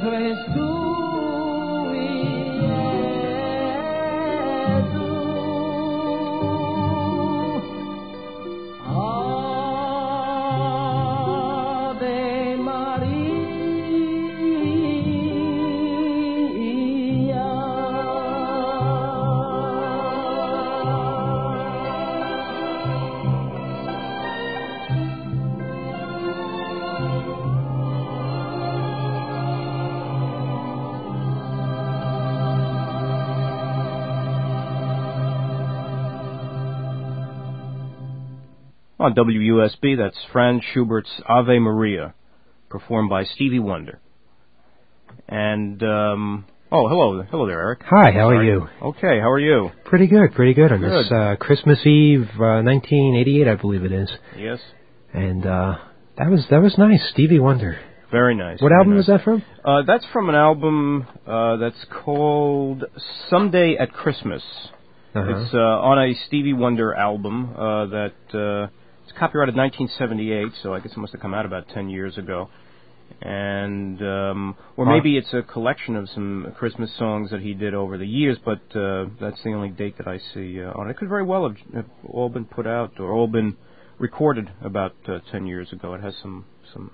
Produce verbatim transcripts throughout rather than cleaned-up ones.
On W U S B, that's Franz Schubert's Ave Maria, performed by Stevie Wonder. And, um, oh, hello, hello there, Eric. Hi, how Sorry. are you? Okay, how are you? Pretty good, pretty good on good. this uh, Christmas Eve, uh, nineteen eighty-eight, I believe it is. Yes. And uh, that was that was nice, Stevie Wonder. Very nice. What very album nice. was that from? Uh, that's from an album uh, that's called Someday at Christmas. Uh-huh. It's uh, on a Stevie Wonder album uh, that uh, it's copyrighted nineteen seventy-eight, so I guess it must have come out about ten years ago. And um, or maybe it's a collection of some Christmas songs that he did over the years, but uh, that's the only date that I see uh, on it. It could very well have, have all been put out or all been recorded about uh, ten years ago. It has some some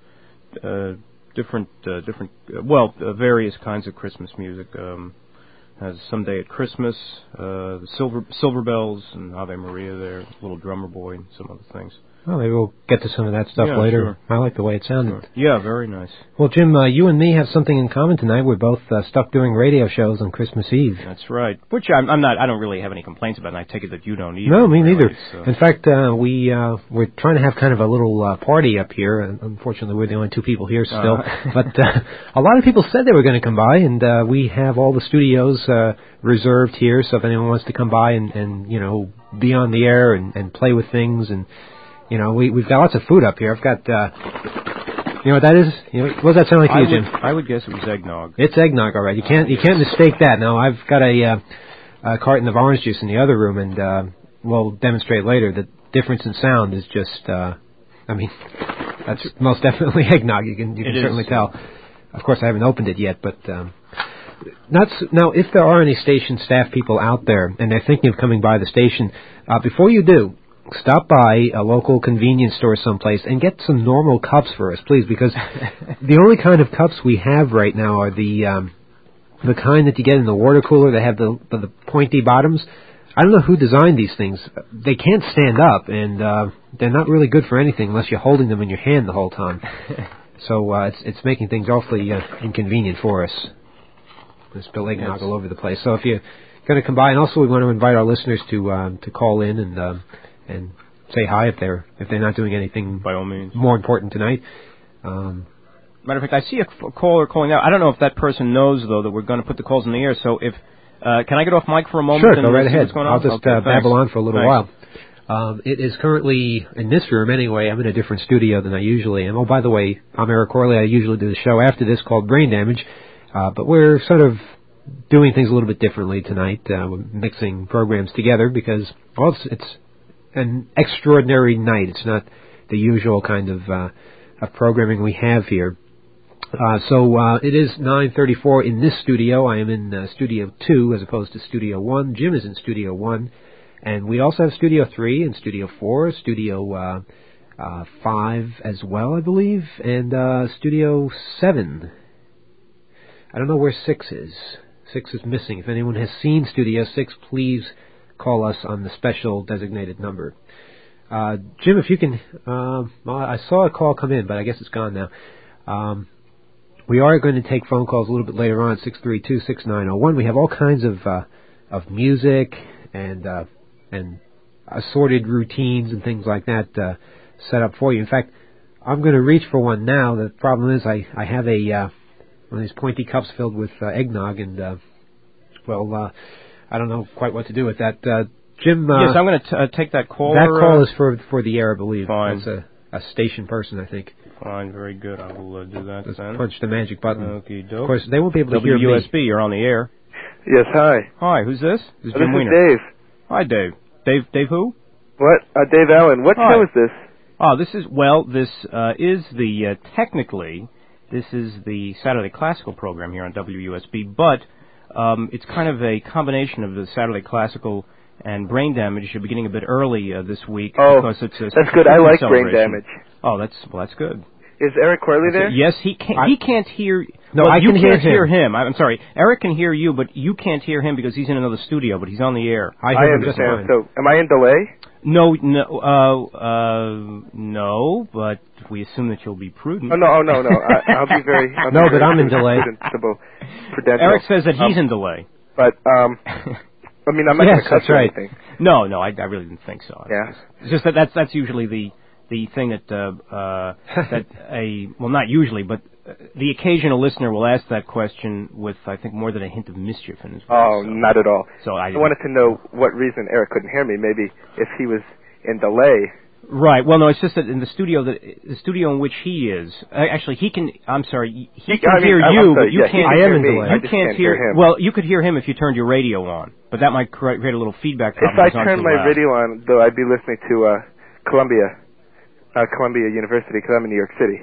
uh, uh, different uh, different uh, well uh, various kinds of Christmas music. Um, has Someday at Christmas, uh, the Silver Silver Bells, and Ave Maria there, Little Drummer Boy, and some other things. Well, maybe we'll get to some of that stuff yeah, later. Sure. I like the way it sounded. Sure. Yeah, very nice. Well, Jim, uh, you and me have something in common tonight. We're both uh, stuck doing radio shows on Christmas Eve. That's right. Which I'm, I'm not. I don't really have any complaints about, and I take it that you don't either. No, me really, neither. So. In fact, uh, we uh, we're trying to have kind of a little uh, party up here. Unfortunately, we're the only two people here still. Uh-huh. But uh, a lot of people said they were going to come by, and uh, we have all the studios uh, reserved here. So if anyone wants to come by and, and you know be on the air and, and play with things and. You know, we, we've got lots of food up here. I've got, uh, you know what that is? You know, what does that sound like to I you, would, Jim? I would guess it was eggnog. It's eggnog, all right. You can't, you can't mistake that. Now, I've got a, uh, a carton of orange juice in the other room, and uh, we'll demonstrate later. The difference in sound is just, uh, I mean, that's most definitely eggnog. You can, you can it certainly is. tell. Of course, I haven't opened it yet, but um, not s- now. If there are any station staff people out there and they're thinking of coming by the station, uh, before you do. Stop by a local convenience store someplace and get some normal cups for us, please, because the only kind of cups we have right now are the um, the kind that you get in the water cooler. They have the the pointy bottoms. I don't know who designed these things. They can't stand up, and uh, they're not really good for anything unless you're holding them in your hand the whole time. So uh, it's it's making things awfully uh, inconvenient for us. There's spill eggnog yes. all over the place. So if you're going to come by, and also we want to invite our listeners to um, to call in and. Um, And say hi if they're if they're not doing anything by all means more important tonight. Um, Matter of fact, I see a f- caller calling out. I don't know if that person knows though that we're going to put the calls in the air. So if uh, can I get off mic for a moment? Sure, and go right see ahead. What's going on? I'll just okay, uh, babble on for a little thanks. while. Um, it is currently in this room anyway. I'm in a different studio than I usually am. Oh, by the way, I'm Eric Corley. I usually do the show after this called Brain Damage, uh, but we're sort of doing things a little bit differently tonight. Uh, we're mixing programs together because well, it's. it's an extraordinary night. It's not the usual kind of, uh, of programming we have here. Uh, so uh, it is nine thirty-four in this studio. I am in uh, Studio two as opposed to Studio one. Jim is in Studio one. And we also have Studio three and Studio four, Studio uh, uh, five as well, I believe, and uh, Studio seven. I don't know where six is. six is missing. If anyone has seen Studio six, please call us on the special designated number. Uh, Jim, if you can, uh, I saw a call come in, but I guess it's gone now. Um, we are going to take phone calls a little bit later on, six three two, six nine zero one. We have all kinds of uh, of music and uh, and assorted routines and things like that uh, set up for you. In fact, I'm going to reach for one now. The problem is I, I have a uh, one of these pointy cups filled with uh, eggnog, and, uh, well, uh, I don't know quite what to do with that. Uh, Jim? Uh, yes, I'm going to uh, take that call. That call uh, is for for the air, I believe. Fine. It's a, a station person, I think. Fine, very good. I will uh, do that Just then. punch the magic button. Okey doke. Of course, they won't be able to hear me. W U S B, you're on the air. Yes, hi. Hi, who's this? This is Uh, Jim this Wiener. is Dave. Hi, Dave. Dave, Dave who? What? Uh, Dave Allen. What Hi. show is this? Oh, this is, well, this uh, is the, uh, technically, This is the Saturday Classical program here on W U S B, but um, it's kind of a combination of the Saturday Classical and Brain Damage. You're beginning a bit early uh, this week oh, because it's a that's good. I like Brain Damage. Oh, that's well, that's good. Is Eric Corley there? Yes, he can't. He can't hear. No, well, I you can can't hear him. hear him. I'm sorry. Eric can hear you, but you can't hear him because he's in another studio. But he's on the air. I, I hear him just understand. fine. So, am I in delay? No, no, uh, uh, no. But we assume that you'll be prudent. Oh no, oh no, no. I, I'll be very. I'll No, be but very I'm in delay. Sensible, prudential. Eric says that he's um, in delay. But um, I mean, I'm not Yes, going to cut that's right. anything. No, no, I, I really didn't think so. Yeah. It's just that that's that's usually the the thing that uh, uh, that a well, not usually, but uh, the occasional listener will ask that question with, I think, more than a hint of mischief in his voice. Oh, so. not at all. So I, I wanted to know what reason Eric couldn't hear me. Maybe if he was in delay. Right. Well, no, it's just that in the studio that the studio in which he is, uh, actually, he can. I'm sorry, he, he can I mean, hear I'm you, sorry, but you yeah, he can't. can I am hear in me. delay. I You just can't can't hear him. Well, you could hear him if you turned your radio on, but that might cre- create a little feedback problem. If I It's not turned too my loud. radio on, though, I'd be listening to uh, Columbia, uh, Columbia University, because I'm in New York City.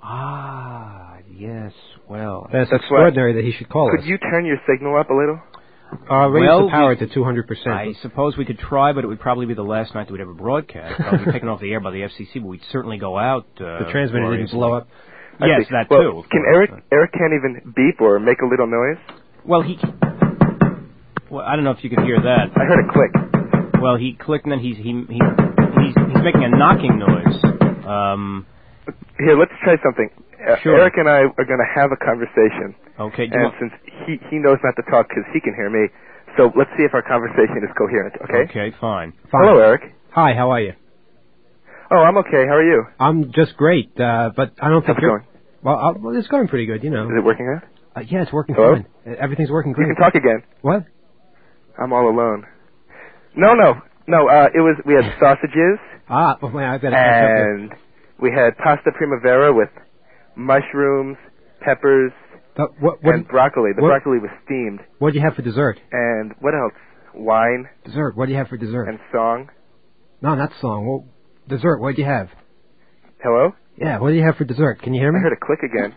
Ah, yes. Well, That's, That's extraordinary that he should call Could us. you turn your signal up a little? Uh, raise Well, the power we- to two hundred percent. I suppose we could try, but it would probably be the last night that we'd ever broadcast. Probably taken off the air by the F C C, but we'd certainly go out. Uh, The transmitter didn't gloriously. blow up. I Yes, see. that well, too. of Can course. Eric? Eric can't even beep or make a little noise. Well, he. Well, I don't know if you could hear that. I heard a click. Well, he clicked and then he's he, he he's he's making a knocking noise. Um, Here, let's try something. Uh, Sure. Eric and I are going to have a conversation, okay. do you and want- since he he knows not to talk because he can hear me, so let's see if our conversation is coherent. Okay. Okay. Fine. Fine. Hello, Eric. Hi, how are you? Oh, I'm okay. How are you? I'm just great, uh, but I don't think How's it you're... going? Well, uh, well, it's going pretty good, you know. Is it working out? Uh, yeah, it's working Hello? fine. Uh, Everything's working You great. can talk again. What? I'm all alone. No, no, no. Uh, it was we had sausages Ah, well, man, I've got to catch up here. and we had pasta primavera with mushrooms, peppers, Uh, what, what, and broccoli. The what- broccoli was steamed. what'd you have for dessert? And what else? Wine Dessert. What do you have for dessert? and song. No, not song. Well, dessert. What'd you have? Hello? Yeah, what do you have for dessert? Can you hear I me? heard a click again.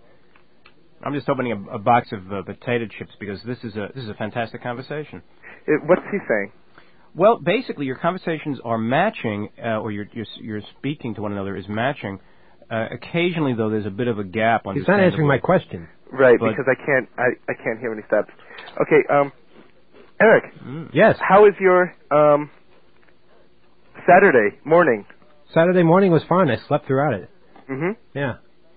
I'm just opening a, a box of uh, potato chips because this is a this is a fantastic conversation. It, what's he saying? Well, basically, your conversations are matching, uh, or you're, you're you're speaking to one another is matching. Uh, occasionally, though, there's a bit of a gap. He's not answering my question. Right, But- because I can't I, I can't hear when he stops. Okay, um Eric, Mm. Yes. how is your um Saturday morning? Saturday morning was fine. I slept throughout it. Mhm. Yeah.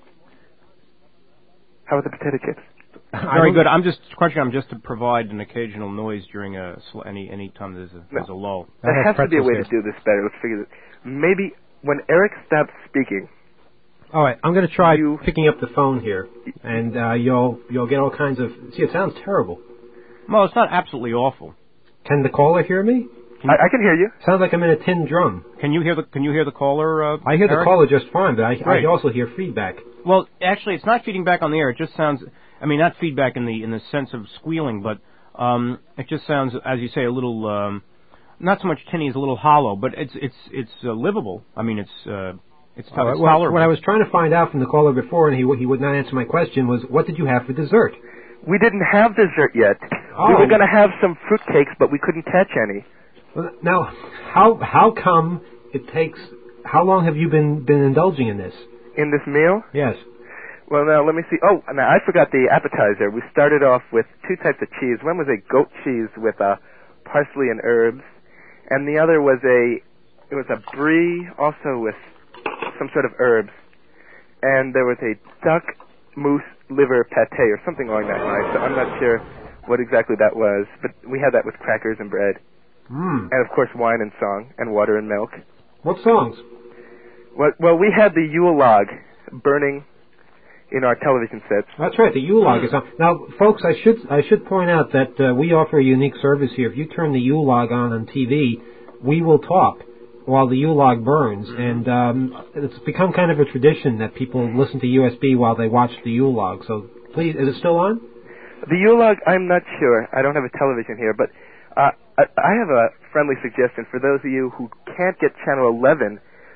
How are the potato chips? Very good. I'm just crunching. I'm just to provide an occasional noise during a sl- any any time there's a there's a lull. I There have has to be a pretzels way here. to do this better. Let's figure this. Maybe when Eric stops speaking. All right, I'm going to try You- picking up the phone here, and uh, you'll you'll get all kinds of. See, it sounds terrible. Well, it's not absolutely awful. Can the caller hear me? Can you, I, I can hear you. Sounds like I'm in a tin drum. can you hear the Can you hear the caller? Uh, I hear the Eric? caller just fine, but I, I Great. also hear feedback. Well, actually, it's not feeding back on the air. It just sounds. I mean, not feedback in the in the sense of squealing, but um, it just sounds, as you say, a little. Um, not so much tinny as a little hollow, but it's it's it's uh, livable. I mean, it's uh, it's, All right, it's well, tolerable. what I was trying to find out from the caller before, and he w- he would not answer my question, was what did you have for dessert? We didn't have dessert yet. Oh. We were going to have some fruitcakes, but we couldn't catch any. Well, now, how how come it takes? How long have you been been indulging in this? In this meal? Yes. Well, now, let me see. Oh, now, I forgot the appetizer. We started off with two types of cheese. One was a goat cheese with uh, parsley and herbs, and the other was a, it was a brie, also with some sort of herbs. And there was a duck moose liver pate or something along that line. So I'm not sure what exactly that was, but we had that with crackers and bread. Hmm. And, of course, wine and song, and water and milk. What songs? Well, well we had the Yule log burning in our television sets. That's right. The Yule log is on. Now, folks, I should I should point out that uh, we offer a unique service here. If you turn the Yule log on on T V, we will talk while the Yule log burns, and um, it's become kind of a tradition that people listen to U S B while they watch the Yule log. So, please, is it still on? The Yule log, I'm not sure. I don't have a television here, but uh, I, I have a friendly suggestion for those of you who can't get channel eleven.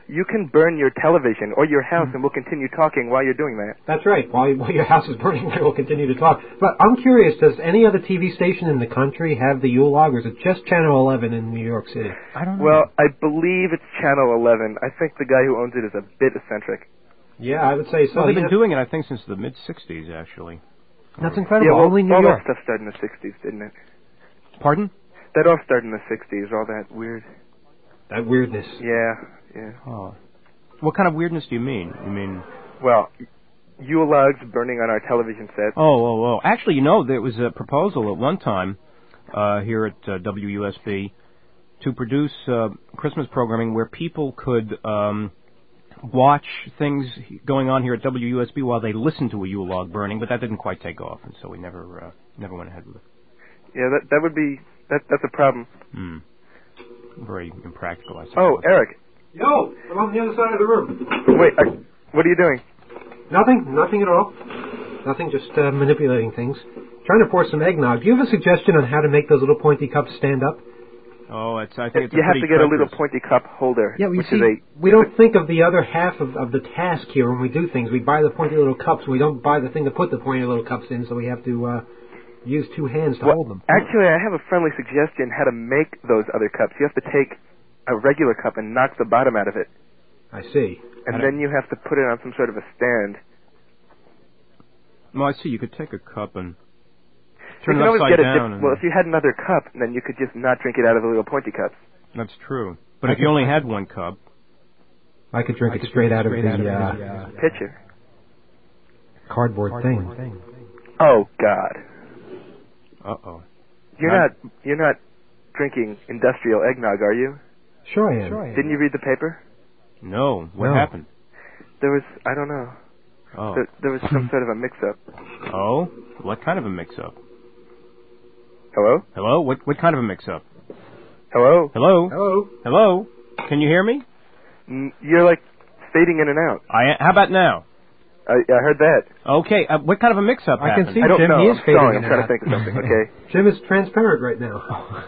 you can burn your television or your house, and we'll continue talking while you're doing that. That's right. While, while your house is burning, we'll continue to talk. But I'm curious, does any other T V station in the country have the Yule log, or is it just Channel eleven in New York City? I don't know. Well, I believe it's Channel eleven. I think the guy who owns it is a bit eccentric. Yeah, I would say so. Well, they've been Yeah. doing it, I think, since the mid sixties, actually. That's incredible. Yeah, well, Only New all York. that stuff started in the sixties, didn't it? Pardon? That all started in the sixties, all that weird. That weirdness. Yeah, yeah. Oh. What kind of weirdness do you mean? You mean... Well, Yule logs burning on our television sets. Oh, oh, oh. Actually, you know, there was a proposal at one time uh, here at uh, W U S B to produce uh, Christmas programming where people could um, watch things going on here at W U S B while they listened to a Yule log burning, but that didn't quite take off, and so we never uh, never went ahead with it. Yeah, that that would be... That, that's a problem. Hmm. Very impractical, I suppose. Oh, Eric. Yo, I'm on the other side of the room. Wait, I, what are you doing? Nothing, nothing at all. Nothing, just uh, manipulating things. Trying to pour some eggnog. Do you have a suggestion on how to make those little pointy cups stand up? Oh, it's. I think it's. You a have to pretty get a treacherous- little pointy cup holder. Yeah, we which see. is a, We don't think of the other half of, of the task here when we do things. We buy the pointy little cups. We don't buy the thing to put the pointy little cups in, so we have to uh, use two hands to well, hold them. Actually, I have a friendly suggestion how to make those other cups. You have to take a regular cup and knock the bottom out of it. I see. And I then you have to put it on some sort of a stand. Well, I see. You could take a cup and You turn can it always upside get a down. dip- and well, if you had another cup, then you could just not drink it out of the little pointy cups. That's true. But I if you could- only had one cup, I could drink I it could straight drink out of straight the out of uh, the, uh, Pitcher. cardboard, cardboard thing. thing. Oh God, Uh oh. you're Not- not you're not drinking industrial eggnog, are you? Sure I am. Didn't you read the paper? No. What No. happened? There was I don't know. Oh. There, there was some sort of a mix-up. Oh. What kind of a mix-up? Hello? Hello. What what kind of a mix-up? Hello? Hello. Hello. Hello. Can you hear me? Mm, You're like fading in and out. I. How about now? I, I heard that. Okay. Uh, what kind of a mix-up I happened? can see I don't Jim. know. He is I'm fading sorry. in I'm and trying out. to think of something. Okay. Jim is transparent right now.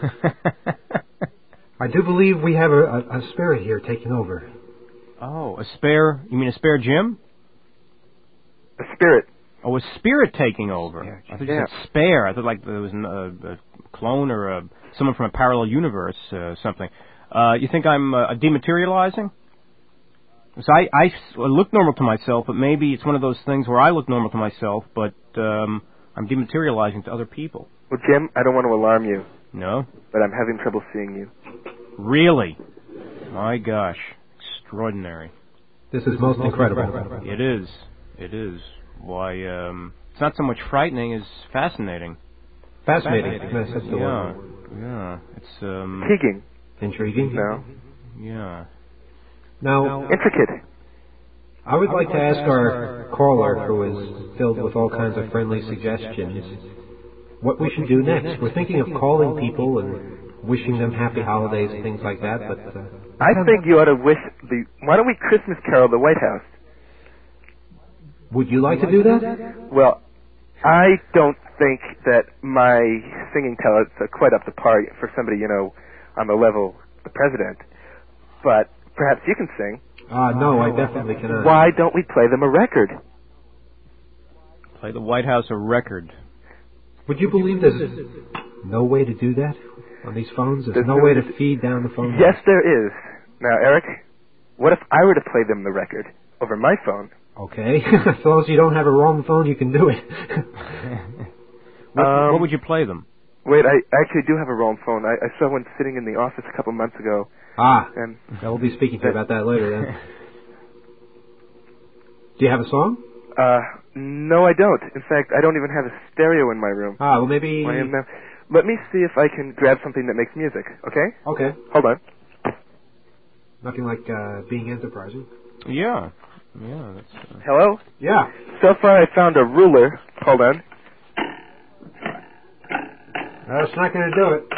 I do believe we have a, a, a spirit here taking over. Oh, a spare. You mean a spare Jim? A spirit. Oh, a spirit taking over. Spare I thought you Yeah. said spare. I thought like there was an, uh, a clone or a, someone from a parallel universe, uh, something. Uh, you think I'm uh, dematerializing? So I, I s- look normal to myself, but maybe it's one of those things where I look normal to myself, but um, I'm dematerializing to other people. Well, Jim, I don't want to alarm you, No? but I'm having trouble seeing you. Really? My gosh. Extraordinary. This is most incredible. It is. It is. Why, um, it's not so much frightening as fascinating. Fascinating. Yes, that's the Yeah. word. Yeah. It's, um, Intriguing. Intriguing. No. yeah. Now, Intricate. I would like to ask our caller, who is filled with all kinds of friendly suggestions, what we should do next. We're thinking of calling people and wishing them happy holidays and things like that, but... Uh, I think you ought to wish the... Why don't we Christmas carol the White House? would you like to do that? Well, I don't think that my singing talents are quite up to par for somebody, you know, on the level of the president. But perhaps you can sing. Uh, no, I definitely cannot. Why don't we play them a record? Play the White House a record. Would you believe there's no way to do that on these phones? There's, There's no no- way to feed down the phone? Yes, there is. Now, Eric, what if I were to play them the record over my phone? Okay. As long as you don't have a wrong phone, you can do it. What, Um, what would you play them? Wait, I actually do have a Rome phone. I, I saw one sitting in the office a couple months ago. ah, And I will be speaking to you about that later then. Do you have a song? uh, no, I don't. In fact, I don't even have a stereo in my room. Ah, well maybe... I am now. Let me see if I can grab something that makes music. Okay? Okay. Hold on. Nothing like uh, being enterprising. Yeah. Yeah. That's, uh, Hello? Yeah. So far, I found a ruler. Hold on. That's not going to do it.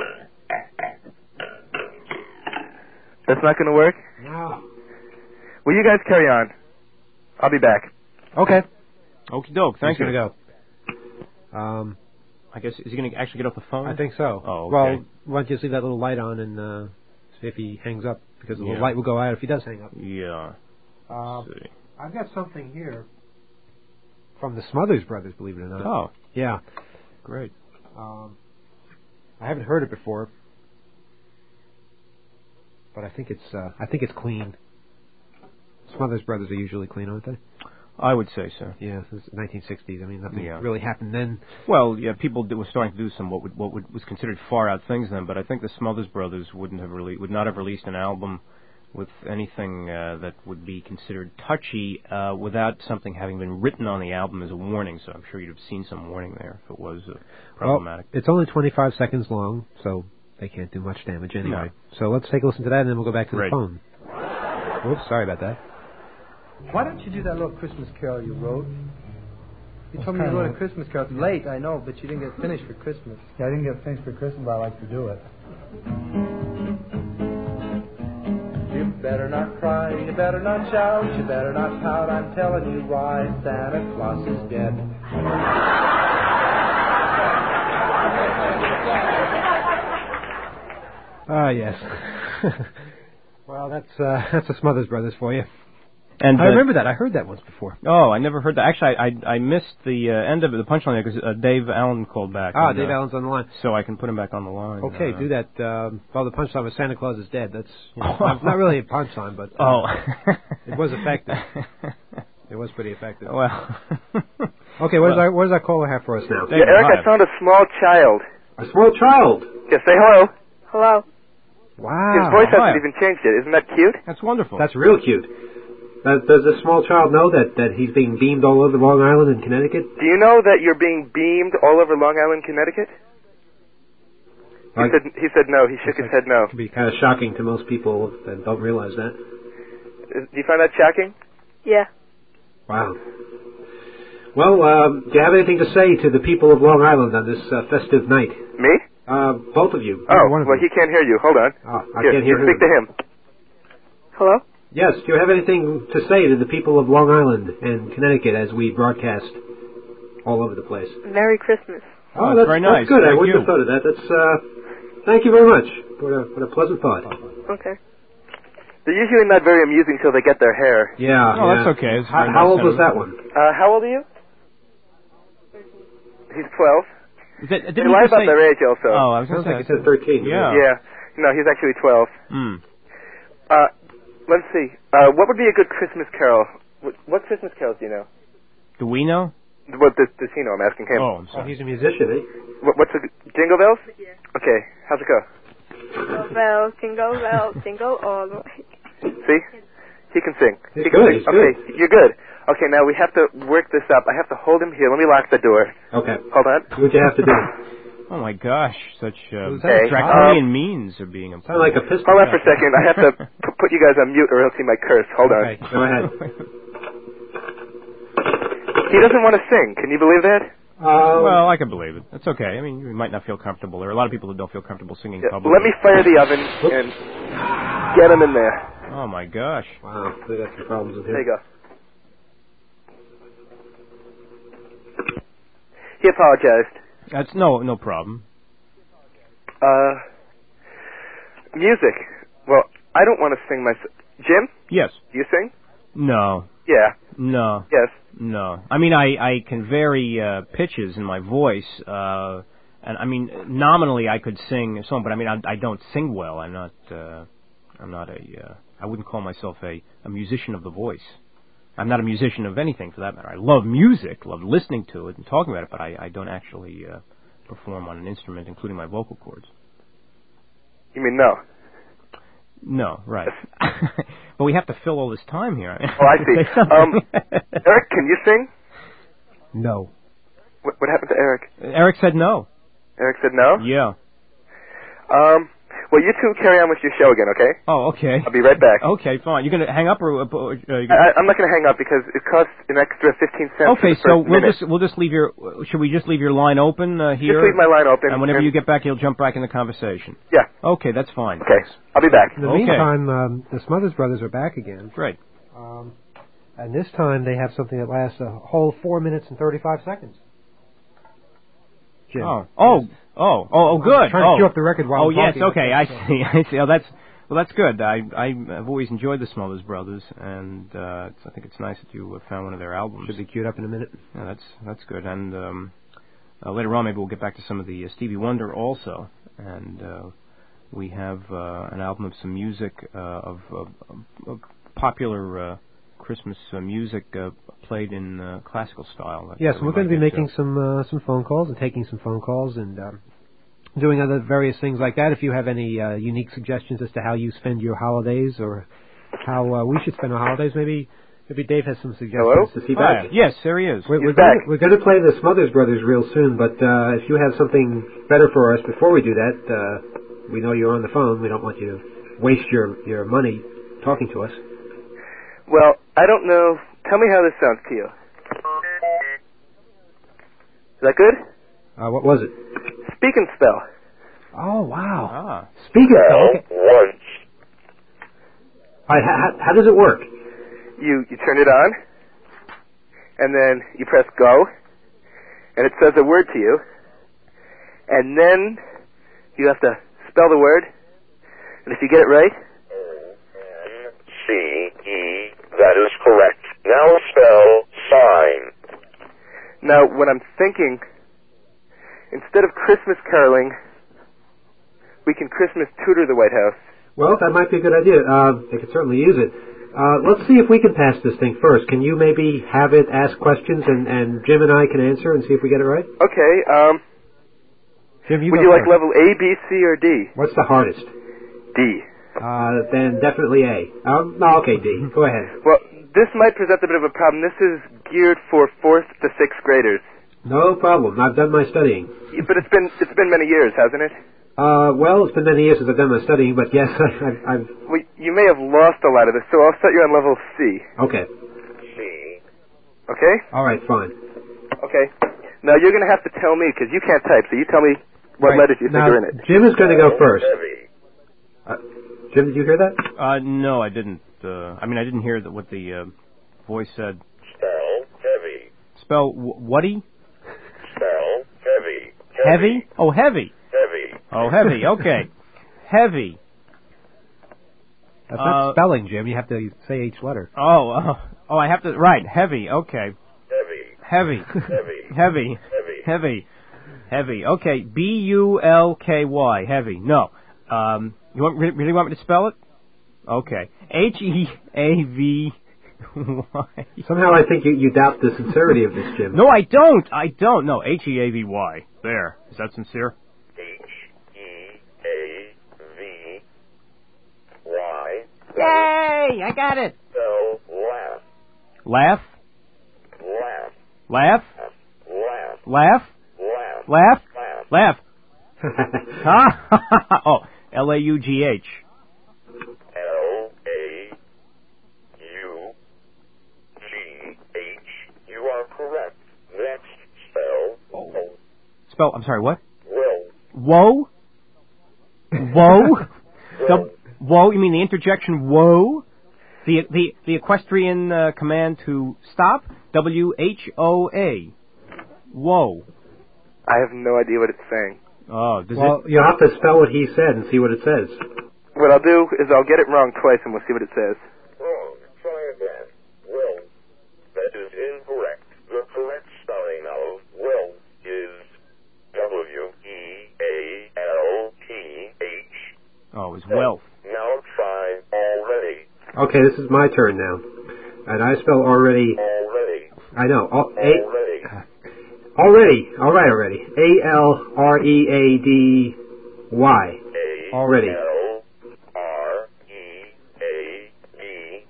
That's not going to work? No. Well, you guys carry on. I'll be back. Okay. okie doke. Thank He's you. going to go. Um, I guess, is he going to actually get off the phone? I think so. Oh, okay. Well, why don't you just leave that little light on and uh, see if he hangs up. because the Yeah. light will go out if he does hang up. Yeah. Uh, Let's see. I've got something here from the Smothers Brothers, believe it or not. Oh, Yeah. great. Um, I haven't heard it before, but I think it's uh, I think it's clean. Smothers Brothers are usually clean, aren't they? I would say so. Yeah, since the nineteen sixties. I mean, nothing Yeah. really happened then. Well, yeah, people d- were starting to do some what would, what would, was considered far out things then, but I think the Smothers Brothers wouldn't have rele- would not have released an album with anything uh, that would be considered touchy uh, without something having been written on the album as a warning. So I'm sure you'd have seen some warning there if it was uh, problematic. Well, it's only twenty-five seconds long, so they can't do much damage anyway. No. So let's take a listen to that, and then we'll go back to Right. the phone. Oops, sorry about that. Why don't you do that little Christmas carol you wrote? You told me you kind wrote of- a Christmas carol. It's late, I know, but you didn't get finished for Christmas. Yeah, I didn't get finished for Christmas, but I like to do it. You better not cry, you better not shout, you better not pout, I'm telling you why Santa Claus is dead. Ah, yes. Well, that's uh, that's the Smothers Brothers for you. And I uh, remember that. I heard that once before. Oh, I never heard that. Actually, I I, I missed the uh, end of it, the punchline there, because uh, Dave Allen called back. Ah, and, Dave uh, Allen's on the line. So I can put him back on the line. Okay, uh, do that. Um, well, the punchline was Santa Claus is dead. That's you know, not, not really a punchline, but uh, Oh. it was effective. It was pretty effective. Well. Okay, what, Well. does our, what does our caller have for us now? Dave, Yeah, Eric, hi. I found a small child. A small child. Yeah, say hello. Hello. Wow. His voice hi. hasn't even changed yet. Isn't that cute? That's wonderful. That's real cute. Uh, does this small child know that, that he's being beamed all over Long Island and Connecticut? Do you know that you're being beamed all over Long Island, Connecticut? He Like- said he said no. He shook his head no. It can be kind of shocking to most people that don't realize that. Is- Do you find that shocking? Yeah. Wow. Well, um, do you have anything to say to the people of Long Island on this uh, festive night? Me? Uh, both of you. Oh, one of well, you. he can't hear you. Hold on. Oh, I Here, can't hear speak to him. Hello? Yes, do you have anything to say to the people of Long Island and Connecticut as we broadcast all over the place? Merry Christmas. Oh, that's, very nice. That's good. I Thank wouldn't you. have thought of that. That's uh, thank you very much. What a what a pleasant thought. Okay. They're usually not very amusing till they get their hair. Yeah. Oh, yeah. that's okay. It's How, very how nice old was of that him. one? Uh, how old are you? He's twelve. Is that, They didn't lie you about say, their age also. Oh, I was going Sounds to like say. it said thirteen. Yeah. Yeah. No, he's actually twelve. Hmm. Uh, let's see. Uh, what would be a good Christmas carol? What, what Christmas carols do you know? Do we know? What does, does he know? I'm asking him. Oh, I'm Oh, sorry. he's a musician, eh? What, what's the Jingle Bells? Yeah. Okay. How's it go? Jingle bells, jingle bells, jingle all the way. See? He can sing. He's he can good, sing. he's okay, good. you're good. Okay, now we have to work this up. I have to hold him here. Let me lock the door. Okay. Hold on. What you have to do? Oh, my gosh. Such uh, Was that Okay, draconian um, means are being Sound employed. like a pistol. Hold on for a second. I have to p- put you guys on mute or else he might curse. Hold Okay, on. go ahead. He doesn't want to sing. Can you believe that? Um, Well, I can believe it. That's okay. I mean, you might not feel comfortable. There are a lot of people who don't feel comfortable singing Yeah, publicly. let me fire the oven and get him in there. Oh, my gosh. wow, we got some problems with There you here. go. He apologized. That's no no problem. Uh, music. Well, I don't want to sing myself. Jim, Yes. do you sing? No. Yeah. No. Yes. No. I mean, I, I can vary uh, pitches in my voice. Uh, and I mean, nominally I could sing a song, but I mean, I, I don't sing well. I'm not, uh, I'm not a, uh, I wouldn't call myself a, a musician of the voice. I'm not a musician of anything for that matter. I love music, love listening to it and talking about it, but I, I don't actually uh, perform on an instrument, including my vocal cords. You mean no? No, right. But we have to fill all this time here. Oh, I see. Say something. Um, Eric, can you sing? No. What, what happened to Eric? Eric said no. Eric said no? Yeah. Um, well, you two carry on with your show again, okay? Oh, okay. I'll be right back. Okay, fine. You're going to hang up or... Uh, uh, you I, I'm not going to hang up because it costs an extra fifteen cents okay, for the so first we'll minute. just we'll just leave your... Should we just leave your line open uh, here? Just leave my line open. And whenever you get back, you'll jump back in the conversation. Yeah. Okay, that's fine. Okay. I'll be back. In the Okay. meantime, um, the Smothers Brothers are back again. Great. Um, and this time they have something that lasts a whole four minutes and thirty-five seconds. Jim. Oh, oh, oh, oh, oh, good. I'm trying to oh. cue up the record while Oh, I'm yes, talking. okay, I see, I see. Oh, that's... Well, that's good. I I've always enjoyed the Smothers Brothers, and uh, it's, I think it's nice that you found one of their albums. Should be queued up in a minute. Yeah, that's that's good. And um, uh, later on, maybe we'll get back to some of the uh, Stevie Wonder also, and uh, we have uh, an album of some music uh, of, of, of popular uh, Christmas uh, music uh, played in uh, classical style. Yes, we we're going to be get making some uh, some phone calls and taking some phone calls and. Um, doing other various things like that. If you have any uh, unique suggestions as to how you spend your holidays or how uh, we should spend our holidays, maybe maybe Dave has some suggestions. Hello? Is he Hi. back? Yes, there he is. We're, He's we're, back. Going to, we're going to play the Smothers Brothers real soon, but uh, if you have something better for us before we do that, uh, we know you're on the phone. We don't want you to waste your, your money talking to us. Well, I don't know. Tell me how this sounds to you. Is that good? Uh, what was it? Speak and spell. Oh, wow. Ah. Speak and spell. Okay. Once. All right, how, how does it work? You you turn it on, and then you press go, and it says a word to you, and then you have to spell the word, and if you get it right... C E, that is correct. Now spell sign. Now, when I'm thinking, instead of Christmas caroling, we can Christmas tutor the White House. Well, that might be a good idea. Uh, they could certainly use it. Uh, let's see if we can pass this thing first. Can you maybe have it ask questions, and, and Jim and I can answer and see if we get it right? Okay, um... Jim, you would go you like first. level A, B, C, or D? What's the hardest? D. Uh, then definitely A. Um, no, okay, D. Go ahead. Well, this might present a bit of a problem. This is geared for fourth to sixth graders. No problem. I've done my studying. Yeah, but it's been it's been many years, hasn't it? Uh, well, it's been many years since I've done my studying, but yes, I've... I've Well, you may have lost a lot of this, so I'll set you on level C. okay. C. Okay? All right, fine. Okay. Now, you're going to have to tell me, because you can't type, so you tell me what Right. letters you think Now, are in it. Jim is going to go first. Heavy. Uh, Jim, did you hear that? Uh, no, I didn't. Uh, I mean, I didn't hear that what the uh, voice said. Spell heavy. Spell w- whatty? Spell heavy. Heavy? Oh, heavy. Heavy. Oh, heavy. Okay. Heavy. That's not Uh, spelling, Jim. You have to say each letter. Oh, oh, oh, I have to. Right. Heavy. Okay. Heavy. Heavy. Heavy. Heavy. Heavy. Heavy. Heavy. Okay. B U L K Y. Heavy. No. Um, you want really want me to spell it? Okay. H E A V Y. Somehow I think you, you doubt the sincerity of this, Jim. No, I don't. I don't. No. H E A V Y. There. Is that sincere? H E A V Y. Yay! I got it. Spell laugh. Laugh. Laugh. Laugh. Laugh. Laugh. Laugh. Laugh. Laugh. Laugh. Huh? Oh, L A U G H. L A U G H. You are correct. Next spell. Oh. Spell. I'm sorry. What? Will. Whoa. Whoa. Will. the, whoa. You mean the interjection? Whoa. The the the equestrian uh, command to stop. W H O A. Whoa. I have no idea what it's saying. Oh, does Well, it? you'll have to spell what he said and see what it says. What I'll do is I'll get it wrong twice, and we'll see what it says. Wrong. Try again. Will. That is incorrect. The correct spelling of will is W E A L T H. Oh, it was wealth. Now try already. Okay, this is my turn now. And I spell already... Already. I know. Al- a- Already. already. All right, already. A L R E A D Y. A Already. L R E A D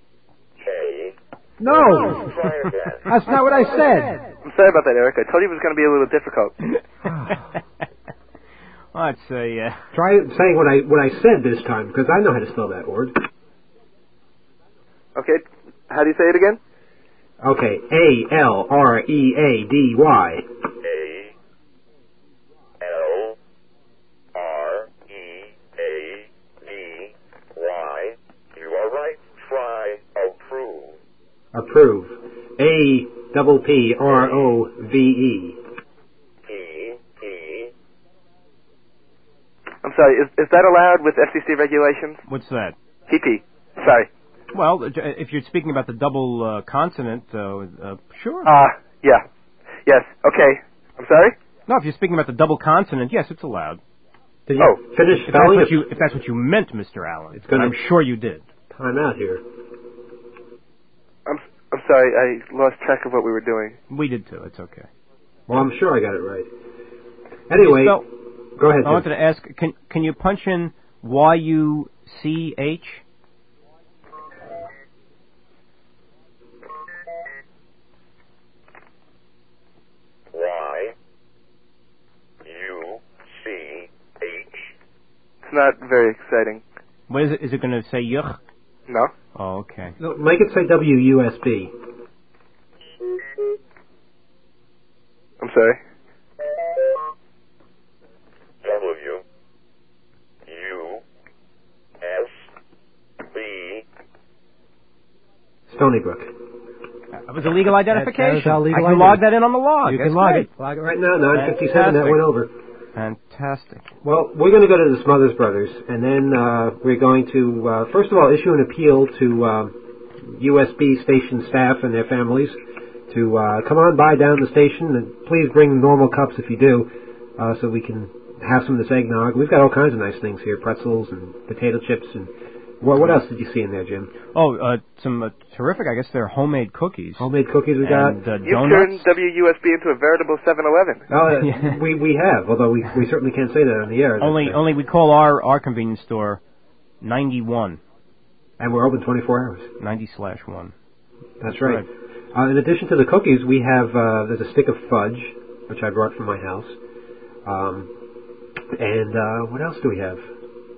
K. No! Try again. That's not what I said. I'm sorry about that, Eric. I told you it was going to be a little difficult. Well, I'd say. Uh, Try saying what I what I said this time, because I know how to spell that word. Okay, how do you say it again? Okay, A L R E A D Y. A L R E A D Y. You are right. Try approve. Approve. A double P R O V E. P P. I'm sorry. Is is that allowed with F C C regulations? What's that? Hee-pee. Sorry. Well, uh, if you're speaking about the double uh, consonant, uh, uh, sure. Ah, uh, yeah. Yes, okay. I'm sorry? No, if you're speaking about the double consonant, yes, it's allowed. Did you oh. finish if spelling that's, what you, if that's what you meant, Mister Allen, it's gonna I'm sure you did. Time out here. I'm I'm sorry, I lost track of what we were doing. We did too, it's okay. Well, I'm sure I got it right. Anyway, spell, go ahead, I Jim. wanted to ask, can, can you punch in Y U C H? Y U C H. It's not very exciting. What is it? Is it going to say yuck? No. Oh, okay. No, make it say W U S B. I'm sorry. W U S B. Stony Brook. That was a legal identification. That, that was I can log that in on the log. You That's can log great. it. Log it Right now, nine fifty-seven, that went over. Fantastic. Well, we're going to go to the Smothers Brothers, and then uh, we're going to, uh, first of all, issue an appeal to uh, U S B station staff and their families to uh, come on by down the station, and please bring normal cups if you do, uh, so we can have some of this eggnog. We've got all kinds of nice things here, pretzels and potato chips, and what, what else did you see in there, Jim? Oh, uh, some uh, terrific, I guess they're homemade cookies. Homemade cookies we got. And, uh, You've donuts. turned W U S B into a veritable seven eleven. Oh, uh, we we have, although we we certainly can't say that on the air. Only, only we call our, our convenience store ninety-one. And we're open twenty-four hours. ninety slash one. That's, That's right. right. Uh, in addition to the cookies, we have, uh, there's a stick of fudge, which I brought from my house. Um, and uh, what else do we have?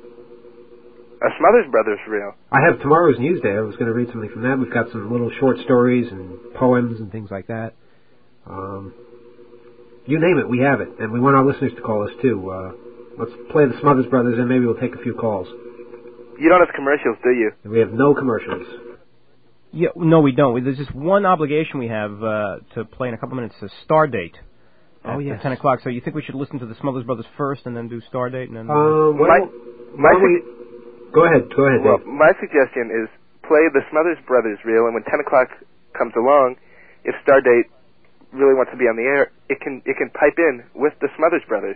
A Smothers Brothers reel. I have tomorrow's news day. I was going to read something from that. We've got some little short stories and poems and things like that. Um, you name it, we have it. And we want our listeners to call us, too. Uh, let's play the Smothers Brothers, and maybe we'll take a few calls. You don't have commercials, do you? And we have no commercials. Yeah, no, we don't. There's just one obligation we have uh, to play in a couple minutes, a star date. Oh, at yes. ten o'clock. So you think we should listen to the Smothers Brothers first and then do star date? And then Uh, well, My- why my don't we... Go ahead, go ahead, Well, Dave. my suggestion is play the Smothers Brothers reel, and when ten o'clock comes along, if Stardate really wants to be on the air, it can it can pipe in with the Smothers Brothers.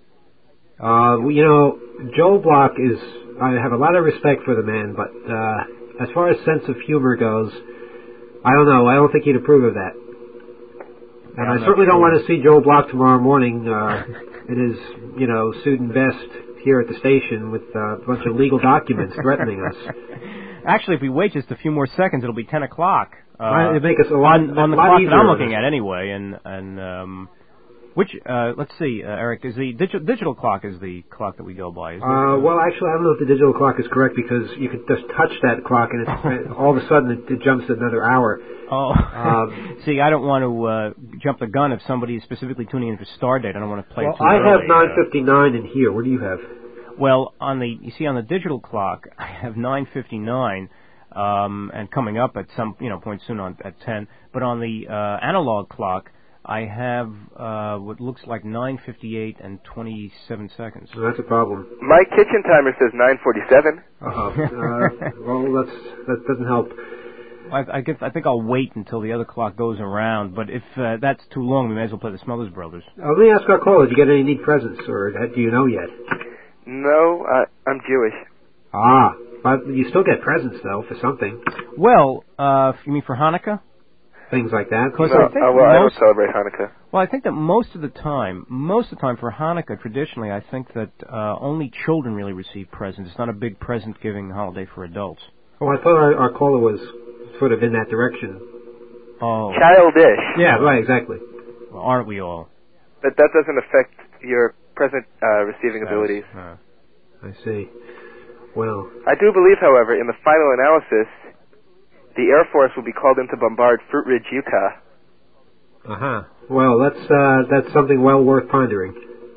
Uh, well, you know, Joel Block is, I have a lot of respect for the man, but uh, as far as sense of humor goes, I don't know, I don't think he'd approve of that. And Yeah, I I'm certainly not don't sure. want to see Joel Block tomorrow morning uh, in his, you know, suit and vest here at the station with uh, a bunch of legal documents threatening us. Actually, if we wait just a few more seconds, it'll be ten o'clock. Uh, It'd make us a lot, on, on the lot clock easier that I'm on looking us. at anyway, and and um, which uh, let's see, uh, Eric, is the digital digital clock is the clock that we go by? Is Uh, it? well, actually, I don't know if the digital clock is correct because you could just touch that clock and it's, all of a sudden it, it jumps another hour. Oh, um, see, I don't want to uh, jump the gun if somebody is specifically tuning in for Stardate. I don't want to play Well, it too I have early. nine fifty-nine in here. What do you have? Well, on the you see on the digital clock, I have nine fifty-nine, um, and coming up at some you know point soon on at ten. But on the uh, analog clock, I have uh, what looks like nine fifty-eight and twenty-seven seconds. Well, that's a problem. My kitchen timer says nine forty-seven. Uh-huh. uh Well, that's, that doesn't help. I, I guess I think I'll wait until the other clock goes around. But if uh, that's too long, we may as well play the Smothers Brothers. Uh, let me ask our caller, did you get any neat presents, or do you know yet? No, I, I'm Jewish. Ah, but you still get presents, though, for something. Well, uh, you mean for Hanukkah? Things like that. Because No, I think uh, well, I don't most celebrate Hanukkah. Well, I think that most of the time, most of the time for Hanukkah, traditionally, I think that uh, only children really receive presents. It's not a big present-giving holiday for adults. Oh, I thought our, our caller was sort of in that direction. Oh, Childish. Yeah, right, exactly. well, aren't we all? But that doesn't affect your present uh, receiving abilities. Uh, I see. Well, I do believe, however, in the final analysis, the Air Force will be called in to bombard Fruit Ridge, Utah. uh-huh. Well, that's uh, that's something well worth pondering.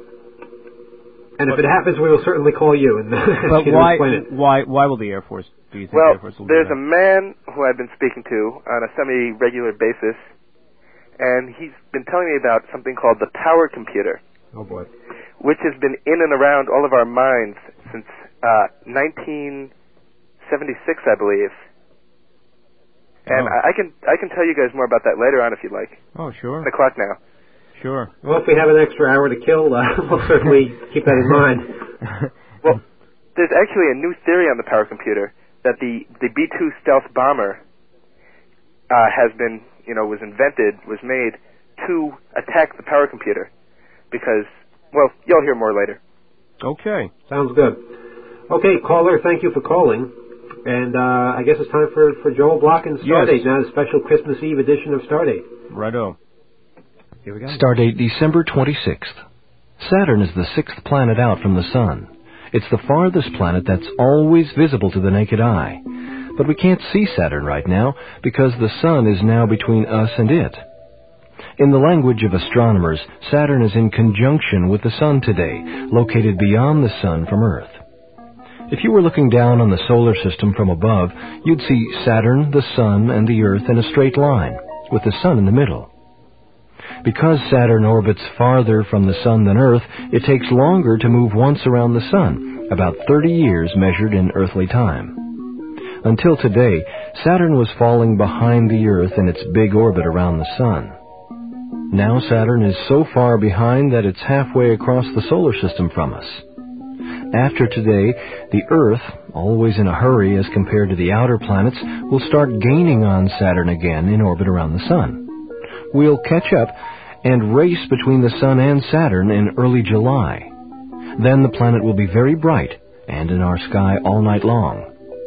And if it happens, we will certainly call you and but ask you to why, explain it. why, why will the Air Force? Do you think Well, the Air Force will there's do a that? man who I've been speaking to on a semi-regular basis, and he's been telling me about something called the power computer, Oh, boy. which has been in and around all of our minds since uh, nineteen seventy-six, I believe. And Oh. I, I can I can tell you guys more about that later on if you'd like. Oh, sure. The clock now. Sure. Well, if we have an extra hour to kill, uh, we'll certainly keep that in mind. Well, there's actually a new theory on the power computer that the, the B two stealth bomber uh, has been, you know, was invented, was made to attack the power computer. Because, well, you'll hear more later. Okay. Sounds good. Okay, caller, thank you for calling. And uh, I guess it's time for, for Joel Block and Stardate Yes. now, the special Christmas Eve edition of Stardate. Righto. Here we go. Stardate December twenty-sixth. Saturn is the sixth planet out from the Sun. It's the farthest planet that's always visible to the naked eye. But we can't see Saturn right now because the Sun is now between us and it. In the language of astronomers, Saturn is in conjunction with the Sun today, located beyond the Sun from Earth. If you were looking down on the solar system from above, you'd see Saturn, the Sun, and the Earth in a straight line, with the Sun in the middle. Because Saturn orbits farther from the Sun than Earth, it takes longer to move once around the Sun, about thirty years measured in earthly time. Until today, Saturn was falling behind the Earth in its big orbit around the Sun. Now Saturn is so far behind that it's halfway across the solar system from us. After today, the Earth, always in a hurry as compared to the outer planets, will start gaining on Saturn again in orbit around the Sun. We'll catch up and race between the Sun and Saturn in early July. Then the planet will be very bright and in our sky all night long.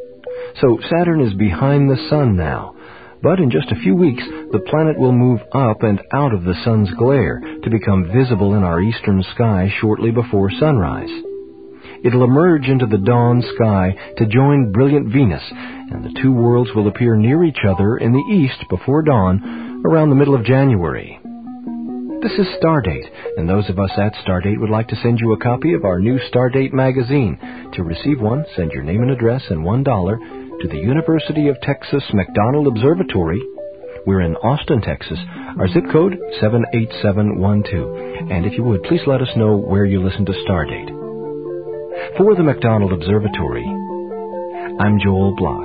So Saturn is behind the Sun now, but in just a few weeks the planet will move up and out of the Sun's glare to become visible in our eastern sky shortly before sunrise. It'll emerge into the dawn sky to join brilliant Venus, and the two worlds will appear near each other in the east before dawn, around the middle of January. This is Stardate, and those of us at Stardate would like to send you a copy of our new Stardate magazine. To receive one, send your name and address and one dollar to the University of Texas McDonald Observatory. We're in Austin, Texas. Our zip code, seven eight seven one two. And if you would, please let us know where you listen to Stardate. For the McDonald Observatory, I'm Joel Block.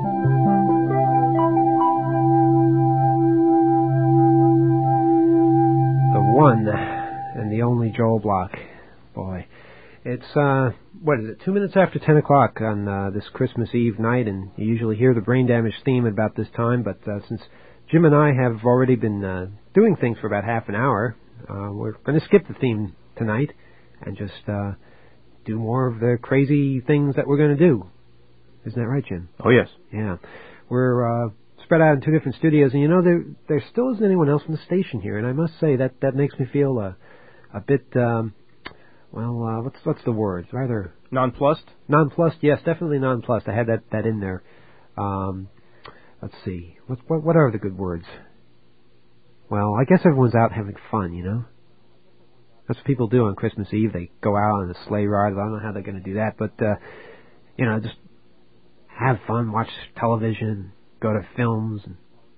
The one and the only Joel Block. Boy. It's, uh, what is it, two minutes after ten o'clock on uh, this Christmas Eve night, and you usually hear the Brain Damage theme at about this time, but uh, since Jim and I have already been uh, doing things for about half an hour, uh, we're going to skip the theme tonight and just uh, do more of the crazy things that we're going to do. Isn't that right, Jim? Oh, yes. Yeah. We're uh, spread out in two different studios, and you know, there there still isn't anyone else from the station here, and I must say that that makes me feel uh, a bit... Um, Well, uh, what's what's the word? Rather nonplussed. Nonplussed, yes, definitely nonplussed. I had that, that in there. Um, let's see, what, what what are the good words? Well, I guess everyone's out having fun, you know. That's what people do on Christmas Eve. They go out on a sleigh ride. I don't know how they're going to do that, but uh, you know, just have fun, watch television, go to films, and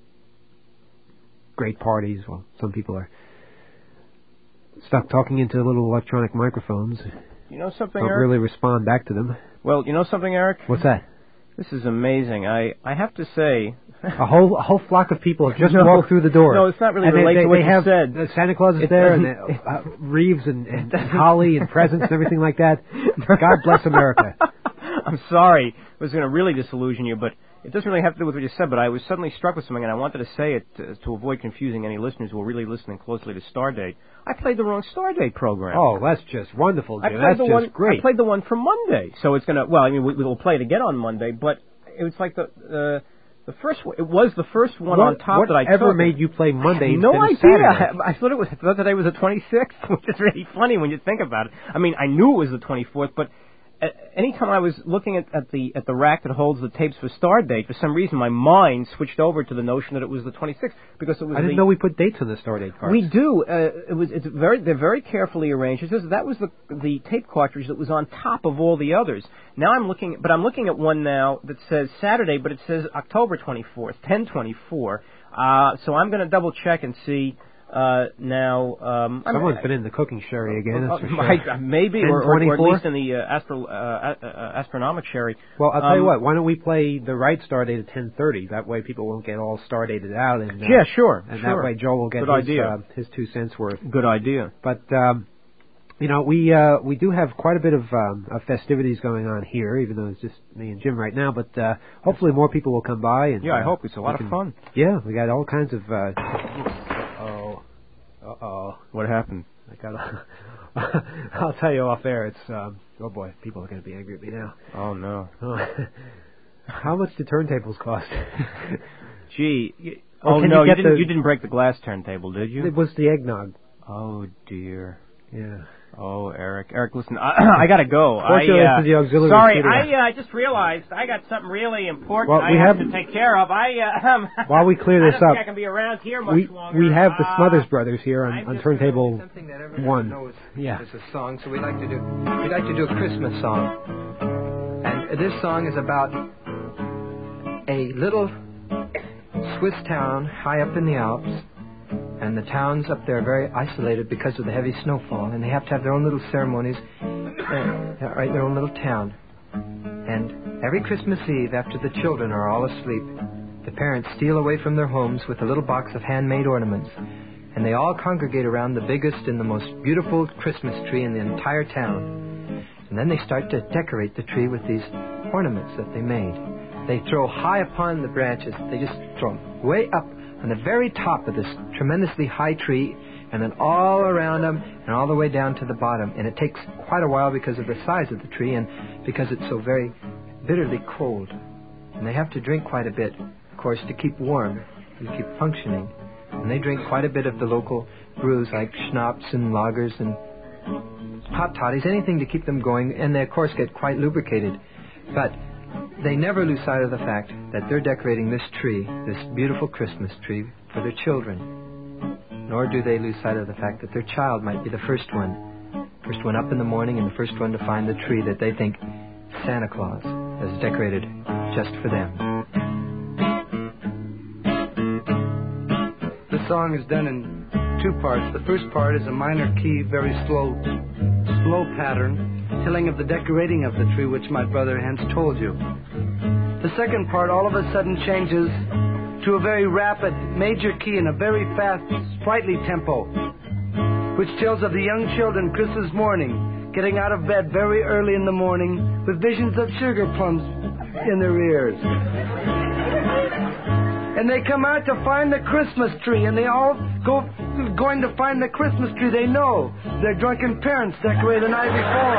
great parties. Well, some people are stuck talking into little electronic microphones. You know something, Don't Eric? really respond back to them. Well, you know something, Eric? What's that? This is amazing. I, I have to say... a whole a whole flock of people have just no, walked through the door. No, it's not really and related they, they, to what they you have, said. Uh, Santa Claus is it there, and uh, uh, Reeves and, and, and Holly and presents and everything like that. God bless America. I'm sorry. I was going to really disillusion you, but it doesn't really have to do with what you said, but I was suddenly struck with something, and I wanted to say it to, to avoid confusing any listeners who are really listening closely to Stardate. I played the wrong Stardate program. Oh, that's just wonderful, Jim. That's the just one, great. I played the one from Monday, so it's going to, well, I mean, we, we'll play it again on Monday, but it was like the uh, the first one, it was the first one what, on top that I took. Whatever made you play Monday No instead idea. of Saturday? I, I thought it was, I thought today was the twenty-sixth, which is really funny when you think about it. I mean, I knew it was the twenty-fourth, but anytime I was looking at, at the at the rack that holds the tapes for Stardate, for some reason my mind switched over to the notion that it was the twenty-sixth because it was. I didn't the, know we put dates on the Stardate cards. We do. Uh, it was. It's very. They're very carefully arranged. It says that was the the tape cartridge that was on top of all the others. Now I'm looking, but I'm looking at one now that says Saturday, but it says October twenty-fourth, ten twenty-four. Uh, so I'm going to double check and see. Uh, now, um, someone's I mean, been in the cooking sherry again. That's for sure. I, maybe, or, or, or at least in the uh, astro, uh, uh, astronomic sherry. Well, I'll um, tell you what. Why don't we play the right star date at ten thirty? That way, people won't get all star dated out. And uh, yeah, sure. And sure. that way, Joel will get Good his, idea. Uh, his two cents worth. Good idea. But um, you know, we uh, we do have quite a bit of, um, of festivities going on here, even though it's just me and Jim right now. But uh, hopefully, more people will come by. And yeah, I uh, hope it's a lot can, of fun. Yeah, we got all kinds of. Uh, oh. Uh-oh. What happened? I got. I'll tell you off air. It's um, oh boy, people are going to be angry at me now. Oh no. Oh. How much do turntables cost? Gee. You, oh, oh no, you, you didn't. The, you didn't break the glass turntable, did you? It was the eggnog. Oh dear. Yeah. Oh, Eric. Eric, listen, I, I gotta go. Fortunately, I, uh, this is the auxiliary sorry, studio. I uh, just realized I got something really important well, we I have, have to take care of. I uh, um, While we clear this I don't up, think I can be around here much we, longer. we have the uh, Smothers Brothers here on, on turntable something that everyone one. knows yeah. is a song, so we like to do we like to do a Christmas song, and this song is about a little Swiss town high up in the Alps. And the towns up there are very isolated because of the heavy snowfall, and they have to have their own little ceremonies, uh, right, their own little town. And every Christmas Eve, after the children are all asleep, the parents steal away from their homes with a little box of handmade ornaments, and they all congregate around the biggest and the most beautiful Christmas tree in the entire town. And then they start to decorate the tree with these ornaments that they made. They throw high upon the branches. They just throw them way up on the very top of this tremendously high tree, and then all around them, and all the way down to the bottom. And it takes quite a while because of the size of the tree, and because it's so very bitterly cold. And they have to drink quite a bit, of course, to keep warm, to keep functioning. And they drink quite a bit of the local brews, like schnapps and lagers and hot toddies, anything to keep them going, and they, of course, get quite lubricated. But they never lose sight of the fact that they're decorating this tree, this beautiful Christmas tree, for their children. Nor do they lose sight of the fact that their child might be the first one. First one up in the morning and the first one to find the tree that they think Santa Claus has decorated just for them. The song is done in two parts. The first part is a minor key, very slow, slow pattern, telling of the decorating of the tree, which my brother Hans told you. The second part all of a sudden changes to a very rapid major key in a very fast, sprightly tempo, which tells of the young children Christmas morning getting out of bed very early in the morning with visions of sugar plums in their ears. And they come out to find the Christmas tree, and they all go going to find the Christmas tree they know their drunken parents decorated the night before.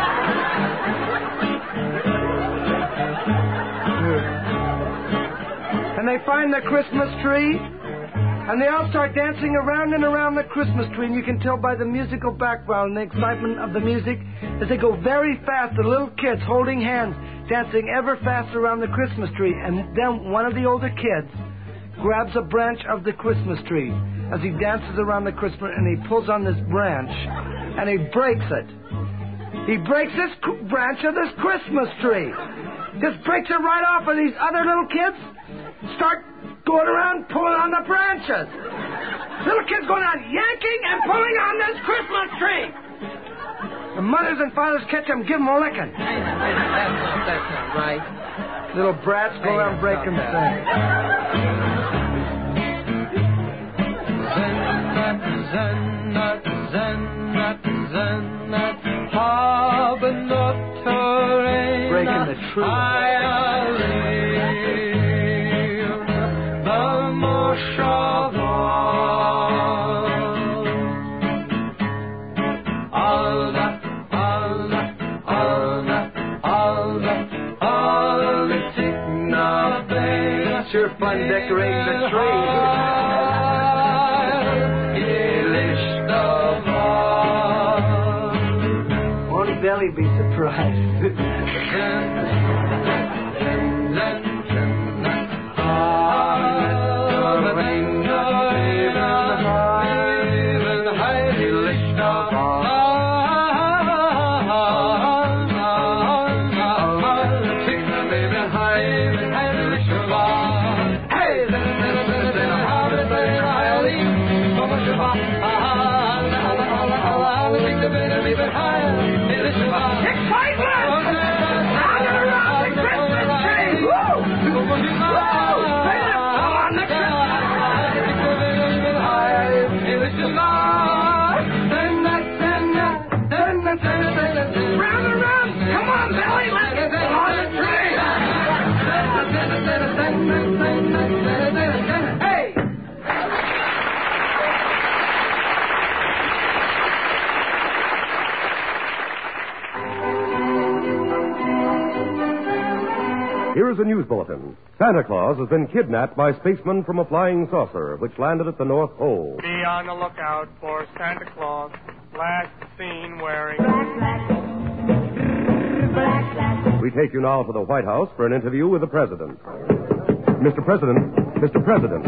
And they find the Christmas tree, and they all start dancing around and around the Christmas tree, and you can tell by the musical background and the excitement of the music as they go very fast, the little kids holding hands, dancing ever faster around the Christmas tree. And then one of the older kids grabs a branch of the Christmas tree as he dances around the Christmas, and he pulls on this branch, and he breaks it. He breaks this branch of this Christmas tree. Just breaks it right off, and these other little kids start going around pulling on the branches. Little kids going on yanking and pulling on this Christmas tree. The mothers and fathers catch them, give them a licking. That's not, that's not right. Little brats go around breaking things. Breaking the tree. Sure fun decorating the tree. Won't Belly be surprised? bit higher. Hey, listen, Bob. Excitement! Round and around the Christmas tree! Woo! Woo! Hey, on the Christmas higher. Hey, listen, Bob. Round and round. Come on, Billy. Let's get on the tree. Hey! Here is a news bulletin. Santa Claus has been kidnapped by spacemen from a flying saucer, which landed at the North Pole. Be on the lookout for Santa Claus, last seen wearing... We take you now to the White House for an interview with the President. Mister President, Mister President.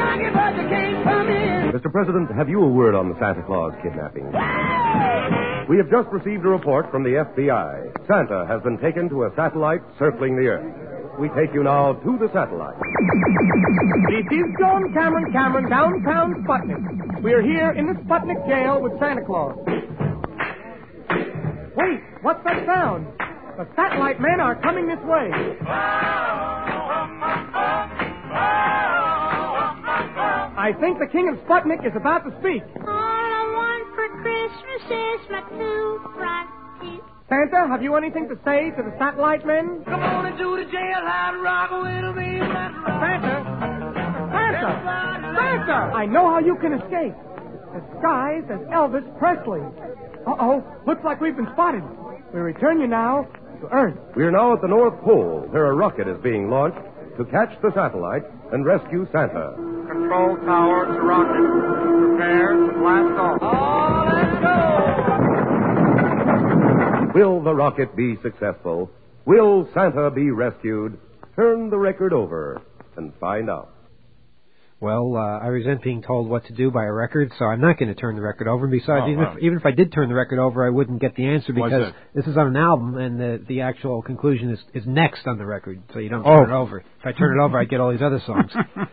Mister President, have you a word on the Santa Claus kidnapping? We have just received a report from the F B I. Santa has been taken to a satellite circling the Earth. We take you now to the satellite. This is John Cameron Cameron, downtown Sputnik. We are here in the Sputnik jail with Santa Claus. Wait, what's that sound? The satellite men are coming this way. I think the king of Sputnik is about to speak. All I want for Christmas is my two front teeth. Santa, have you anything to say to the satellite men? Come on into the jailhouse, rock with me. Santa! Santa! Santa! I know how you can escape. Disguised as Elvis Presley. Uh-oh, looks like we've been spotted. We return you now to Earth. We are now at the North Pole, where a rocket is being launched to catch the satellite and rescue Santa. Control tower to rocket. Prepare to blast off. Oh, let's go! Will the rocket be successful? Will Santa be rescued? Turn the record over and find out. Well, uh, I resent being told what to do by a record, so I'm not going to turn the record over. And besides, Oh, even, wow. if, even if I did turn the record over, I wouldn't get the answer Why's because that? this is on an album, and the, the actual conclusion is, is next on the record, so you don't Oh. turn it over. If I turn it over, I get all these other songs.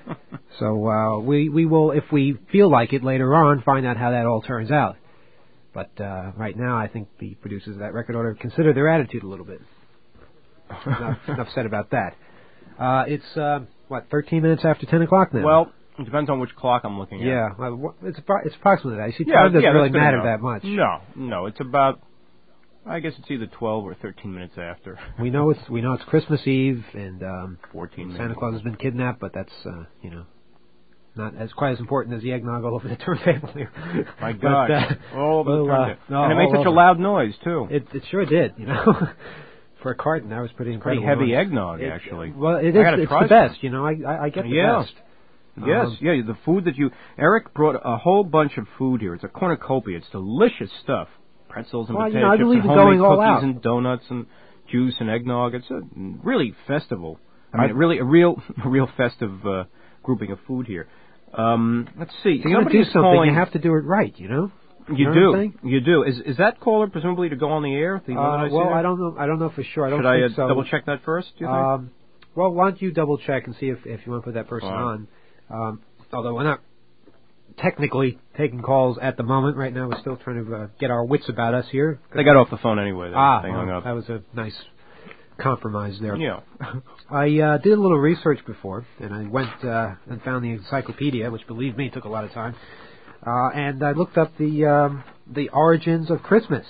So uh, we, we will, if we feel like it later on, find out how that all turns out. But uh, right now, I think the producers of that record ought to consider their attitude a little bit. enough, enough said about that. Uh, it's, uh, what, thirteen minutes after ten o'clock now? Well, it depends on which clock I'm looking at. Yeah, well, wha- it's appro- it's approximately that. You see, Yeah, time doesn't yeah, really that's good matter enough. that much. No, no, it's about, I guess it's either twelve or thirteen minutes after. We know it's we know it's Christmas Eve, and um, fourteen Santa minutes. Claus has been kidnapped, but that's uh, you know not as quite as important as the eggnog all over the turntable here. My But, God, uh, all over the well, uh, turntable. no, And it made all such a over. loud noise, too. It it sure did, you know. For a carton, that was pretty Pretty incredible. heavy noise. eggnog, It- actually. Well, it I is. gotta It's try the some. best, you know. I I, I get the Yeah. best. Yes, Um, yeah, the food that you... Eric brought a whole bunch of food here. It's a cornucopia. It's delicious stuff. Pretzels and Well, you potato know, I chips believe and in homemade going all cookies out. and donuts and juice and eggnog. It's a really festival. I mean, I- really a real a real festive uh, grouping of food here. Um, let's see. If you're going Somebody to do is something, calling. you have to do it right, you know. You know what I'm do. saying? You do. Is is that caller presumably to go on the air? The one Uh, that I see well, there? I don't know. I don't know for sure. I don't Should I think uh, so. double check that first? Do you think? Um, well, why don't you double check and see if, if you want to put that person All right. on? Um, although we're not technically taking calls at the moment. Right now, we're still trying to uh, get our wits about us here. They got off the phone anyway. They, Ah, they hung well, up. that was a nice compromise there. Yeah. I uh, did a little research before, and I went uh, and found the encyclopedia, which, believe me, took a lot of time. Uh, and I looked up the um, the origins of Christmas.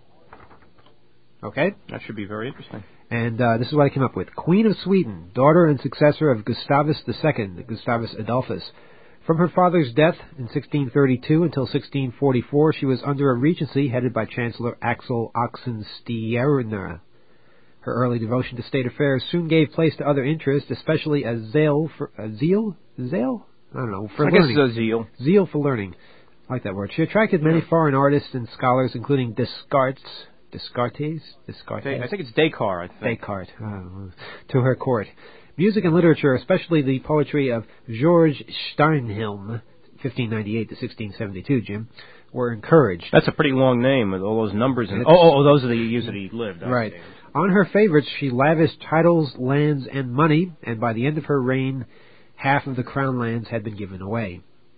Okay? That should be very interesting. And uh, this is what I came up with. Queen of Sweden, daughter and successor of Gustavus the Second, Gustavus Adolphus. From her father's death in sixteen thirty-two until sixteen forty-four, she was under a regency headed by Chancellor Axel Oxenstierna. Her early devotion to state affairs soon gave place to other interests, especially a zeal for uh, zeal, zeal. I don't know for I learning. guess uh, zeal. Zeal for learning. I like that word. She attracted many foreign artists and scholars, including Descartes, Descartes, Descartes. I think it's Descartes. I think. Descartes, uh, to her court. Music and literature, especially the poetry of George Steinhelm, fifteen ninety-eight to sixteen seventy-two, Jim, were encouraged. That's a pretty long name with all those numbers. And It's- oh, oh, oh, those are the years that he lived. I Right. see. On her favorites, she lavished titles, lands, and money, and by the end of her reign, half of the crown lands had been given away.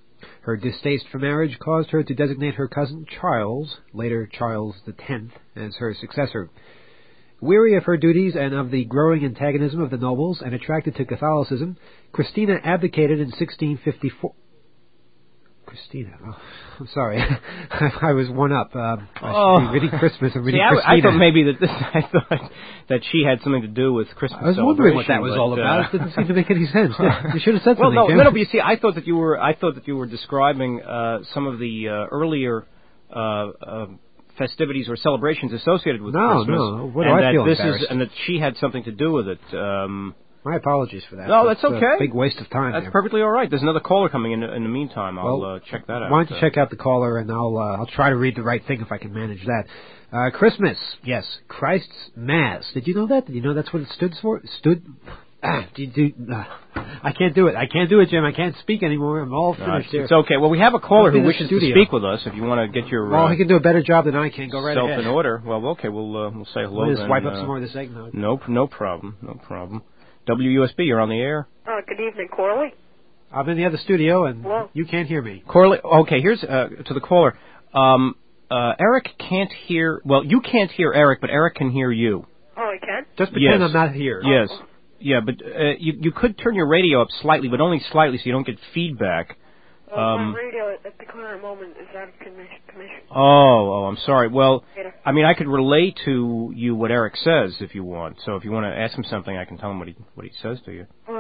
Her distaste for marriage caused her to designate her cousin Charles, later Charles the Tenth, as her successor. Weary of her duties and of the growing antagonism of the nobles, and attracted to Catholicism, Christina abdicated in sixteen fifty-four. Christina, oh, I'm sorry, I, I was one up. Uh, I oh. should be reading Christmas and reading See, I, Christina. I thought maybe that this, I thought that she had something to do with Christmas. I was wondering what that was but, all about. Uh, It didn't seem to make any sense. You should have said well, something. no, Jim. no, no. But you see, I thought that you were, I thought that you were describing uh, some of the uh, earlier uh, uh, festivities or celebrations associated with no, Christmas. No, What do and I that feel this embarrassed? is, and that she had something to do with it. Um, My apologies for that. No, that's, that's okay. A big waste of time. That's there. perfectly all right. There's another caller coming in. In the meantime, I'll well, uh, check that out. Why don't you uh, check out the caller, and I'll uh, I'll try to read the right thing if I can manage that. Uh, Christmas, yes, Christ's Mass. Did you know that? Did you know that's what it stood for? Stood. Ah, do, do, uh, I can't do it. I can't do it, Jim. I can't speak anymore. I'm all finished no, it's, here. it's okay. Well, we have a caller who wishes studio. to speak with us. If you want to get your well, uh, he can do a better job than I can. Go right self ahead. in order. Well, okay. We'll uh, we'll say hello. We'll just then, wipe up uh, some more of this eggnog. No, no problem. No problem. W U S B, you're on the air. Oh, good evening, Corley. I'm in the other studio, and Hello. you can't hear me. Corley, okay, here's uh, to the caller. Um, uh, Eric can't hear, well, you can't hear Eric, but Eric can hear you. Oh, I can? Just pretend yes. I'm not here. Yes. Yeah, but uh, you, you could turn your radio up slightly, but only slightly so you don't get feedback. Well, um, my radio at the current moment is out of commission. commission. Oh, oh, I'm sorry. Well, I mean, I could relay to you what Eric says if you want. So if you want to ask him something, I can tell him what he what he says to you. Uh,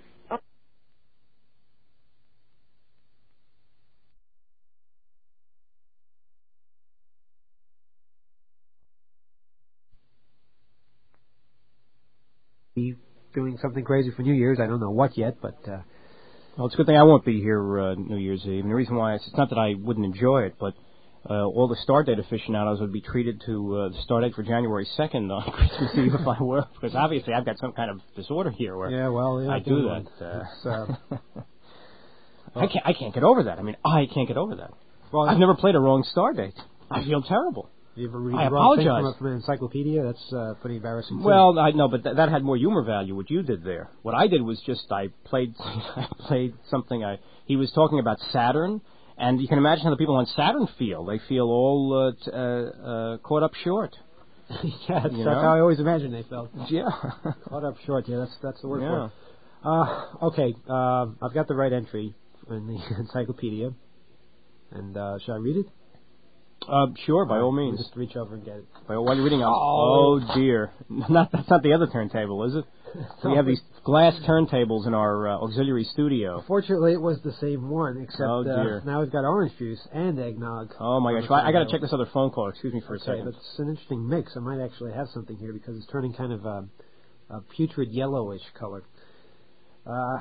Doing something crazy for New Year's. I don't know what yet, but uh, well, it's a good thing I won't be here uh, New Year's Eve. And the reason why is it's not that I wouldn't enjoy it, but uh, all the Stardate aficionados would be treated to uh, the Stardate for January second on Christmas Eve if I were, because obviously I've got some kind of disorder here where yeah, well, yeah, I do that. Uh, uh, I can't. I can't get over that. I mean, I can't get over that. Well, I've never played a wrong Stardate. I feel terrible. You ever read I the wrong thing apologize. from, from an encyclopedia? That's uh, pretty embarrassing. Too. Well, I know, but th- that had more humor value. What you did there, what I did was just I played, I played something. I he was talking about Saturn, and you can imagine how the people on Saturn feel. They feel all uh, t- uh, uh, caught up short. yeah, that's, you that's know? how I always imagine they felt. Yeah, caught up short. Yeah, that's that's the word yeah. for it. Uh, okay, uh, I've got the right entry in the encyclopedia, and uh, should I read it? Uh, sure, by all means. Just reach over and get it. By all, while you're reading, oh. oh dear, not that's not the other turntable, is it? We have these glass turntables in our uh, auxiliary studio. Fortunately, it was the same one, except oh, dear. Uh, now we've got orange juice and eggnog. Oh my gosh! Well, I got to check this other phone call. Excuse me for okay, a second. But it's an interesting mix. I might actually have something here because it's turning kind of a, a putrid yellowish color. Uh,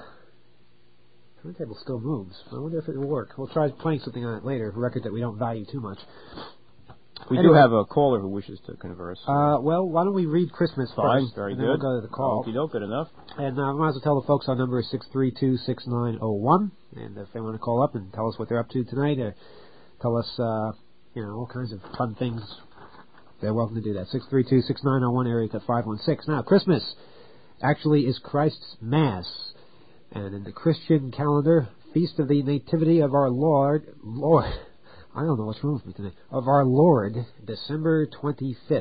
turntable still moves. I wonder if it will work. We'll try playing something on it later. A record that we don't value too much. We anyway, do have a caller who wishes to converse. Uh, well, why don't we read Christmas Fine, first? very and good. Then we'll go to the call. Okey-doke, good enough. And uh, I might as well tell the folks our number is six three two, six nine zero one. And if they want to call up and tell us what they're up to tonight, or tell us, uh, you know, all kinds of fun things, they're welcome to do that. six three two, six nine zero one, area code five one six. Now, Christmas actually is Christ's Mass. And in the Christian calendar, Feast of the Nativity of our Lord, Lord, I don't know what's wrong with me today, of our Lord, December twenty-fifth.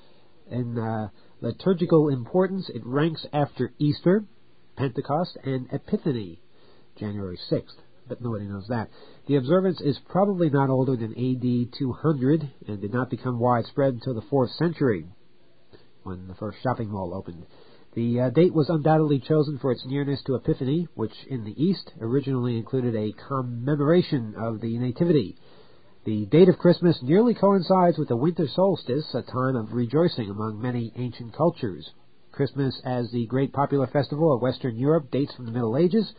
In uh, liturgical importance, it ranks after Easter, Pentecost, and Epiphany, January sixth. But nobody knows that. The observance is probably not older than A D two hundred and did not become widespread until the fourth century, when the first shopping mall opened. The uh, date was undoubtedly chosen for its nearness to Epiphany, which in the East originally included a commemoration of the Nativity. The date of Christmas nearly coincides with the winter solstice, a time of rejoicing among many ancient cultures. Christmas, as the great popular festival of Western Europe, dates from the Middle Ages.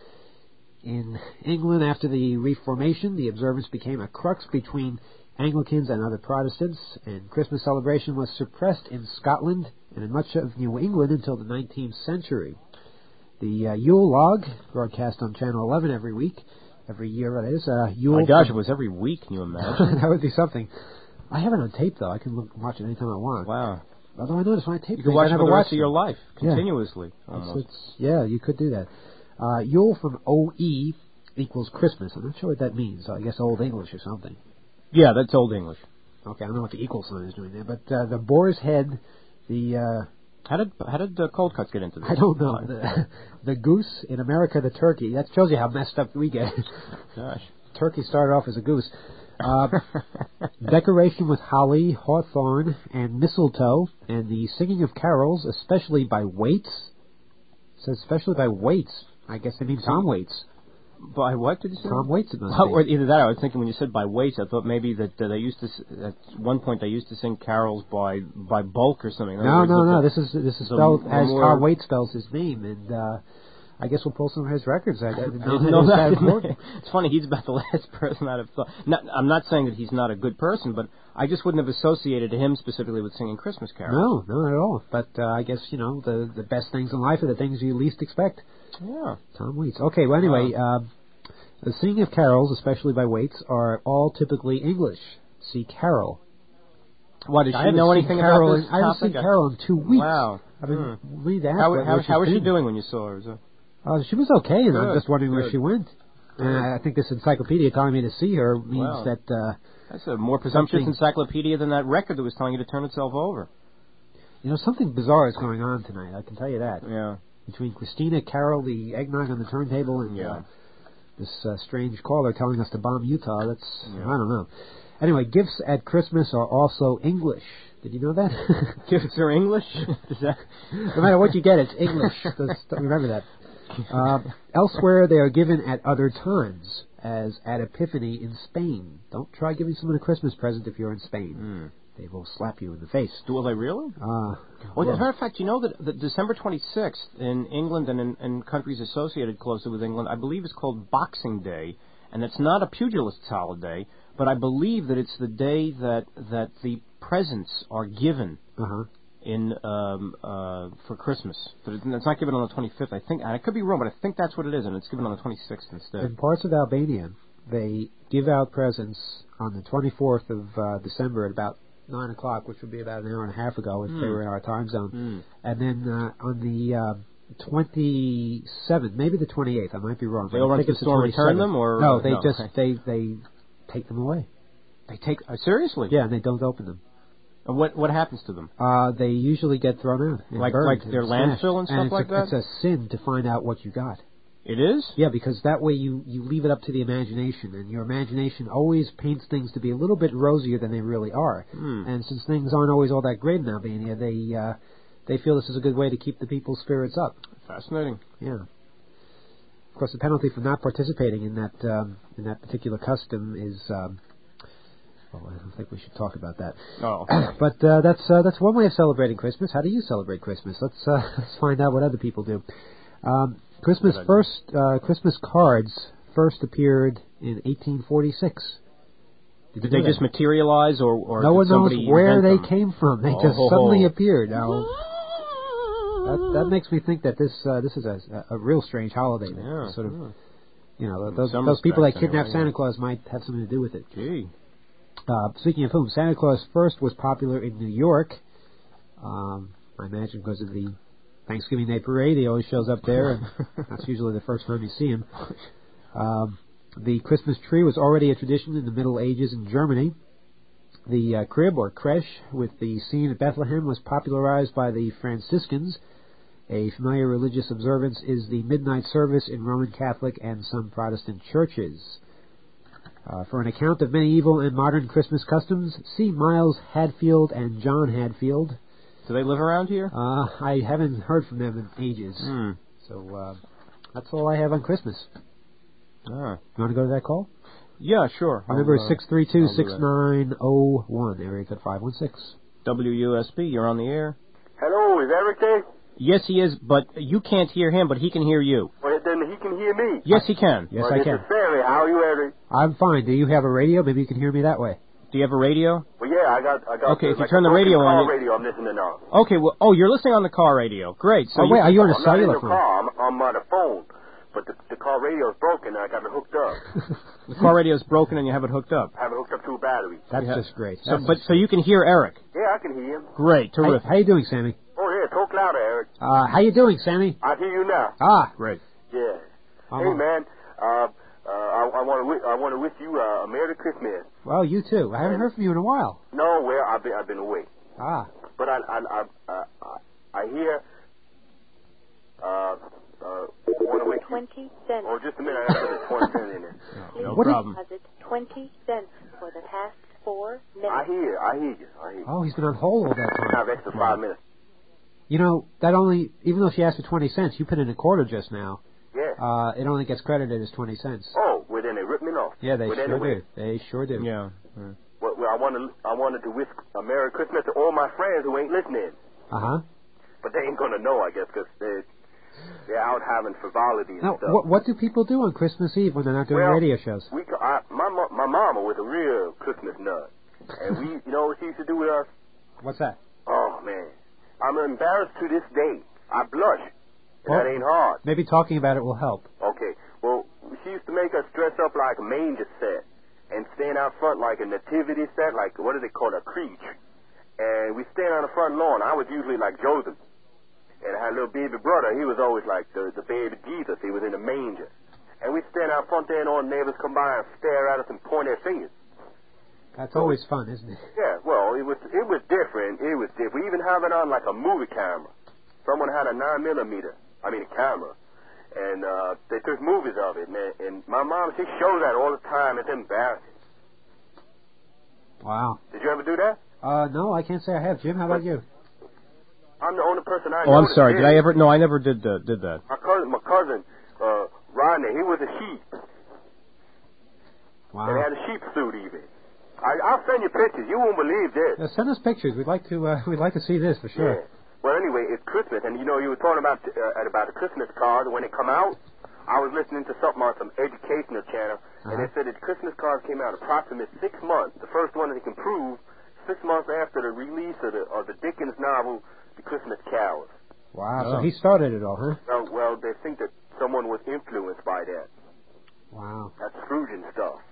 In England, after the Reformation, the observance became a crux between Anglicans and other Protestants, and Christmas celebration was suppressed in Scotland and in much of New England until the nineteenth century. The uh, Yule log, broadcast on Channel eleven every week, every year it is. Uh, Yule My gosh, it was every week, can you imagine? That would be something. I have it on tape, though. I can look, watch it anytime I want. Wow. Although I notice when I tape You can watch I it never for the rest watch of your them. life, continuously. Yeah. Almost. It's, it's, yeah, you could do that. Uh, Yule from O E equals Christmas. I'm not sure what that means. I guess Old English or something. Yeah, that's Old English. Okay, I don't know what the equal sign is doing there. But uh, the boar's head, the... Uh, how did how did the cold cuts get into this? I don't know. The, the goose, in America, the turkey. That shows you how messed up we get. Gosh. Turkey started off as a goose. Uh, decoration with holly, hawthorn, and mistletoe, and the singing of carols, especially by Waits. It says especially by Waits. I guess they mean Tom Waits. By what did you say? Tom Waits. It must oh, be. Or either that, or I was thinking when you said by Waits, I thought maybe that uh, they used to at one point they used to sing carols by by bulk or something. No, no, no. This is this is spelled as more... Tom Waits spells his name, and uh, I guess we'll pull some of his records. I, I didn't know, I didn't know that. that important. It's funny. He's about the last person I'd have thought. Not, I'm not saying that he's not a good person, but I just wouldn't have associated him specifically with singing Christmas carols. No, not at all. But uh, I guess you know the the best things in life are the things you least expect. Yeah. Tom Waits. Okay. Well, anyway. Wow. Uh, The singing of carols, especially by Waits, are all typically English. See Carol. What, does I she know anything Carol about this in, I haven't seen topic? Carol in two weeks. Wow. I mean, Hmm. read that. How, where, how, where how was she been. doing when you saw her? Is it... Uh, she was okay, and Good, I'm just wondering good. where she went. And I think this encyclopedia telling me to see her means Wow. that... Uh, That's a more presumptuous something- encyclopedia than that record that was telling you to turn itself over. You know, something bizarre is going on tonight, I can tell you that. Yeah. Between Christina, Carol, the eggnog on the turntable, and... Yeah. Uh, This uh, strange caller telling us to bomb Utah. That's Yeah. I don't know. Anyway, gifts at Christmas are also English. Did you know that? Gifts are English? Is that... No matter what you get, it's English. Just remember that. Uh, elsewhere, they are given at other times, as at Epiphany in Spain. Don't try giving someone a Christmas present if you're in Spain. Mm. They will slap you in the face. Will they really? Uh, Well, as a matter of fact, you know that, that December twenty-sixth in England and in, in countries associated closely with England, I believe it's called Boxing Day, and it's not a pugilist's holiday, but I believe that it's the day that that the presents are given uh-huh. in um, uh, for Christmas. But it's not given on the twenty-fifth. I think, and I could be wrong, but I think that's what it is, and it's given on the twenty-sixth instead. In parts of Albania, they give out presents on the twenty-fourth of uh, December at about nine o'clock, which would be about an hour and a half ago if Mm. they were in our time zone. Mm. And then uh, on the uh, twenty-seventh, maybe the twenty-eighth, I might be wrong. They but all I run think to it's the the store and return twenty-seventh. them, or no? uh, They no, just okay. they they take them away. They take uh, seriously. Yeah, and they don't open them. And what what happens to them? Uh, they usually get thrown out, and Like burned like and their smashed. landfill and stuff and it's like a, that. It's a sin to find out what you got. It is? Yeah, because that way you, you leave it up to the imagination, and your imagination always paints things to be a little bit rosier than they really are. Hmm. And since things aren't always all that great in Albania, they uh, they feel this is a good way to keep the people's spirits up. Fascinating. Yeah. Of course, the penalty for not participating in that um, in that particular custom is. Um, well, I don't think we should talk about that. Oh. But uh, that's uh, that's one way of celebrating Christmas. How do you celebrate Christmas? Let's uh, let's find out what other people do. Um, Christmas first uh, Christmas cards first appeared in eighteen forty-six. Did, did they just materialize, or, or no did one knows somebody where they invent them? came from? They oh, just ho, suddenly ho. appeared. Now, that, that makes me think that this uh, this is a, a real strange holiday. That Yeah, sort of, yeah. you know, In those some those people that respects, kidnap anyway, Santa yeah. Claus might have something to do with it. Gee. Uh, speaking of whom, Santa Claus first was popular in New York. Um, I imagine because of the Thanksgiving Day Parade, he always shows up there, and that's usually the first time you see him. Um, the Christmas tree was already a tradition in the Middle Ages in Germany. The uh, crib, or creche, with the scene at Bethlehem was popularized by the Franciscans. A familiar religious observance is the midnight service in Roman Catholic and some Protestant churches. Uh, for an account of medieval and modern Christmas customs, see Miles Hadfield and John Hadfield. Do they live around here? Uh, I haven't heard from them in ages. Hmm. So uh, that's all I have on Christmas. Ah. You want to go to that call? Yeah, sure. Our number I'll, is uh, six three two, I'll do six that. nine zero one, area code five one six. W U S B, you're on the air. Hello, is Eric there? Yes, he is, but you can't hear him, but he can hear you. Well, then he can hear me. Yes, he can. Yes, well, I this can. is Ferry. How are you, Eric? I'm fine. Do you have a radio? Maybe you can hear me that way. Do you have a radio? Well, yeah, I got, I got. Okay, the, if you like turn the a broken radio car on, you- radio, I'm listening now. Okay, well, oh, you're listening on the car radio. Great. So Oh, wait, are you on a I'm not in cellular the phone? car. I'm, I'm on the phone, but the, the car radio is broken. and I got it hooked up. The car radio is broken and you have it hooked up. I have it hooked up to a battery. That's Yeah. just great. So, That's but just so you can hear Eric. Yeah, I can hear him. Great, Hey, terrific. how you doing, Sammy? Oh yeah, talk louder, Eric. Uh, how you doing, Sammy? I hear you now. Ah, Great. Yeah. Uh-huh. Hey man, uh, uh, I want to I want to wish you uh, a Merry Christmas. Well, you too. I haven't heard from you in a while. No, well, I've been I've been away. Ah. But I I I I, I hear. Uh, uh, want to wish twenty cents. Oh, just a minute. I have to put the twenty cents in there. Please No problem. deposit twenty cents for the past four minutes. I hear. I hear you. I hear you. Oh, he's been on hold all that I time. have extra five minutes. You know, that only, even though she asked for twenty cents, you put in a quarter just now. Yeah. Uh, it only gets credited as twenty cents. Oh, well then they ripped me off. Yeah, they but sure anyway, do. They sure do. Yeah. Well, well, I wanted I wanted to wish a Merry Christmas to all my friends who ain't listening. Uh huh. But they ain't gonna know, I guess, because they they're out having frivolity and Now, stuff. what, what do people do on Christmas Eve when they're not doing Well, radio shows? We, I, my mo- my mama was a real Christmas nut, and we, you know what she used to do with us? What's that? Oh man, I'm embarrassed to this day. I blush. And Well, that ain't hard. Maybe talking about it will help. Okay. Well, she used to make us dress up like a manger set and stand out front like a nativity set, like what do they call it, a creech. And we stand on the front lawn. I was usually like Joseph. And I had a little baby brother. He was always like the, the baby Jesus. He was in the manger. And we'd stand out front there and all the neighbors come by and stare at us and point their fingers. That's always fun, isn't it? Yeah, well, it was it was different. It was different. We even have it on like a movie camera. Someone had a nine millimeter. I mean, a camera. And uh, they took movies of it. And, and my mom, she shows that all the time. It's embarrassing. Wow. Did you ever do that? Uh, no, I can't say I have. Jim, how about you? I'm the only person I Oh, know I'm that sorry. did Did I it. ever? No, I never did uh, did that. My cousin, my cousin, uh, Rodney, he was a sheep. Wow. And he had a sheep suit even. I, I'll send you pictures. You won't believe this. Uh, send us pictures. We'd like to. Uh, we'd like to see this for sure. Yeah. Well, anyway, it's Christmas, and you know, you were talking about uh, about the Christmas cards when they come out. I was listening to something on some educational channel, and they said that the Christmas cards came out approximately six months. The first one that they can prove, six months after the release of the of the Dickens novel, The Christmas Carols. Wow. Oh. So he started it all, huh? Well, well, they think that someone was influenced by that. Wow. That Scrooge stuff.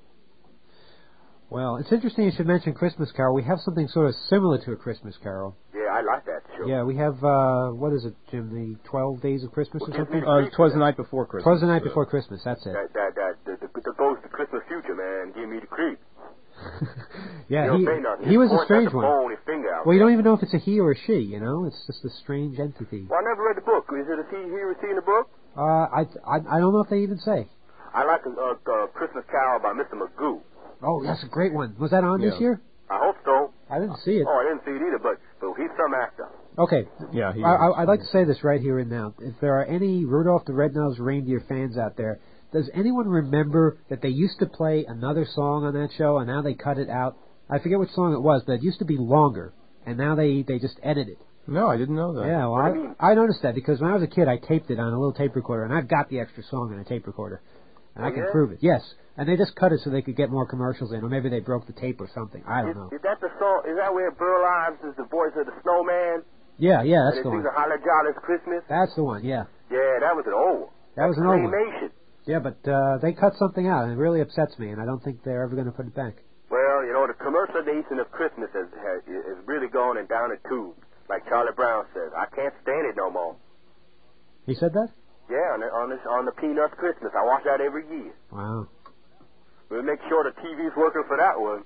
Well, it's interesting you should mention Christmas Carol. We have something sort of similar to a Christmas Carol. Yeah, I like that show. Yeah, we have, uh, what is it, Jim, the twelve Days of Christmas or something? Uh, Twas the Night Before Christmas. Twas the Night Before Christmas, that's it. That that that the, the, the Ghost of Christmas Future, man, give me the creep. Yeah, he, he, don't say nothing. he was Just a points strange at the one. bone with his finger out. Well, you don't even know if it's a he or a she, you know? It's just a strange entity. Well, I never read the book. Is it a he, he or she in the book? Uh, I, I, I don't know if they even say. I like a uh, uh, Christmas Carol by Mister Magoo. Oh, that's a great one. Was that on Yeah. this year? I hope so. I didn't see it. Oh, I didn't see it either, but, but he's some actor. Okay. Yeah, he I, is. I, I'd like to say this right here and now. If there are any Rudolph the Red-Nosed Reindeer fans out there, does anyone remember that they used to play another song on that show and now they cut it out? I forget which song it was, but it used to be longer, and now they, they just edit it. No, I didn't know that. Yeah, well, I, I noticed that because when I was a kid, I taped it on a little tape recorder, and I've got the extra song on a tape recorder. And Oh, I can yeah? prove it. Yes. And they just cut it so they could get more commercials in, or maybe they broke the tape or something. I don't Is, know. is that the song? Is that where Burl Ives is the voice of the snowman? Yeah, yeah, and that's it the one. sings a Holly Jolly's Christmas? That's the one, yeah. Yeah, that was an old one. That was an old one. Claymation. Yeah, but uh, they cut something out, and it really upsets me, and I don't think they're ever going to put it back. Well, you know, the commercialization of Christmas has, has, is really gone and down the tube. Like Charlie Brown says, I can't stand it no more. He said that? Yeah, on the, on, this, on the Peanuts Christmas. I watch that every year. Wow. We'll make sure the T V's working for that one.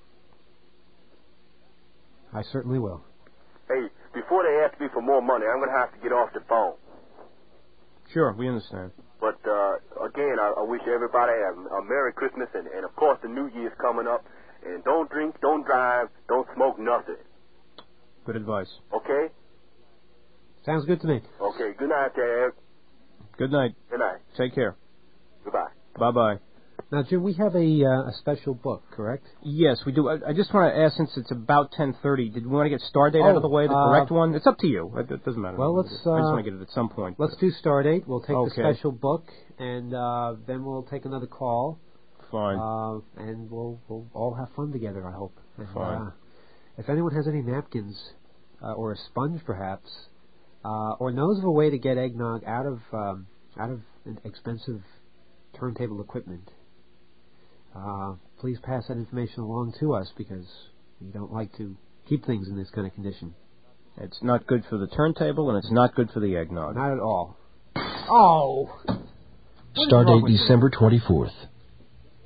I certainly will. Hey, before they ask me for more money, I'm going to have to get off the phone. Sure, we understand. But, uh, again, I, I wish everybody a, a Merry Christmas, and, and, of course, the New Year's coming up. And don't drink, don't drive, don't smoke nothing. Good advice. Okay? Sounds good to me. Okay, good night, Dad. Good night. Good night. Take care. Goodbye. Bye-bye. Now, Jim, we have a, uh, a special book, correct? Yes, we do. I, I just want to ask, since it's about ten thirty, did we want to get Star Date Oh, out of the way, the uh, correct one? It's up to you. It, it doesn't matter. Well, let's, I just uh, want to get it at some point. Let's do Stardate. We'll take Okay. the special book, and uh, then we'll take another call. Fine. Uh, and we'll we'll all have fun together, I hope. And, Fine. Uh, if anyone has any napkins, uh, or a sponge perhaps, uh, or knows of a way to get eggnog out of um, out of expensive turntable equipment, uh, please pass that information along to us, because we don't like to keep things in this kind of condition. It's not good for the turntable, and it's not good for the eggnog. Not at all. Oh! Stardate December twenty-fourth.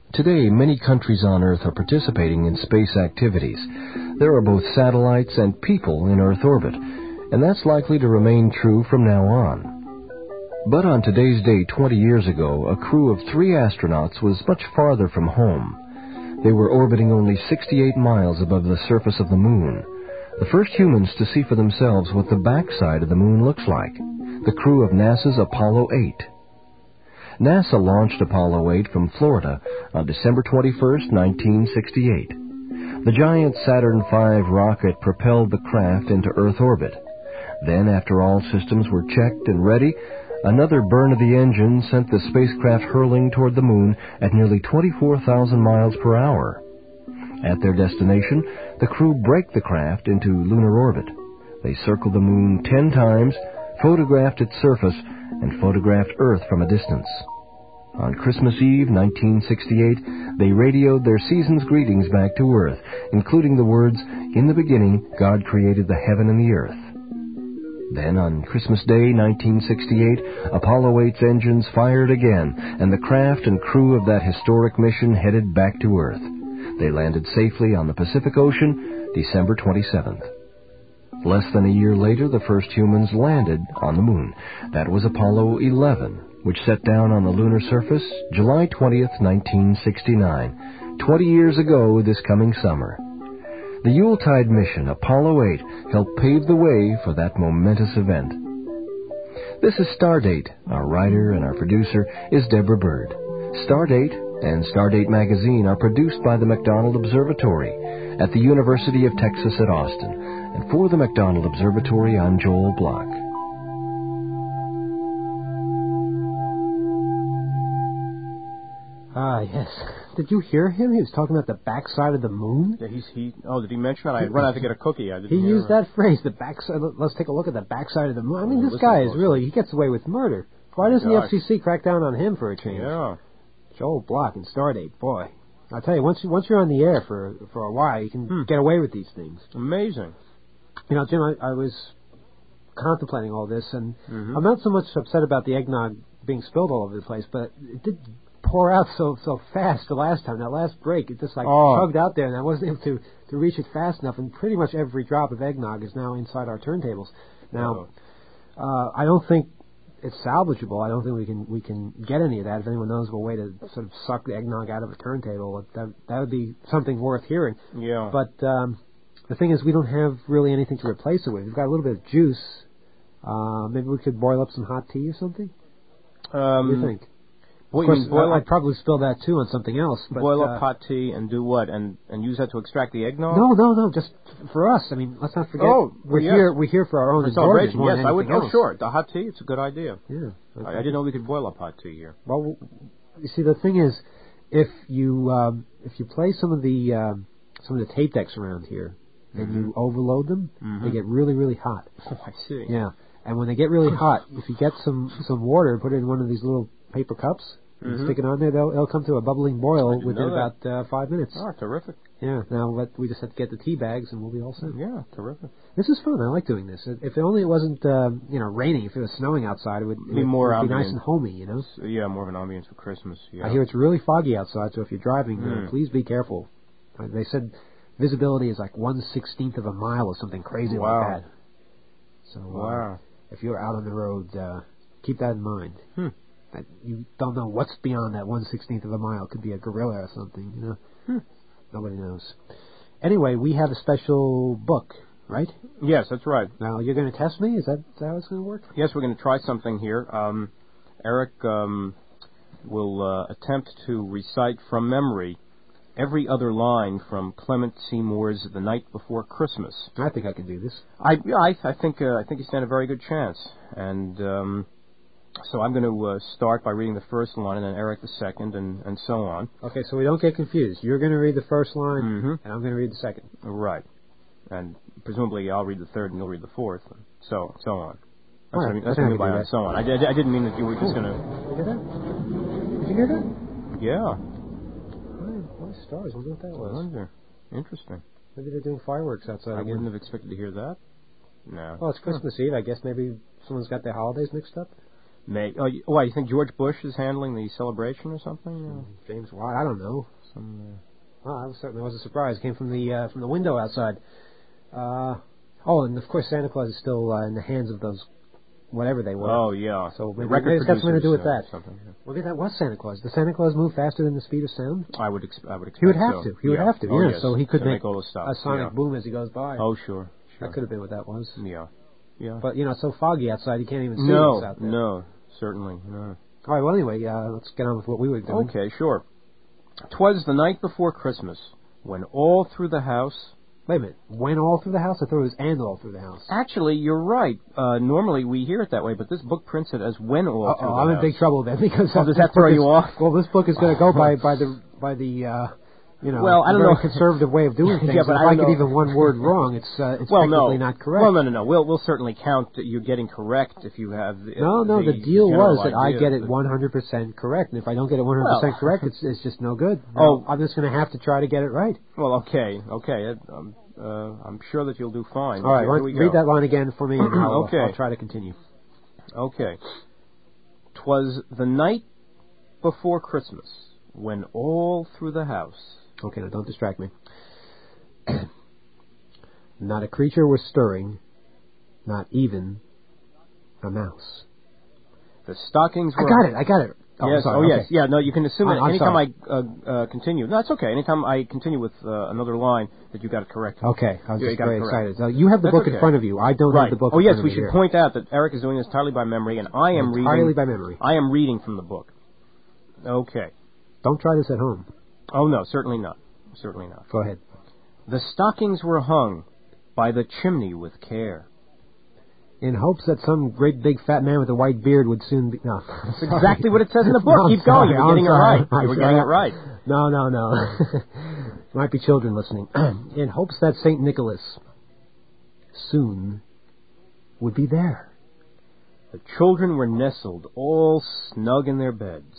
Today, many countries on Earth are participating in space activities. There are both satellites and people in Earth orbit, and that's likely to remain true from now on. But on today's day twenty years ago, a crew of three astronauts was much farther from home. They were orbiting only sixty-eight miles above the surface of the Moon, the first humans to see for themselves what the backside of the Moon looks like, the crew of NASA's Apollo eight. NASA launched Apollo eight from Florida on December twenty-first, nineteen sixty-eight. The giant Saturn five rocket propelled the craft into Earth orbit. Then, after all systems were checked and ready, another burn of the engine sent the spacecraft hurling toward the Moon at nearly twenty-four thousand miles per hour. At their destination, the crew braked the craft into lunar orbit. They circled the Moon ten times, photographed its surface, and photographed Earth from a distance. On Christmas Eve, nineteen sixty-eight, they radioed their season's greetings back to Earth, including the words, "In the beginning, God created the heaven and the earth." Then, on Christmas Day, nineteen sixty-eight, Apollo eight's engines fired again, and the craft and crew of that historic mission headed back to Earth. They landed safely on the Pacific Ocean, December twenty-seventh. Less than a year later, the first humans landed on the Moon. That was Apollo eleven, which set down on the lunar surface July twentieth, nineteen sixty-nine, twenty years ago this coming summer. The Yuletide mission, Apollo eight, helped pave the way for that momentous event. This is Stardate. Our writer and our producer is Deborah Bird. Stardate and Stardate Magazine are produced by the McDonald Observatory at the University of Texas at Austin. And for the McDonald Observatory, I'm Joel Block. Ah, yes. Did you hear him? He was talking about the backside of the Moon. Yeah, he's, he, oh, did he mention that? I run out to get a cookie. I didn't he hear used it. that phrase, the backside. Let's take a look at the backside of the Moon. I mean, Oh, this guy is listen, really, he gets away with murder. Why doesn't gosh. the F C C crack down on him for a change? Yeah. Joel Block and Stardate, boy. I'll tell you, once, you, once you're on the air for for a while, you can Hmm. get away with these things. Amazing. You know, Jim, I, I was contemplating all this, and Mhm. I'm not so much upset about the eggnog being spilled all over the place, but it did pour out so so fast the last time. That last break, it just like Oh. chugged out there, and I wasn't able to, to reach it fast enough, and pretty much every drop of eggnog is now inside our turntables. Now, uh, I don't think it's salvageable. I don't think we can we can get any of that. If anyone knows of a way to sort of suck the eggnog out of a turntable, that that would be something worth hearing. Yeah. But um, the thing is, we don't have really anything to replace it with. We've got a little bit of juice. Uh, maybe we could boil up some hot tea or something. Um, what do you think? What, of you course, mean boil I- up, I'd probably spill that too on something else. But, boil uh, up hot tea and do what? And and use that to extract the eggnog? No, no, no. Just f- for us. I mean, let's not forget. Oh, we're yes. here. We're here for our own For enjoyment celebration, more yes. than I would. anything Oh, else. sure. The hot tea. It's a good idea. Yeah. I, I didn't know we could boil up hot tea here. Well, w- you see, the thing is, if you um, if you play some of the um, some of the tape decks around here and Mhm. you overload them, Mhm. they get really, really hot. Oh, I see. Yeah. And when they get really hot, if you get some some water, put it in one of these little paper cups, and Mhm. stick it on there, they'll, they'll come to a bubbling boil didn't within know about uh, five minutes. Oh, terrific. Yeah. Now let, we just have to get the tea bags, and we'll be all set. Yeah, terrific. This is fun. I like doing this. If only it wasn't, um, you know, raining. If it was snowing outside, it would, it Be would, more it would be nice ambient. and homey, you know. So, yeah, more of an ambience for Christmas. Yeah. I hear it's really foggy outside, so if you're driving, uh, Mm. please be careful. Uh, they said visibility is like one sixteenth of a mile or something crazy Wow. like that. So uh, Wow. if you're out on the road, uh, keep that in mind. Hmm. That you don't know what's beyond that one sixteenth of a mile. It could be a gorilla or something, you know. Hmm. Nobody knows. Anyway, we have a special book, right? Yes, that's right. Now you're going to test me. Is that, is that how it's going to work? Yes, we're going to try something here. Um, Eric um, will uh, attempt to recite from memory every other line from Clement Seymour's "The Night Before Christmas." I think I can do this. I yeah, I, I think uh, I think you stand a very good chance. And um, so I'm going to uh, start by reading the first line, and then Eric the second, and, and so on. Okay, so we don't get confused. You're going to read the first line, Mm-hmm. and I'm going to read the second. Right. And presumably I'll read the third, and you'll read the fourth, and so so on. That's All what I right, mean, that's I what I think mean I by can do and that. so on. I, did, I didn't mean that you were just Cool. going to... Did you hear that? Did you hear that? Yeah. Why stars? I wonder what that I was. wonder. Interesting. Maybe they're doing fireworks outside I again. wouldn't have expected to hear that. No. Well, it's Christmas Eve. I guess maybe someone's got their holidays mixed up. May. Oh, you, why, you think George Bush is handling the celebration or something? Mm, James Watt, I don't know. Some. Uh, well, that was certainly was a surprise. It came from the uh, from the window outside. Uh, oh, and of course Santa Claus is still uh, in the hands of those, whatever they were. Oh yeah. So the maybe, record maybe it's got something to do with uh, that. Something, yeah. Well, maybe that was Santa Claus. Does Santa Claus move faster than the speed of sound? I would. Ex- I would expect. He would have so. to. He yeah. would have to. Oh, yeah. yes. So he could to make, make all the stops. a sonic yeah. boom as he goes by. Oh sure. Sure. That could have been what that was. Yeah. Yeah. But you know, it's so foggy outside, you can't even see no, what's out there. No. Certainly. No. All right. Well, anyway, uh, let's get on with what we were doing. Okay. Sure. 'Twas the night before Christmas, when all through the house. Wait a minute. When all through the house? I thought it was and all through the house. Actually, you're right. Uh, normally we hear it that way, but this book prints it as when all Uh-oh, through the I'm house. in big trouble then because oh, does that throw you off? Well, this book is going to go by by the by the uh, you know well, I don't very know. conservative way of doing things. yeah, but if I, I don't get know. even one word wrong, it's uh, it's well, technically no. not correct. Well, no, no, no. We'll we'll certainly count that you're getting correct if you have. The, no, no. The, the deal general was that idea, I get it but... one hundred percent correct, and if I don't get it one hundred percent well, correct, it's it's just no good. Oh, no, I'm just going to have to try to get it right. Well, okay, okay. Um, uh, I'm sure that you'll do fine. All right, Here, here we read go. that line again for me, and I'll, okay. I'll try to continue. Okay. 'Twas the night before Christmas, when all through the house. Okay, now don't distract me. Not a creature was stirring, not even a mouse. The stockings were... I got it, I got it. Oh, yes, sorry, oh okay. yes, yeah, no, you can assume I'm, that I'm anytime sorry. I uh, uh, continue... No, it's okay. Anytime I continue with uh, another line, that you got it correct. Okay, I was yeah, just very excited. So you have the That's book okay. in front of you. I don't right. have the book oh, in yes, front of we me should here. point out that Eric is doing this entirely by memory, and I am reading... Entirely by memory. I am reading from the book. Okay. Don't try this at home. Oh, no, certainly not. Certainly not. Go ahead. The stockings were hung by the chimney with care. In hopes that some great big fat man with a white beard would soon be... No. That's exactly what it says in the book. No, Keep going. sorry, You're I'm getting sorry. it right. I'm You were sorry. getting it right. No, no, no. Might be children listening. In hopes that Saint Nicholas soon would be there. The children were nestled all snug in their beds.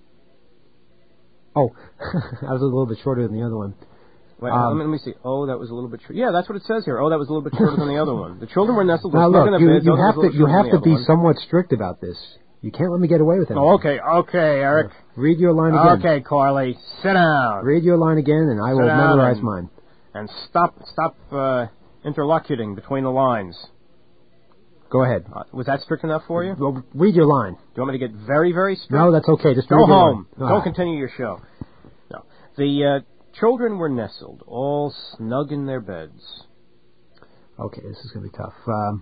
Oh, that was a little bit shorter than the other one. Wait, Um, let, me, let me see. Oh, that was a little bit short. Yeah, that's what it says here. Oh, that was a little bit shorter than the other one. The children were nestled Now snug look, in you, their beds. you Oh, that have was a to you little have shorter to than the be other one. somewhat strict about this. You can't let me get away with it. Oh, okay, okay, Eric. Read your line again. Okay, Carly, sit down. Read your line again, and I Sit will down memorize and, mine. And stop, stop uh, interlocuting between the lines. Go ahead. Uh, was that strict enough for you? Well, read your line. Do you want me to get very, very strict? No, that's okay. Just go read your home. line. Don't Ah. continue your show. No. The uh, children were nestled, all snug in their beds. Okay, this is going to be tough. Um,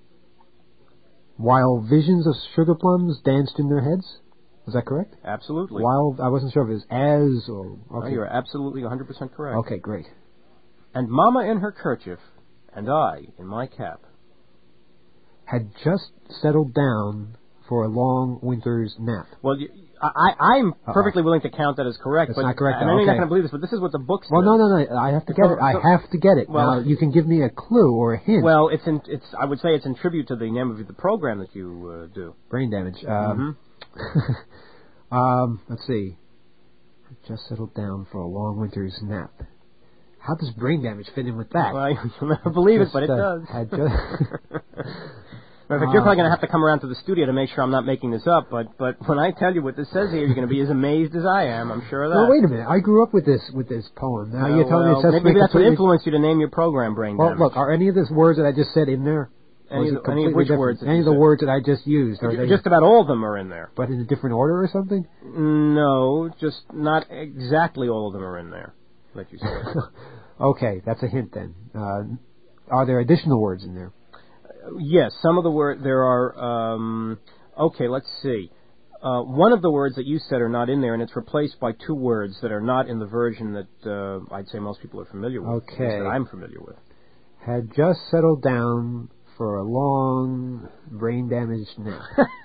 while visions of sugar plums danced in their heads? Is that correct? Absolutely. While, I wasn't sure if it was as or... Okay. No, you're absolutely one hundred percent correct. Okay, great. And Mama in her kerchief, and I in my cap. Had just settled down for a long winter's nap. Well, you, I, I'm Uh-oh. perfectly willing to count that as correct. That's but not correct, I know though. you're not Okay. going to believe this, but this is what the book says. Well, no, no, no. I have to get So- it. I so- have to get it. Well- now, you can give me a clue or a hint. Well, it's in, it's. I would say it's in tribute to the name of the program that you uh, do. Brain damage. Um, Mm-hmm. um, let's see. Just settled down for a long winter's nap. How does brain damage fit in with that? Well, you'll never believe Just, it, but it uh, does. Had just In fact, you're probably going to have to come around to the studio to make sure I'm not making this up, but but when I tell you what this says here, you're going to be as amazed as I am. I'm sure of that. No, wait a minute. I grew up with this with this poem. Now Oh, you're telling well, me it says maybe, maybe that's what completely- influenced you to name your program Brain Well, Damage. look, are any of these words that I just said in there? Or Any is of it the- any of completely which different? words that Any you of the said? words that I just used? Are they, Just about all of them are in there. but in a different order or something? No, just not exactly all of them are in there. Let you say. Okay, that's a hint then. Uh, are there additional words in there? Yes, some of the words there are. Um, okay, let's see. Uh, one of the words that you said are not in there, and it's replaced by two words that are not in the version that uh, I'd say most people are familiar with. at least Okay. that I'm familiar with. Had just settled down for a long brain damaged nap.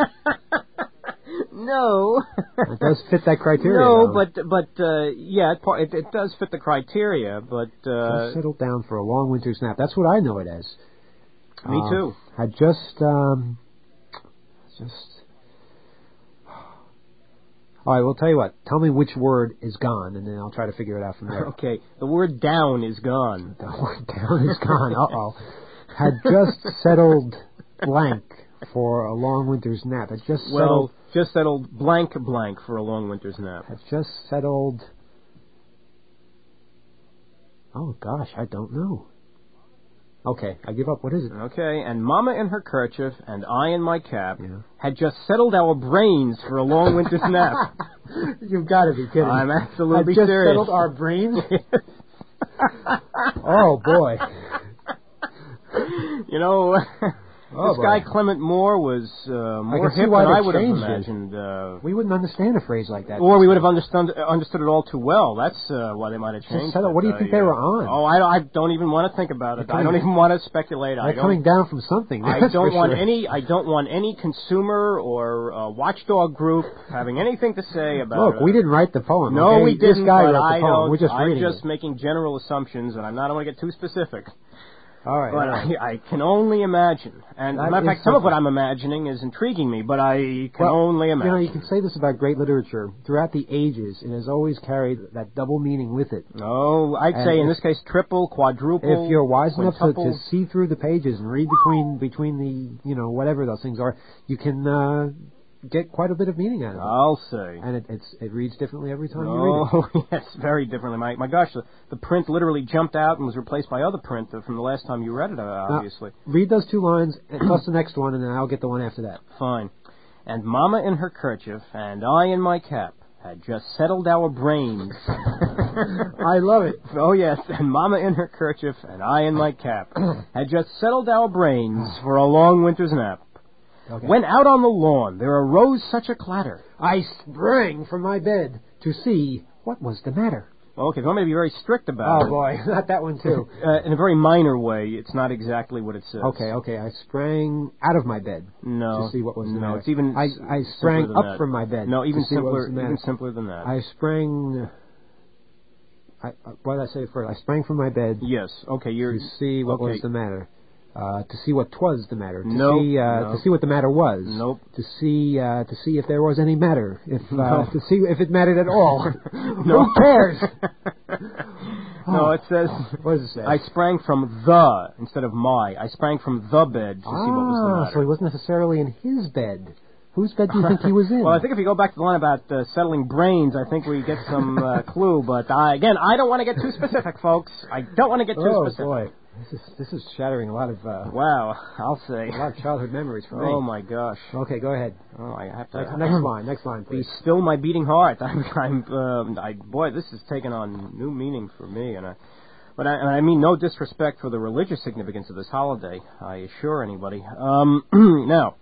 No. It does fit that criteria. No, though. but but uh, yeah, it, par- it, it does fit the criteria. But uh, Just settled down for a long winter's nap. That's what I know it as. me Uh, too. Had just, um, just. All right, we'll tell you what. Tell me which word is gone, and then I'll try to figure it out from there. Okay, the word down is gone. The word down is gone. Uh oh. Had just settled blank for a long winter's nap. It just Well, settled. just settled blank blank for a long winter's nap. It just settled. Oh gosh, I don't know. Okay, I give up. What is it? Okay, and Mama in her kerchief and I in my cap yeah. had just settled our brains for a long winter's nap. You've got to be kidding. I'm absolutely had just serious. Settled our brains? Oh boy. You know, oh, this boy. guy Clement Moore was uh, more I hip than I would have imagined. Uh, we wouldn't understand a phrase like that. Or we would have understood understood it all too well. That's uh, why they might have changed it. What do you uh, think yeah. they were on? Oh, I, I don't even want to think about it. I don't even want to speculate. They're I don't, coming down from something. I don't want sure. any. I don't want any consumer or uh, watchdog group having anything to say about Look, it. Look, we didn't write the poem. No, okay? we didn't. This guy but wrote I the poem. don't. We're just I'm reading just it. making general assumptions, and I'm not going to get too specific. All right. But all right. I, I can only imagine. And as a matter of fact, some of what I'm imagining is intriguing me, but I can well, only imagine. You know, you can say this about great literature. Throughout the ages, it has always carried that double meaning with it. Oh, I'd and say if, in this case triple, quadruple. If you're wise enough to, quintuple. to see through the pages and read between between the, you know, whatever those things are, you can uh, get quite a bit of meaning out of it. I'll say. And it it's, it reads differently every time oh, you read it. Oh, yes, very differently. My, my gosh, the, the print literally jumped out and was replaced by other print from the last time you read it, obviously. Now, read those two lines, plus the next one, and then I'll get the one after that. Fine. And Mama in her kerchief and I in my cap had just settled our brains. I love it. Oh, yes, and Mama in her kerchief and I in my cap had just settled our brains for a long winter's nap. Okay. When out on the lawn, there arose such a clatter. I sprang from my bed to see what was the matter. Well, okay, don't want me to be very strict about oh, it. Oh, boy, not that one, too. uh, in a very minor way, it's not exactly what it says. Okay, okay, I sprang out of my bed no, to see what was the no, matter. No, it's even I, I sprang up that. from my bed No, even to see simpler, what was the matter. even simpler than that. I sprang... I, uh, what did I say first? I sprang from my bed. Yes, okay, you're... To see what okay. was the matter. Uh, to see what twas the matter. To nope, see uh, no. to see what the matter was. Nope. To see uh, to see if there was any matter. If uh, no. to see if it mattered at all. no. Who cares? No, it says. What does it say? I sprang from the instead of my. I sprang from the bed to ah, see what was the matter. So he wasn't necessarily in his bed. Whose bed do you think he was in? Well, I think if you go back to the line about uh, settling brains, I think we get some uh, clue. But I, again, I don't want to get too specific, folks. I don't want to get too oh, specific. Oh boy. This is this is shattering a lot of uh, wow, I'll say a lot of childhood memories for me. Oh my gosh. Okay, go ahead. Oh, I have to. Next, next line, next line, please. Be still, my beating heart. I'm, I'm, um, I boy, this is taking on new meaning for me, and I, but I, and I mean no disrespect for the religious significance of this holiday. I assure anybody. Um, now.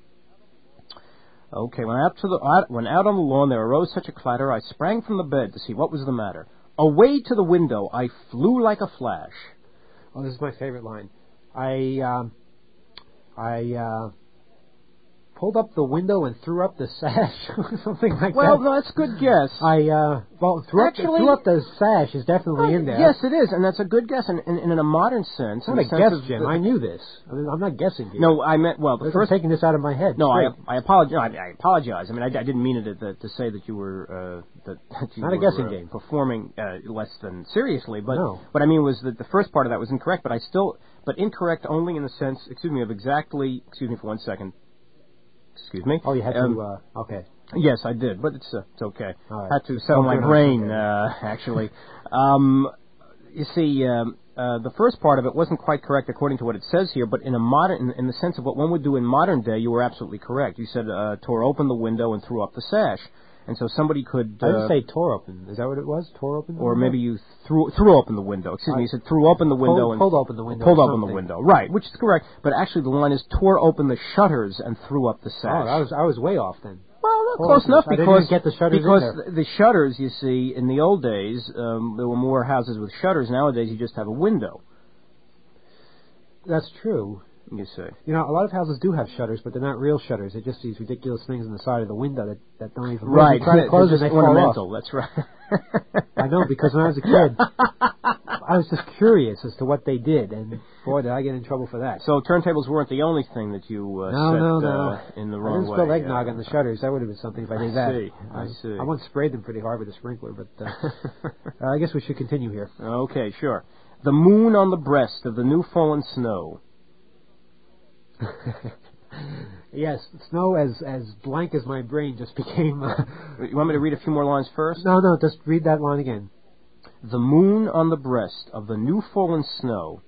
Okay, when out to the out, when out on the lawn there arose such a clatter, I sprang from the bed to see what was the matter. Away to the window I flew like a flash. Oh, this is my favorite line. I, um, I, uh, pulled up the window and threw up the sash, something like well, that. Well, that's a good guess. I, uh, well, threw, Actually, up, threw up the sash is definitely uh, in there. Yes, it is, and that's a good guess. And in, in, in a modern sense, it's not in a the guess, sense Jim. The, I knew this. I mean, I'm not guessing here. No, I meant well. The I'm first taking this out of my head. No, Straight. I, I apologize. No, I, I apologize. I mean, I, I didn't mean it to, to say that you were uh, that, that you not were, a guessing uh, game. performing uh, less than seriously. But no. what I mean was that the first part of that was incorrect. But I still, but incorrect only in the sense, excuse me, of exactly. Excuse me for one second. Excuse me. Oh, you had um, to. Uh, okay. Yes, I did, but it's uh, it's okay. Right. Had to settle my brain, uh, actually. um, you see, um, uh, the first part of it wasn't quite correct according to what it says here, but in a modern, in, in the sense of what one would do in modern day, you were absolutely correct. You said uh, tore open the window and threw up the sash, and so somebody could. Uh, I didn't say tore open. Is that what it was? Tore open. The or window? maybe you threw threw open the window. Excuse I, me. You said threw open the window pulled, and pulled open the window. Pulled open the window. Right, which is correct. But actually, the line is tore open the shutters and threw up the sash. Oh, I was I was way off then. Well, close enough I because didn't get the shutters because in there. the shutters, you see, in the old days, um, there were more houses with shutters. Nowadays, you just have a window. That's true. You see. You know, a lot of houses do have shutters, but they're not real shutters. They're just these ridiculous things on the side of the window that, that don't even... Right. You try to close just and they ornamental. fall off. That's right. I know, because when I was a kid, I was just curious as to what they did, and boy, did I get in trouble for that. So turntables weren't the only thing that you uh, no, set no, no. Uh, in the wrong way. I didn't way. spill eggnog uh, on the shutters. That would have been something if I did I that. See, I, I see. I once sprayed them pretty hard with a sprinkler, but uh, uh, I guess we should continue here. Okay, sure. The moon on the breast of the new fallen snow. Yes, snow as as blank as my brain just became. Uh, you want me to read a few more lines first? No, no, just read that line again. The moon on the breast of the new fallen snow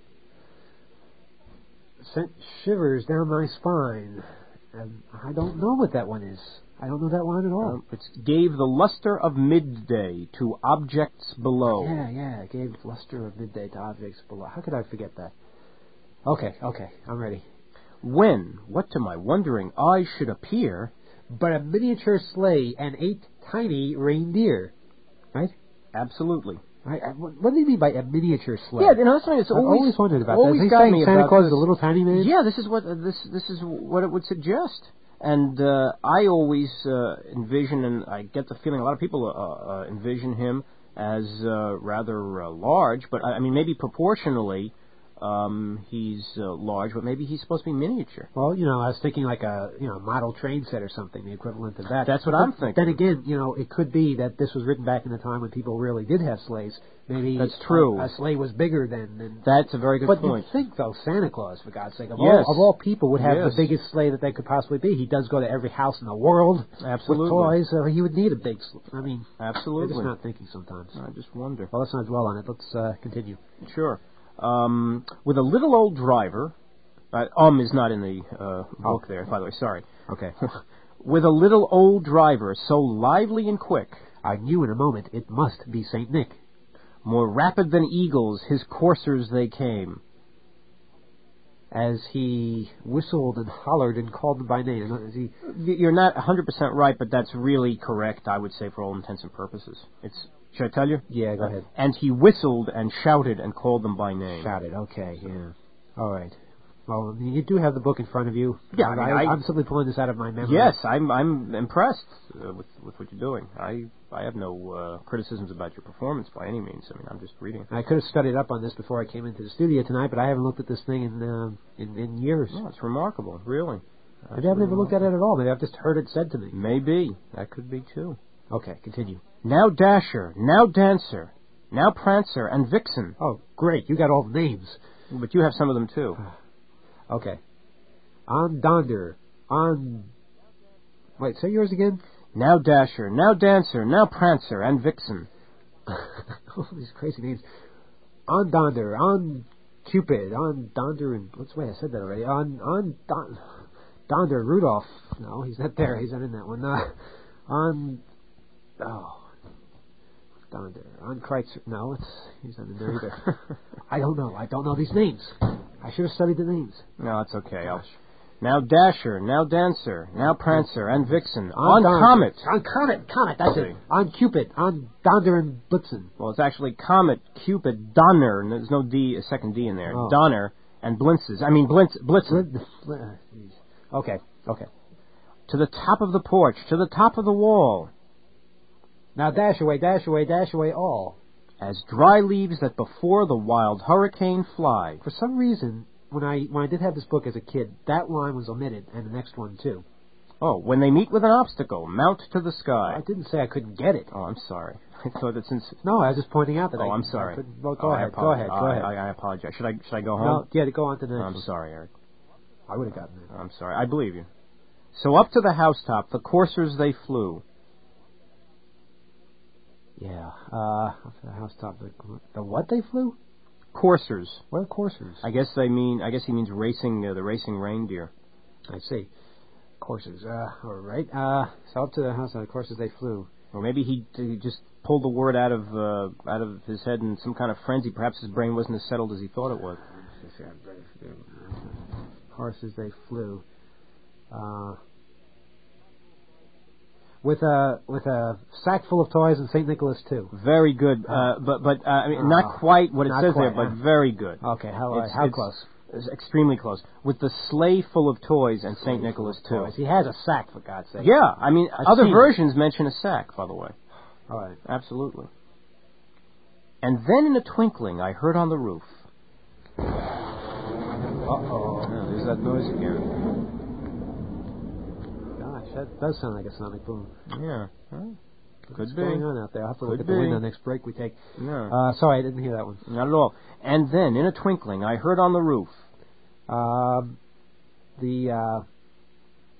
sent shivers down my spine. And I don't know what that one is. I don't know that one at all. Um, it gave the luster of midday to objects below. Yeah, yeah, it gave luster of midday to objects below. How could I forget that? Okay, okay, I'm ready. When, what to my wondering eye should appear, but a miniature sleigh and eight tiny reindeer. Right? Absolutely. I, I, what do you mean by a miniature sleigh? Yeah, you know, something it's I've always, always wondered about always that. Is he got saying me Santa about Claus this. is a little tiny man? Yeah, this is what uh, this this is what it would suggest. And uh, I always uh, envision, and I get the feeling a lot of people uh, uh, envision him as uh, rather uh, large, but I mean maybe proportionally. Um, he's uh, large, but maybe he's supposed to be miniature. Well, you know, I was thinking like a you know model train set or something, the equivalent of that. That's what but I'm thinking. Then again, you know, it could be that this was written back in the time when people really did have sleighs. Maybe that's true. A, a sleigh was bigger than. than that's a very good but point. But you think though, Santa Claus, for God's sake, of yes. all of all people, would have yes. the biggest sleigh that they could possibly be. He does go to every house in the world Absolutely. with toys, so he would need a big. Sleigh. I mean, absolutely. I'm just not thinking sometimes. I just wonder. Well, let's not dwell on it. Let's uh, continue. Sure. Um, with a little old driver, uh, um is not in the uh, book oh. there, by the way, sorry. Okay. With a little old driver, so lively and quick, I knew in a moment it must be Saint Nick. More rapid than eagles, his coursers they came. As he whistled and hollered and called them by name. Is he... You're not one hundred percent right, but that's really correct, I would say, for all intents and purposes. It's... Should I tell you? Yeah, go ahead. And he whistled and shouted and called them by name. Shouted, okay, yeah. All right. Well, you do have the book in front of you. Yeah, I mean, I, I, I'm simply pulling this out of my memory. Yes, I'm I'm impressed uh, with with what you're doing. I I have no uh, criticisms about your performance by any means. I mean, I'm just reading. I could have studied up on this before I came into the studio tonight, but I haven't looked at this thing in uh, in, in years. Oh, it's remarkable, really. Maybe I haven't even looked at it at all. Maybe I've just heard it said to me. Maybe. That could be, too. Okay, continue. Now Dasher, now Dancer, now Prancer, and Vixen. Oh, great. You got all the names. But you have some of them, too. Okay. On Donder, on... Wait, say yours again? Now Dasher, now Dancer, now Prancer, and Vixen. All these crazy names. On Donder, on Cupid, on Donder, and... Let's wait, I said that already. On, on Don, Donder, Rudolph. No, he's not there. He's not in that one. Uh, on... Oh... Donder, on Kreitzer. No, it's, he's not in there either. I don't know. I don't know these names. I should have studied the names. No, it's okay. I'll, now Dasher, now Dancer, now Prancer, and Vixen. On, on Comet. On Comet, Comet, that's it. On Cupid, on Donder and Blitzen. Well, it's actually Comet, Cupid, Donner, and there's no D, a second D in there. Oh. Donner and Blintzes. I mean, Blintz, Blitzen. Blin, okay, okay. To the top of the porch, to the top of the wall. Now dash away, dash away, dash away all. As dry leaves that before the wild hurricane fly. For some reason, when I when I did have this book as a kid, that line was omitted, and the next one too. Oh, when they meet with an obstacle, mount to the sky. I didn't say I couldn't get it. Oh, I'm sorry. I thought that since... No, I was just pointing out that oh, I... Oh, I'm sorry. I well, go, oh, ahead, go ahead, go ahead, I, I, I apologize. Should I should I go home? No, yeah, go on to the next oh, I'm one. sorry, Eric. I would have gotten it. I'm sorry. I believe you. So up to the housetop, the coursers they flew. Yeah, uh, up to the housetop. The, the what they flew? Coursers. What are coursers? I guess they mean. I guess he means racing. Uh, the racing reindeer. I see. Coursers. Uh, all right. Uh, so up to the housetop, the coursers they flew. Or maybe he, he just pulled the word out of uh, out of his head in some kind of frenzy. Perhaps his brain wasn't as settled as he thought it was. Horses they flew. Uh. With a with a sack full of toys and Saint Nicholas too. Very good, uh, but but uh, I mean uh, not quite what it says quite, there, but huh? very good. Okay, how it's, how it's, close? It's extremely close. With the sleigh full of toys and Saint Nicholas too. Toys. He has a sack, for God's sake. Yeah, I mean I've other seen versions it. mention a sack, by the way. All right, absolutely. And then in a twinkling, I heard on the roof. Uh oh, yeah, there's that noise again. That does sound like a sonic boom. Yeah. Huh? Could What's be. going on out there? I'll have to Could look at be. the window next break we take. Yeah. Uh, sorry, I didn't hear that one. Not at all. And then, in a twinkling, I heard on the roof. Um, the, uh,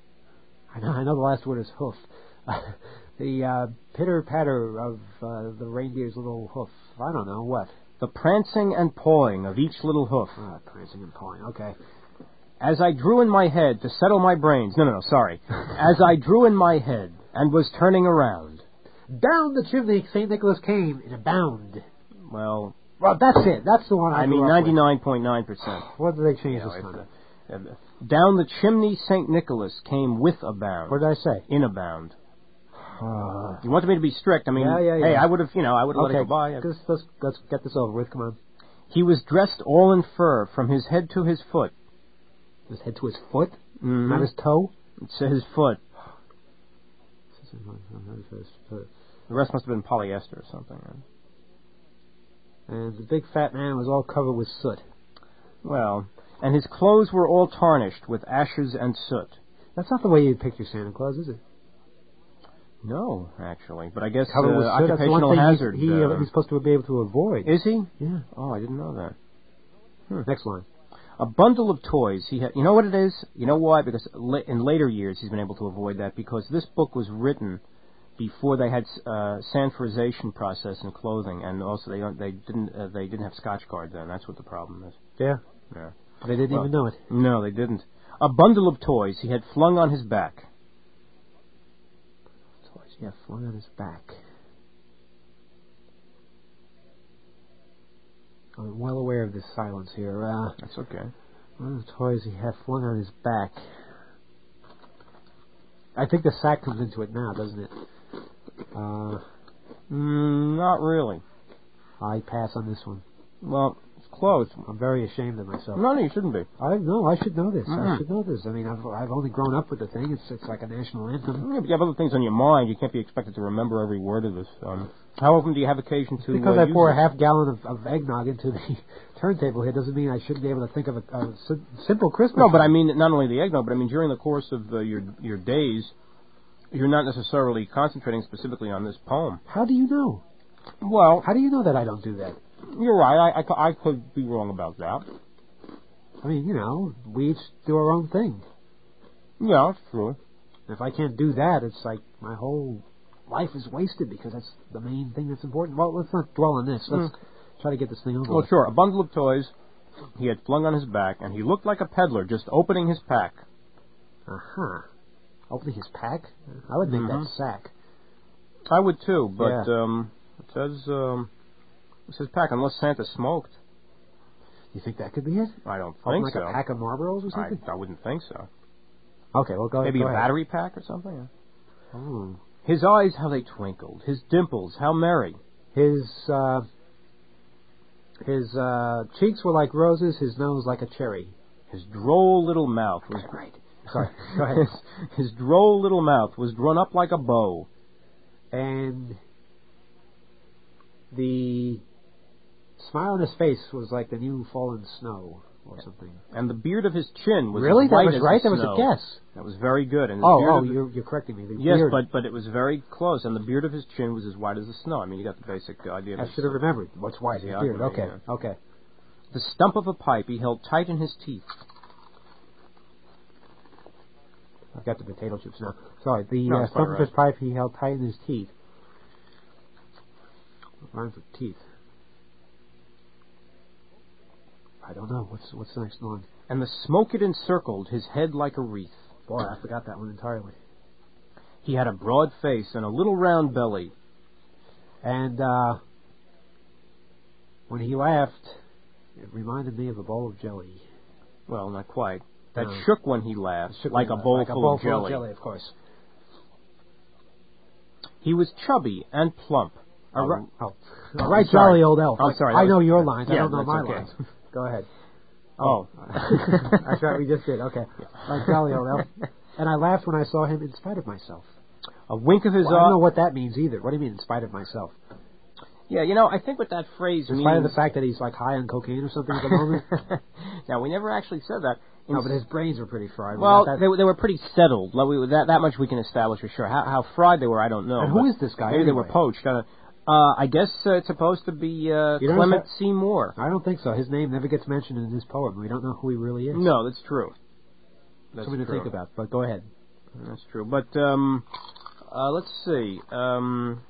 I know, I know the last word is hoof. the uh, pitter-patter of uh, the reindeer's little hoof. I don't know, what? The prancing and pawing of each little hoof. Ah, prancing and pawing, okay. As I drew in my head to settle my brains... No, no, no, sorry. As I drew in my head and was turning around... Down the chimney Saint Nicholas came in a bound. Well... Well, that's it. That's the one I I mean, ninety-nine point nine percent. What did they change You know, this time? Uh, down the chimney Saint Nicholas came with a bound. What did I say? In a bound. Uh, you wanted me to be strict. I mean, yeah, yeah, yeah. hey, I would have, you know, I would have okay. let it go by. Let's, let's, let's get this over with. Come on. He was dressed all in fur from his head to his foot. His head to his foot? Mm-hmm. Not his toe? It's his foot. The rest must have been polyester or something. Right? And the big fat man was all covered with soot. Well, and his clothes were all tarnished with ashes and soot. That's not the way you picture Santa Claus, is it? No, actually. But I guess covered uh, with soot. occupational hazard. He, he, uh, he's supposed to be able to avoid. Is he? Yeah. Oh, I didn't know that. Hmm. Next line. A bundle of toys. He had. You know what it is? You know why? Because la- in later years he's been able to avoid that because this book was written before they had uh, sanforization process in clothing, and also they don't, they didn't uh, they didn't have Scotch guard then. That's what the problem is. Yeah. Yeah. They didn't well, even know it. No, they didn't. A bundle of toys he had flung on his back. Toys, yeah, flung on his back. I'm well aware of this silence here. Uh, That's okay. One of the toys he had flung on his back. I think the sack comes into it now, doesn't it? Uh, mm, not really. I pass on this one. Well, it's close. I'm very ashamed of myself. No, no, you shouldn't be. I no, I should know this. Mm-hmm. I should know this. I mean, I've I've only grown up with the thing. It's it's like a national anthem. Yeah, but you have other things on your mind. You can't be expected to remember every word of this. Um, how often do you have occasion to? Because uh, I pour use a half gallon of, of eggnog into the turntable here doesn't mean I shouldn't be able to think of a, a sim- simple Christmas. No, song. but I mean not only the eggnog, but I mean during the course of uh, your your days, you're not necessarily concentrating specifically on this poem. How do you know? Well, how do you know that I don't do that? You're right. I, I, I could be wrong about that. I mean, you know, we each do our own thing. Yeah, it's true. If I can't do that, it's like my whole life is wasted because that's the main thing that's important. Well, let's not dwell on this. Let's mm. try to get this thing over. Well, sure. A bundle of toys he had flung on his back, and he looked like a peddler just opening his pack. Uh-huh. Opening his pack? I would make mm-hmm. that sack. I would too, but yeah. um, it says... Um, It says pack, unless Santa smoked. You think that could be it? I don't Open think like so. Like a pack of Marlboros or something? I, I wouldn't think so. Okay, well, go Maybe go a ahead. battery pack or something? Oh. His eyes, how they twinkled. His dimples, how merry. His, uh... His, uh... cheeks were like roses, his nose like a cherry. His droll little mouth was... Right. Sorry, go ahead. his, his droll little mouth was drawn up like a bow. And... The... smile on his face was like the new fallen snow or something. And the beard of his chin was really? as white that was as right. The that snow. was a guess. That was very good. And oh, beard oh, the, you're, you're correcting me. The yes, beard. but but it was very close. And the beard of his chin was as white as the snow. I mean, you got the basic idea. Of I should have remembered what's white. The beard. Okay, yeah. okay. The stump of a pipe he held tight in his teeth. I've got the potato chips now. Sorry, the no, uh, stump right. of his pipe he held tight in his teeth. Rhymes with teeth. I don't know. What's what's the next one? And the smoke it encircled his head like a wreath. Boy, I forgot that one entirely. He had a broad face and a little round belly. And uh, when he laughed, it reminded me of a bowl of jelly. Well, not quite. That no. shook when he laughed, shook like, a bowl, like full, a bowl of full jelly. of jelly, of course. He was chubby and plump. A ri- oh, oh, right, jolly old elf. I'm sorry. I know was, your lines. Yeah, I don't know my okay. lines. Go ahead. Oh. That's right, we just did. Okay. Like jolly old elf. And I laughed when I saw him in spite of myself. A wink of his well, eye. I don't know what that means either. What do you mean in spite of myself? Yeah, you know, I think what that phrase in means... In spite of the fact that he's like high on cocaine or something at the moment? Now, we never actually said that. In no, but his brains were pretty fried. Well, that... they, they were pretty settled. That, that much we can establish for sure. How, how fried they were, I don't know. And who is this guy Maybe anyway? they were poached. Uh, uh, I guess uh, it's supposed to be uh, Clement C. Moore. I don't think so. His name never gets mentioned in his poem. We don't know who he really is. No, that's true. That's Something true. to think about, but go ahead. That's true. But um, uh, let's see. Um,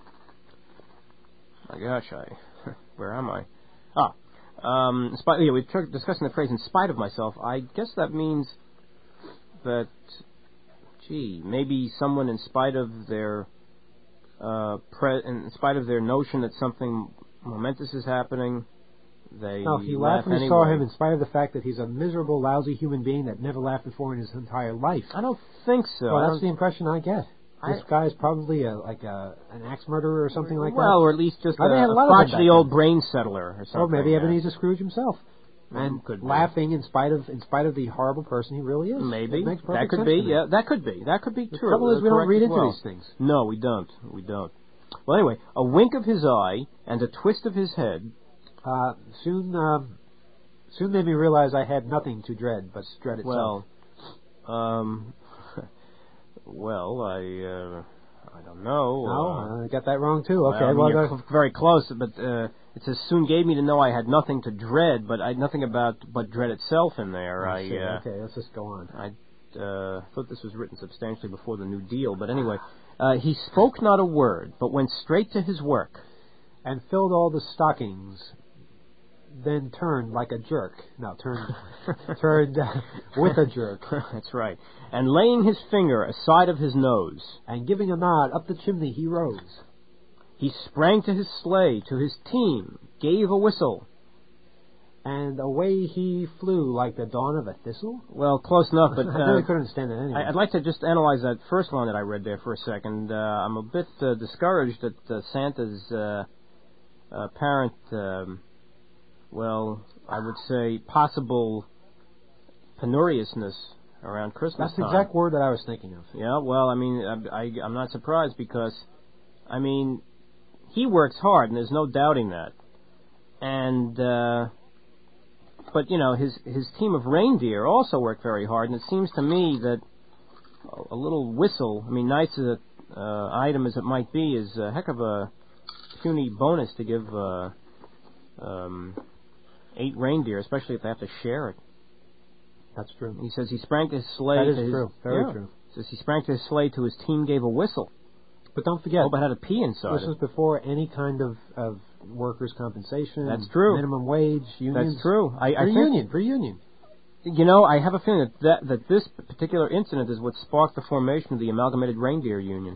my gosh, I where am I? Ah, um, in spite, yeah, we were discussing the phrase "in spite of myself." I guess that means that, gee, maybe someone, in spite of their uh, pre- in spite of their notion that something momentous is happening, they no, he laugh laughed when he anyway. saw him, in spite of the fact that he's a miserable, lousy human being that never laughed before in his entire life. I don't think so. Well, I that's don't- the impression I get. I- This guy is probably a, like a, an axe murderer or something like that. Well, or at least just I a, think a a lot of them crotchety back old then. brain settler or something. Or maybe yeah. Ebenezer Scrooge himself. And could be. laughing in spite of in spite of the horrible person he really is. Maybe It makes that perfect could sense be. to me. Yeah, that could be. That could be The true. trouble is Uh, we don't correct read as into well. these things. No, we don't. We don't. Well, anyway, a wink of his eye and a twist of his head. Uh, soon, um, soon made me realize I had nothing to dread but dread itself. Well, um, well, I, uh, I don't know. No, I got that wrong too. Well, Okay, I mean, well, you're uh, cl- very close, but uh, it says soon gave me to know I had nothing to dread, but I had nothing about but dread itself in there. I I see. uh, Okay, let's just go on. I uh, thought this was written substantially before the New Deal, but anyway, uh, he spoke not a word, but went straight to his work. And filled all the stockings, then turned like a jerk. No, turned, turned uh, with a jerk. That's right. And laying his finger aside of his nose, and giving a nod up the chimney, he rose. He sprang to his sleigh, to his team, gave a whistle. And away he flew like the dawn of a thistle? Well, close enough, but... Uh, I really couldn't understand that anyway. I- I'd like to just analyze that first line that I read there for a second. Uh, I'm a bit uh, discouraged that uh, Santa's uh, uh, apparent, um, well, I would say possible penuriousness around Christmas That's the time. exact word that I was thinking of. Yeah, well, I mean, I, I, I'm not surprised because, I mean, he works hard, and there's no doubting that. And, uh, but, you know, his his team of reindeer also work very hard, and it seems to me that a, a little whistle, I mean, nice as an uh, item as it might be, is a heck of a puny bonus to give uh, um, eight reindeer, especially if they have to share it. That's true. He says he sprang to his sleigh. That is to his, true. Very yeah. true. Says he sprang to his sleigh to his team, gave a whistle. But don't forget, Hope it had a pea inside this it. was before any kind of, of workers' compensation. That's true. Minimum wage, unions. That's true. I, I Free think, union, free union. You know, I have a feeling that, that that this particular incident is what sparked the formation of the Amalgamated Reindeer Union.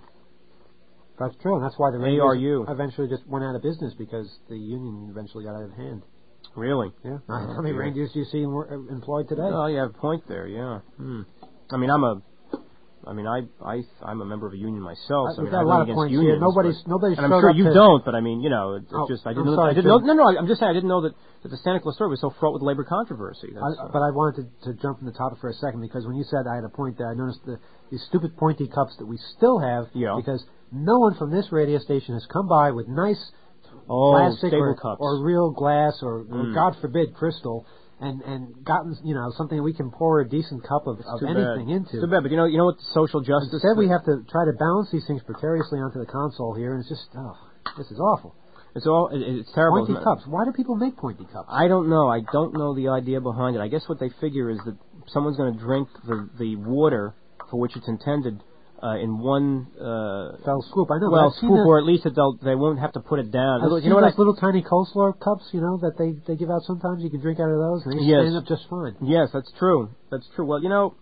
That's true, and that's why the A R U. reindeers eventually just went out of business because the union eventually got out of hand. Really? Yeah. Oh, How many dear. reindeers do you see in, employed today? Oh, you have a point there. Yeah. Hmm. I mean, I'm a. I mean, I I I'm a member of a union myself. Uh, So, I we've mean, got I a run lot of against points unions, here. Nobody's but, nobody's and I'm showed sure up you to- don't. But I mean, you know, it's Oh, just I I'm didn't know. sorry, I didn't know. Jim. No, no. I'm just saying I didn't know that, that the Santa Claus story was so fraught with labor controversy. That's, I, but I wanted to, to jump from the topic for a second because when you said I had a point there, I noticed the, these stupid pointy cups that we still have Yeah. because no one from this radio station has come by with nice oh, plastic stable or, cups. or real glass or, or Mm. God forbid, crystal and, and gotten, you know, something that we can pour a decent cup of, of too anything bad. into. It's too bad, but you know, you know what social justice. Instead, we have to try to balance these things precariously onto the console here, and it's just, oh, this is awful. It's all. It, it's terrible. Pointy isn't it? cups. Why do people make pointy cups? I don't know. I don't know the idea behind it. I guess what they figure is that someone's going to drink the the water for which it's intended uh, in one uh, fell swoop. I know. Well, but I've seen swoop, that- or at least that they'll, they won't have to put it down. I've you seen know what? those I, little tiny coleslaw cups, you know, that they, they give out sometimes. You can drink out of those, and they Yes. stand up just fine. Yes, that's true. That's true. Well, you know,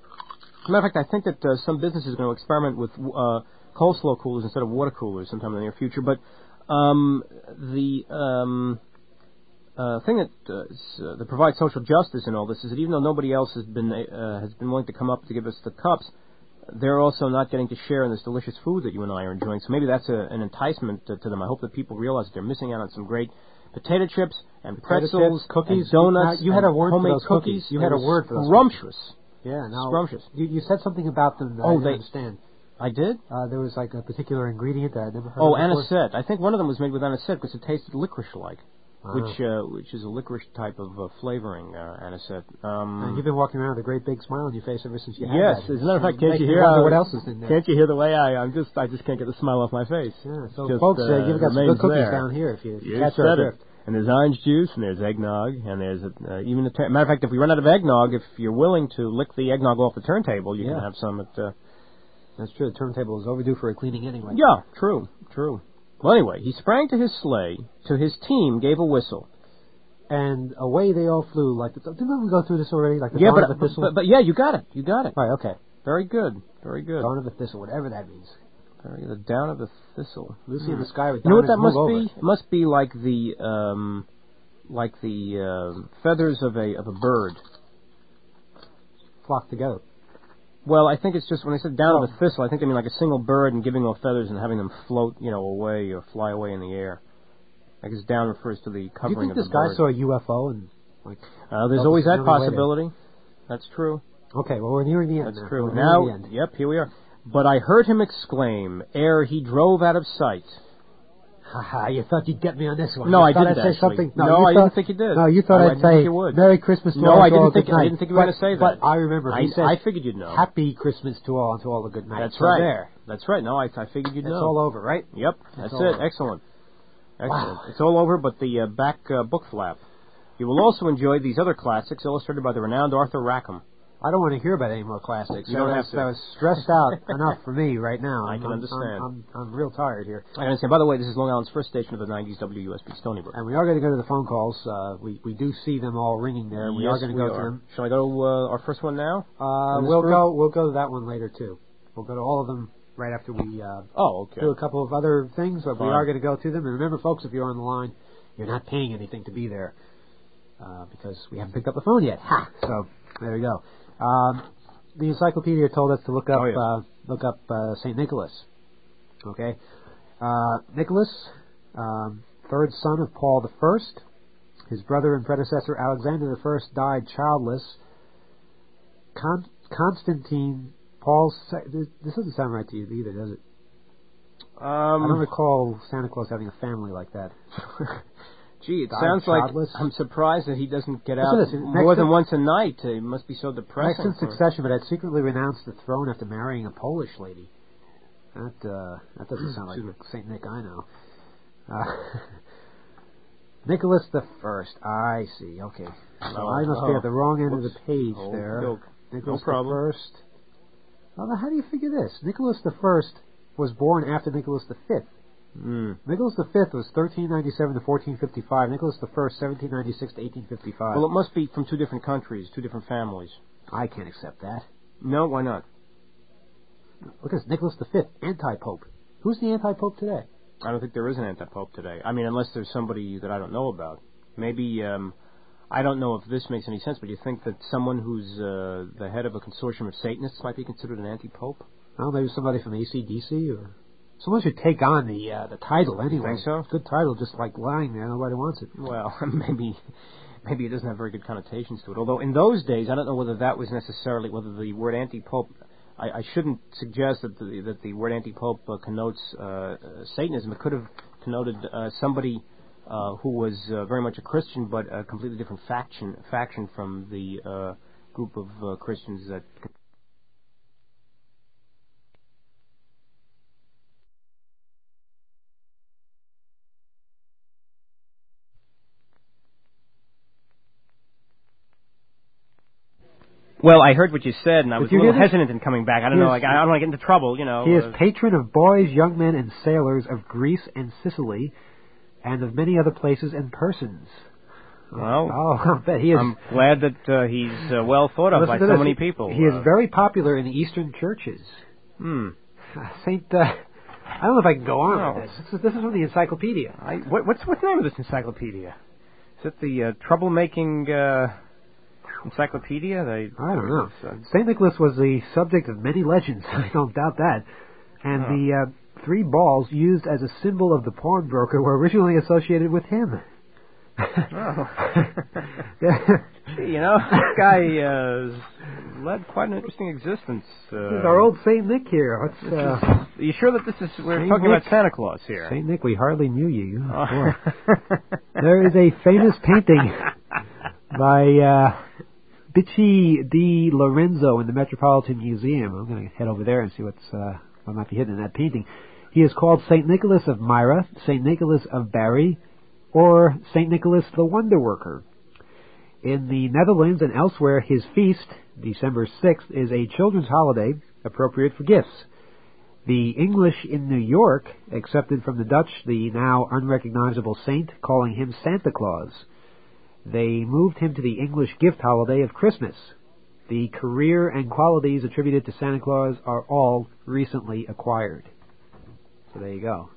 as a matter of fact, I think that uh, some businesses are going to experiment with uh, coleslaw coolers instead of water coolers sometime in the near future. But um, the um, uh, thing that uh, s- uh, that provides social justice in all this is that even though nobody else has been uh, has been willing to come up to give us the cups, they're also not getting to share in this delicious food that you and I are enjoying. So maybe that's a, an enticement to, to them. I hope that people realize that they're missing out on some great potato chips and Potato pretzels, chips, cookies. and donuts. Now, you had and a word for homemade those cookies. cookies. You had a It was word for those scrumptious. Yeah, now Scrumptious. You, you said something about them that Oh, I didn't they- understand. I did? Uh, there was like a particular ingredient that I'd never heard Oh, of before. anisette. I think one of them was made with anisette because it tasted licorice-like, Ah. which uh, which is a licorice type of uh, flavoring, uh, anisette. Um, And you've been walking around with a great big smile on your face ever since you had yes, that. as a matter of fact, It can't makes you me hear? wonder how- what else is in there? Can't you hear the way I? I'm just, I just can't get the smile off my face. Yeah, so Just, folks, uh, uh, you've got some remains good cookies there. down here if you, if you You catch said our it. drift. And there's orange juice, and there's eggnog, and there's a, uh, even the ter- matter of fact, if we run out of eggnog, if you're willing to lick the eggnog off the turntable, you Yeah. can have some at uh, That's true. The turntable is overdue for a cleaning anyway. Yeah, true, true. Well, anyway, he sprang to his sleigh, to his team gave a whistle. And away they all flew. Like the, didn't we go through this already? Like the yeah, dawn but, of the thistle? But, but yeah, you got it. You got it. Right, okay. Very good. Very good. Dawn of the thistle, whatever that means. Very, the down of the thistle. Lucy hmm. in the sky with You know what that must over. be? It must be like the um, like the um, feathers of a of a bird. Flock together. Well, I think it's just when they said down oh. of a thistle, I think they mean like a single bird and giving off feathers and having them float, you know, away or fly away in the air. I guess down refers to the covering of the bird. Do you think this guy saw a U F O and like? Uh, there's always that possibility. That's true. Okay, well we're nearing the end. That's now. true. We're now, the end. Yep, here we are. But I heard him exclaim ere he drove out of sight. Haha, you thought you'd get me on this one. No, you I thought didn't I'd say actually. something. No, No, I you thought, didn't think you did. No, you thought I, I'd I didn't say think you would. Merry Christmas to no, all. No, I to all didn't think. good night. I didn't think you were but, going to say But that. I remember he I, said. I figured you'd know. Happy Christmas to all and to all the good night. That's so right. There. That's right. No, I, I figured you'd it's know. It's all over, right? Yep. It's That's it. over. Excellent. Excellent. Wow. It's all over, but the uh, back uh, book flap. You will also enjoy these other classics illustrated by the renowned Arthur Rackham. I don't want to hear about any more classics. You don't that have was, to. That was stressed out enough for me right now. I can I'm, understand. I'm, I'm, I'm real tired here. I understand. By the way, this is Long Island's first station of the nineties W U S B Stony Brook. And we are going to go to the phone calls. Uh, we we do see them all ringing there. We yes, are going to we go are. to them. Shall I go to uh, our first one now? Uh, we'll group? go. We'll go to that one later too. We'll go to all of them right after we uh, oh, okay. do a couple of other things, but Fine. we are going to go to them. And remember, folks, if you're on the line, you're not paying anything to be there uh, because we haven't picked up the phone yet. Ha! So there we go. Um, the encyclopedia told us to look up oh, yes. uh, look up uh, Saint Nicholas. Okay, uh, Nicholas, um, third son of Paul the First. His brother and predecessor Alexander the First died childless. Con- Constantine, Paul's se- this doesn't sound right to you either, does it? Um, I don't recall Santa Claus having a family like that. Gee, it Died sounds childless. like I'm surprised that he doesn't get out Listen, more than in, once a night. It must be so depressing. Next in succession, but had secretly renounced the throne after marrying a Polish lady. That uh, that doesn't sound like Saint Nick I know. Uh, Nicholas the First. I see. Okay, so oh, I must oh. be at the wrong end Whoops. of the page oh, there. No, Nicholas no problem. the First. Well, now, how do you figure this? Nicholas the First was born after Nicholas the Fifth. Mm. Nicholas the Fifth was thirteen ninety-seven to fourteen fifty-five. Nicholas the First, seventeen ninety-six to eighteen fifty-five. Well, it must be from two different countries, two different families. I can't accept that. No, why not? Look at this, Nicholas the Fifth, anti-pope. Who's the anti-pope today? I don't think there is an anti-pope today. I mean, unless there's somebody that I don't know about. Maybe, um, I don't know if this makes any sense, but you think that someone who's uh, the head of a consortium of Satanists might be considered an anti-pope? Well, maybe somebody from A C D C or... Someone should take on the uh, the title anyway. You think so? Good title, just like lying there. Nobody wants it. Well, maybe maybe it doesn't have very good connotations to it. Although in those days, I don't know whether that was necessarily, whether the word anti-pope, I, I shouldn't suggest that the, that the word anti-pope uh, connotes uh, Satanism. It could have connoted uh, somebody uh, who was uh, very much a Christian, but a completely different faction faction from the uh, group of uh, Christians that... Well, I heard what you said, and I was a little hesitant in coming back. I don't he know, is, like, I don't want to get into trouble, you know. He is uh, patron of boys, young men, and sailors of Greece and Sicily, and of many other places and persons. Well, oh, I bet he is. I'm glad that uh, he's uh, well thought of by so this. many people. He uh, is very popular in the Eastern churches. Hmm. Uh, Saint, uh, I don't know if I can go on no. with this. This is, this is from the encyclopedia. I, what, what's what's the name of this encyclopedia? Is it the uh, troublemaking uh, encyclopedia? They, I don't know. Uh, Saint Nicholas was the subject of many legends. I don't doubt that. And oh. the uh, three balls used as a symbol of the pawnbroker were originally associated with him. Oh. You know, this guy uh, led quite an interesting existence. Uh, this is our old Saint Nick here. Let's, uh, is, are you sure that this is, we're Saint talking Nick, about Santa Claus here? Saint Nick, we hardly knew you. Oh. There is a famous painting by uh, Bicci di Lorenzo in the Metropolitan Museum. I'm going to head over there and see what's uh, what might be hidden in that painting. He is called Saint Nicholas of Myra, Saint Nicholas of Bari, or Saint Nicholas the Wonder Worker. In the Netherlands and elsewhere, his feast, December sixth, is a children's holiday appropriate for gifts. The English in New York accepted from the Dutch the now unrecognizable saint, calling him Santa Claus. They moved him to the English gift holiday of Christmas. The career and qualities attributed to Santa Claus are all recently acquired. So there you go.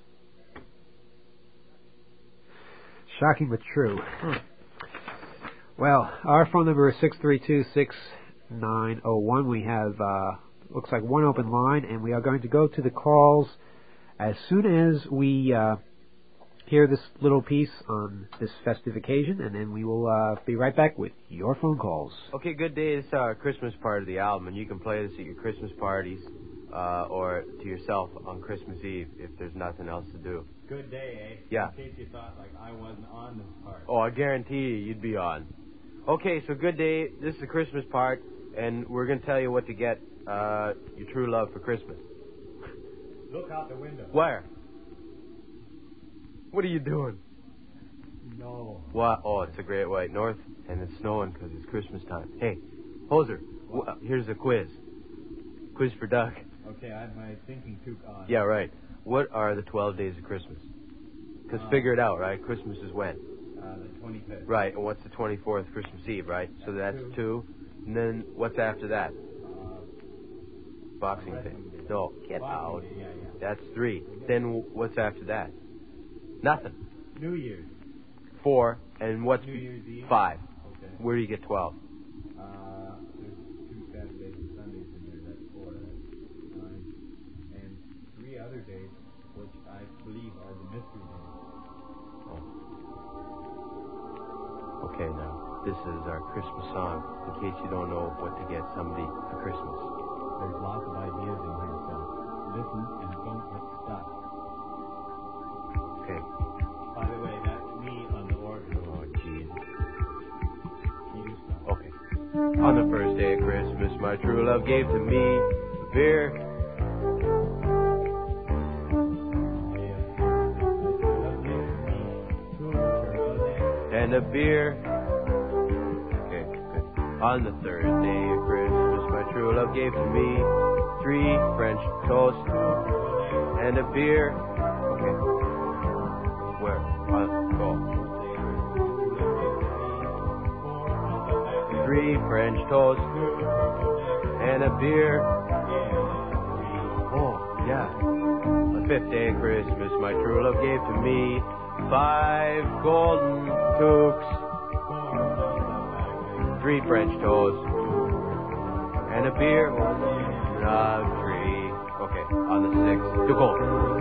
Shocking but true. Hmm. Well, our phone number is six three two, six nine zero one. We have, uh, looks like one open line, and we are going to go to the calls as soon as we uh, hear this little piece on this festive occasion, and then we will uh, be right back with your phone calls. Okay, Good Day is our Christmas part of the album, and you can play this at your Christmas parties uh, or to yourself on Christmas Eve if there's nothing else to do. Good Day, eh? Yeah. In case you thought, like, I wasn't on this part. Oh, I guarantee you, you'd be on. Okay, so Good Day, this is the Christmas part, and we're going to tell you what to get uh, your true love for Christmas. Look out the window. Where? What are you doing? No. What? Oh, it's the Great White North, and it's snowing because it's Christmas time. Hey, Hoser, w- here's a quiz. Quiz for Duck. Okay, I had my thinking toque on. Yeah, right. What are the twelve days of Christmas? Because uh, figure it out, right? Christmas is when? Uh, the twenty-fifth. Right, and what's the twenty-fourth? Christmas Eve, right? So that's two. two. And then what's after that? Uh, Boxing Day. No, get out. Day, yeah, yeah. That's three. Then w- what's after that? Nothing. New Year's. Four. And what's New Year's Eve? Five. Okay. Where do you get twelve? Uh, there's two Saturdays and Sundays in there. That's four. That's nine. And three other days, which I believe are the mystery days. Oh. Okay, now, this is our Christmas song, in case you don't know what to get somebody for Christmas. There's lots of ideas in here, so listen and don't get stuck. Okay. By the way, that's me on the organ. Oh, jeez. You start. Okay. On the first day of Christmas, my true love gave to me beer. And a beer. Okay, good. On the third day of Christmas, my true love gave to me three French toasts and a beer. Okay. Where? On, go. Three French toasts and a beer. Oh, yeah. On the fifth day of Christmas, my true love gave to me five golden toques, three French toasts, and a beer. Uh, three. Okay, on the sixth. To go.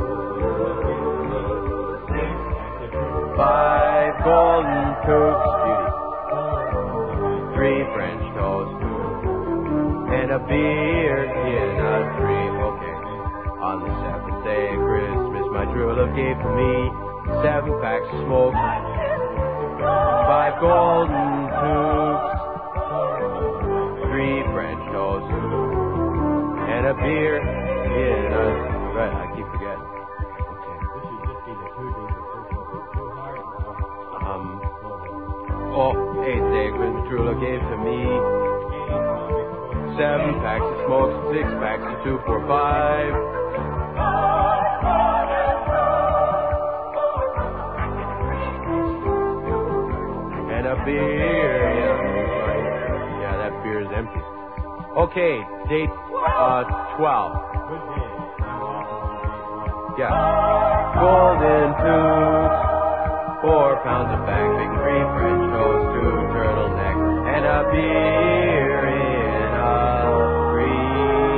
Five golden toques, beauty. Three French toasts, and a beer in a tree. Okay. On the seventh day of Christmas, my true love gave to me seven packs of smoke, five golden tubes, three French toasts, and a beer in a... Right, I keep forgetting. Okay. This should just be the two days of Christmas. It's too hard. Um... Oh, eighth day of Christmas, true love gave to me seven packs of smoke, six packs of two, four, five. And a beer, yeah. Yeah, that beer is empty. Okay, date uh twelve. Yeah. Golden tubes, four pounds of backbing, three French toast, two turtlenecks, and a beer in a tree.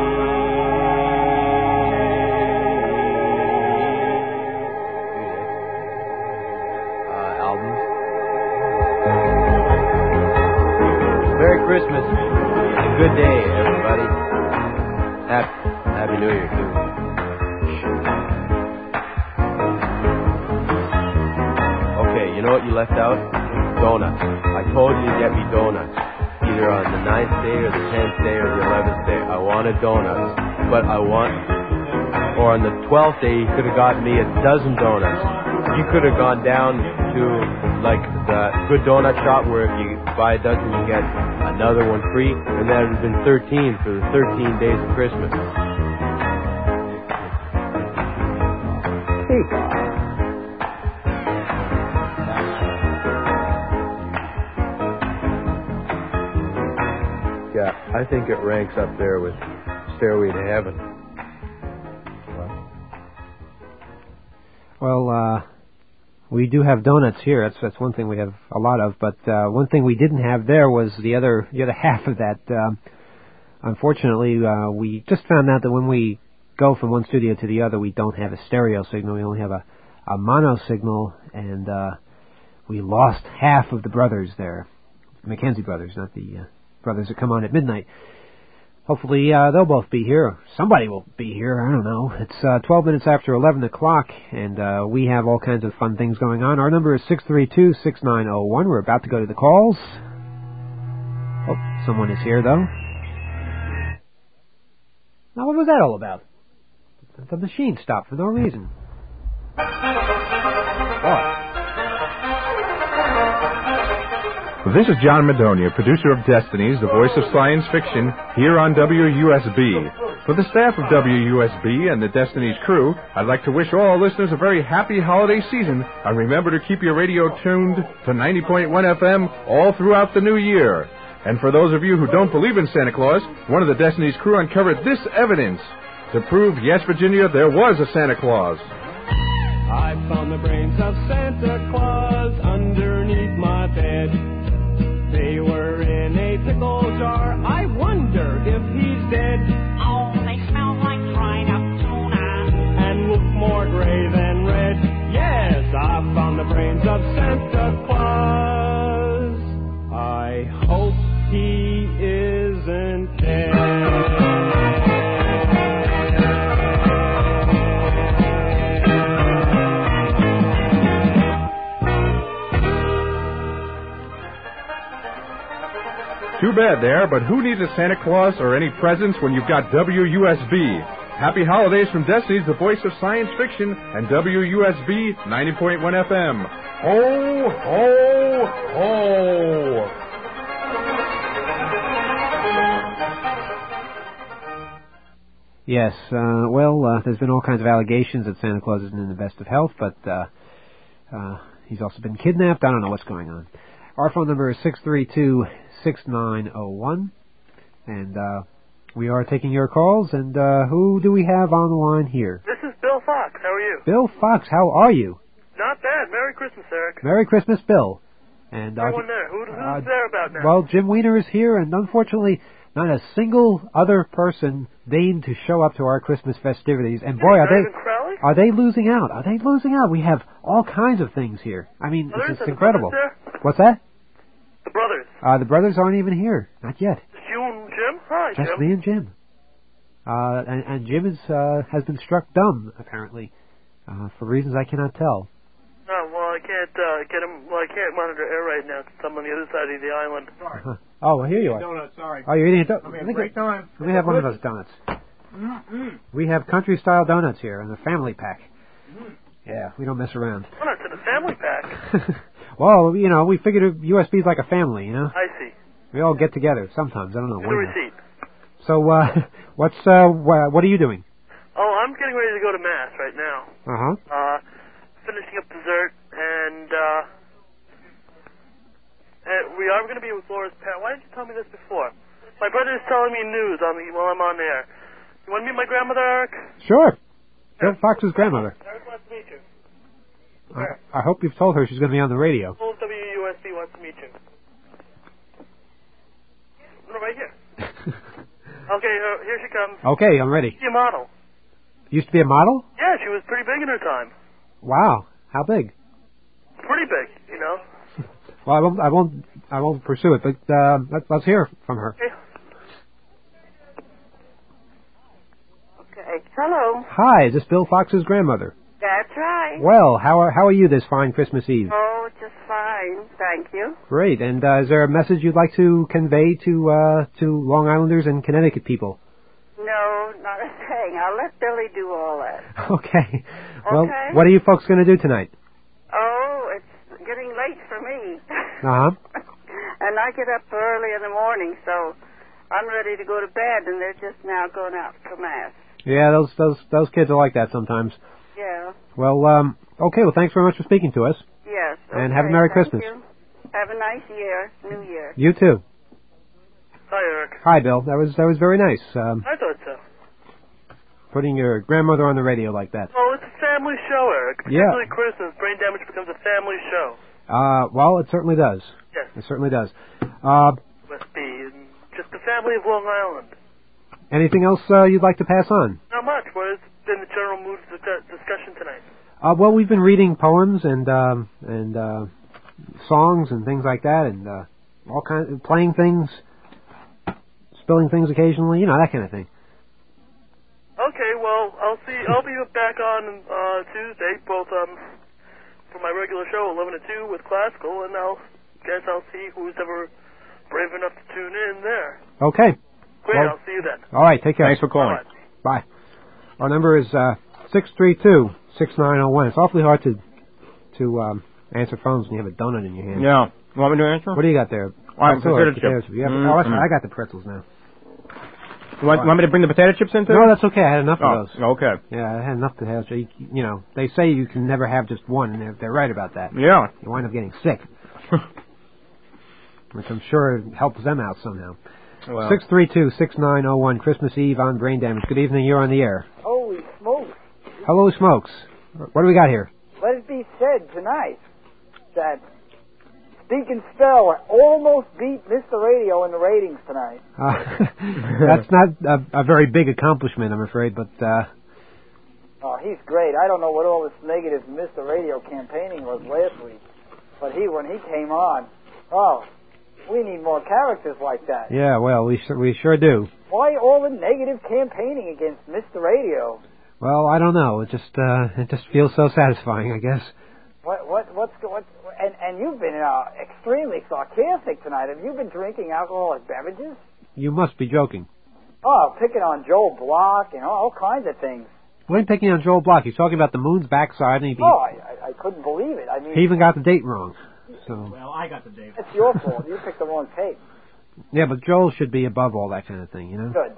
Uh, albums. Merry Christmas. Good day, everybody. Happy, Happy New Year, too. Okay, you know what you left out? Donuts. I told you to get me donuts. Either on the ninth day or the tenth day or the eleventh day. I wanted donuts. But I want... Or on the twelfth day, you could have got me a dozen donuts. You could have gone down to, like, the Good Donut Shop where if you buy a dozen, you get another one free. And that would have been thirteen for the thirteen days of Christmas. Yeah, I think it ranks up there with Stairway to Heaven. Well, uh, we do have donuts here. That's that's one thing we have a lot of. But uh, one thing we didn't have there was the other the other half of that. Um, unfortunately, uh, we just found out that when we go from one studio to the other, we don't have a stereo signal. We only have a, a mono signal, and uh, we lost half of the brothers there. Mackenzie brothers, not the uh, brothers that come on at midnight. Hopefully uh, they'll both be here. Somebody will be here. I don't know. It's uh, twelve minutes after eleven o'clock, and uh, we have all kinds of fun things going on. Our number is six three two, six nine zero one. We're about to go to the calls. Oh, someone is here, though. Now, what was that all about? The machine stopped for no reason. Oh. This is John Madonia, producer of Destinies, the voice of science fiction, here on W U S B. For the staff of W U S B and the Destinies crew, I'd like to wish all listeners a very happy holiday season, and remember to keep your radio tuned to ninety point one F M all throughout the new year. And for those of you who don't believe in Santa Claus, one of the Destinies crew uncovered this evidence to prove, yes, Virginia, there was a Santa Claus. I found the brains of Santa Claus underneath my bed. They were in a pickle jar. I wonder if he's dead. Oh, they smell like dried up tuna. And look more gray than red. Yes, I found the brains of Santa Claus. I hope he isn't dead. Too bad there, but who needs a Santa Claus or any presents when you've got W U S B? Happy holidays from Destinies, the voice of science fiction, and W U S B ninety point one F M. Ho, ho, ho! Yes, uh, well, uh, there's been all kinds of allegations that Santa Claus isn't in the best of health, but uh, uh, he's also been kidnapped. I don't know what's going on. Our phone number is six three two, six nine zero one, and uh, we are taking your calls. And uh, who do we have on the line here? This is Bill Fox. How are you? Bill Fox, how are you? Not bad. Merry Christmas, Eric. Merry Christmas, Bill. And everyone uh, there. Who, who's uh, there about now? Well, Jim Weiner is here, and unfortunately, not a single other person deigned to show up to our Christmas festivities. And boy, are they are they losing out? Are they losing out? We have all kinds of things here. I mean, Brothers, it's, it's are the incredible. brothers there? What's that? The brothers. Uh, the brothers aren't even here. Not yet. Just you and Jim? Hi, Just Jim. me and Jim. Uh, and, and Jim is, uh, has been struck dumb, apparently, uh, for reasons I cannot tell. Oh, well, I can't uh, get him. Well, I can't monitor air right now since I'm on the other side of the island. Sorry. Oh, well, here you are. Donut, sorry. Oh, you're eating a donut. Let me have a great donut. Let me have one of those donuts. Mm-hmm. We have country-style donuts here in the family pack. Mm-hmm. Yeah, we don't mess around. Donuts in the family pack. Well, you know, we figured U S B's like a family, you know? I see. We all get together sometimes. I don't know. Get the receipt. So, uh, what's, uh, wh- what are you doing? Oh, I'm getting ready to go to Mass right now. Uh-huh. Uh, finishing up dessert, and, uh, and we are going to be with Laura's parents. Why didn't you tell me this before? My brother is telling me news on the, while I'm on air. You want to meet my grandmother, Eric? Sure. Bill Fox's grandmother. Eric wants to meet you. I, I hope you've told her she's going to be on the radio. Full W U S B wants to meet you. No, right here. Okay, uh, here she comes. Okay, I'm ready. She's a model. Used to be a model? Yeah, she was pretty big in her time. Wow. How big? Pretty big, you know. Well, I won't, I won't, I won't pursue it, but uh, let, let's hear from her. Okay. Okay. Hello. Hi, is this Bill Fox's grandmother? That's right. Well, how are how are you this fine Christmas Eve? Oh, just fine, thank you. Great. And uh, is there a message you'd like to convey to uh, to Long Islanders and Connecticut people? No, not a thing. I'll let Billy do all that. Okay. Well, Okay. what are you folks going to do tonight? Oh, it's getting late for me. Uh huh. And I get up early in the morning, so I'm ready to go to bed, and they're just now going out for Mass. Yeah, those those those kids are like that sometimes. Yeah. Well, um, okay. Well, thanks very much for speaking to us. Yes. And have a okay, Merry thank Christmas. you. Have a nice year, New Year. You too. Hi, Eric. Hi, Bill. That was that was very nice. Um, I thought so. putting your grandmother on the radio like that. Well, it's a family show, Eric. Yeah. Particularly Christmas, Brain Damage becomes a family show. Uh, well, it certainly does. Yes. It certainly does. Uh, Must be. And just the family of Long Island. anything else uh, you'd like to pass on? Not much. What has been the general mood of the discussion tonight? Uh, well, we've been reading poems and um, and uh, songs and things like that, and uh, all kinds of playing things, spilling things occasionally, you know, that kind of thing. Okay, well, I'll see. I'll be back on uh, Tuesday, both um, for my regular show, eleven to two, with classical, and I'll guess I'll see who's ever brave enough to tune in there. Okay. Great. Well, I'll see you then. all right. Take care. Thanks for calling. Bye. Bye. Our number is uh, six three two, six nine zero one. It's awfully hard to to um, answer phones when you have a donut in your hand. Yeah. You want me to answer? What do you got there? I have Potato potato chips. chips. You have, Mm, oh, that's mm. right. I got the pretzels now. You want, want me to bring the potato chips in too? No, that's okay. I had enough Oh, of those. okay. Yeah, I had enough to have. So you, you know, they say you can never have just one, and they're, they're right about that. Yeah. You wind up getting sick, which I'm sure helps them out somehow. Well. Six three two six nine zero one. Christmas Eve on Brain Damage. Good evening. You're on the air. Holy smokes. Hello, Smokes. What do we got here? Let it be said tonight that Speak and Spell almost beat Mister Radio in the ratings tonight. Uh, that's not a, a very big accomplishment, I'm afraid, but uh, Oh, he's great. I don't know what all this negative Mister Radio campaigning was last week, but he, when he came on, oh, we need more characters like that. yeah, well, we sure, we sure do. Why all the negative campaigning against Mister Radio? Well, I don't know. It just uh, it just feels so satisfying, I guess. What what what's what? And and you've been uh, extremely sarcastic tonight. Have you been drinking alcoholic beverages? You must be joking. Oh, picking on Joel Block and all, all kinds of things. What are you picking on Joel Block? He's talking about the moon's backside, and he, Oh, I, I I couldn't believe it. I mean, he even got the date wrong. So Well, I got the date. It's your fault. You picked the wrong tape. yeah, but Joel should be above all that kind of thing, you know. Good.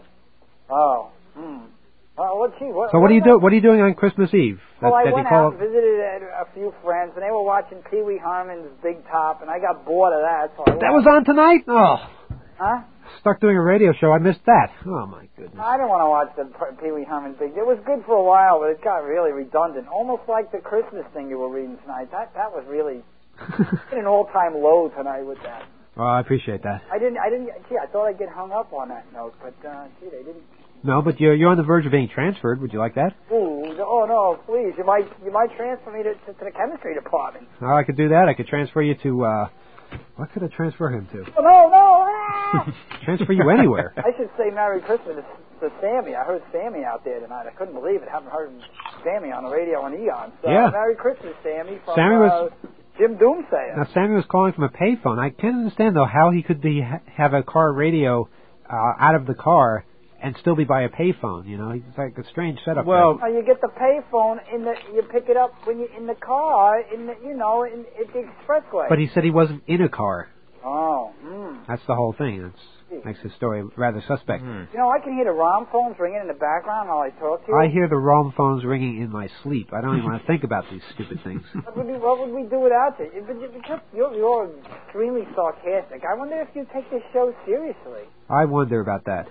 Oh. Hmm. Well, what, gee, what, So what do you what- do? What are you doing on Christmas Eve? Well, I that went you call out and visited a, a few friends, and they were watching Pee Wee Harmon's Big Top, and I got bored of that. So I That was on tonight? Oh, Huh? stuck doing a radio show. I missed that. Oh my goodness. I didn't want to watch the P- Pee Wee Herman Big. It was good for a while, but it got really redundant. Almost like the Christmas thing you were reading tonight. That that was really hit an all-time low tonight with that. Well, I appreciate that. I didn't. I didn't. Gee, I thought I'd get hung up on that note, but uh, gee, they didn't. No, but you're you're on the verge of being transferred. Would you like that? Ooh, oh no, please! You might you might transfer me to, to, to the chemistry department. Oh, I could do that. I could transfer you to. uh What could I transfer him to? Oh, no, no! Ah! Transfer you anywhere. I should say Merry Christmas to, to Sammy. I heard Sammy out there tonight. I couldn't believe it. Haven't heard Sammy on the radio on Eon. So Yeah. Merry Christmas, Sammy. From, Sammy was- uh, Jim Doomsayer. Now, Sammy was calling from a payphone. I can't understand though how he could be ha- have a car radio uh, out of the car and still be by a payphone. You know, it's like a strange setup. Well, Oh, you get the payphone in the. You pick it up when you in the car in the. You know, in at the expressway. but he said he wasn't in a car. Oh. Hmm. That's the whole thing. That makes his story rather suspect. You know, I can hear the ROM phones ringing in the background while I talk to you. I hear the ROM phones ringing in my sleep. I don't even want to think about these stupid things. What would, we, what would we do without you? But you- Because you're, you're extremely sarcastic. I wonder if you take this show seriously. I wonder about that.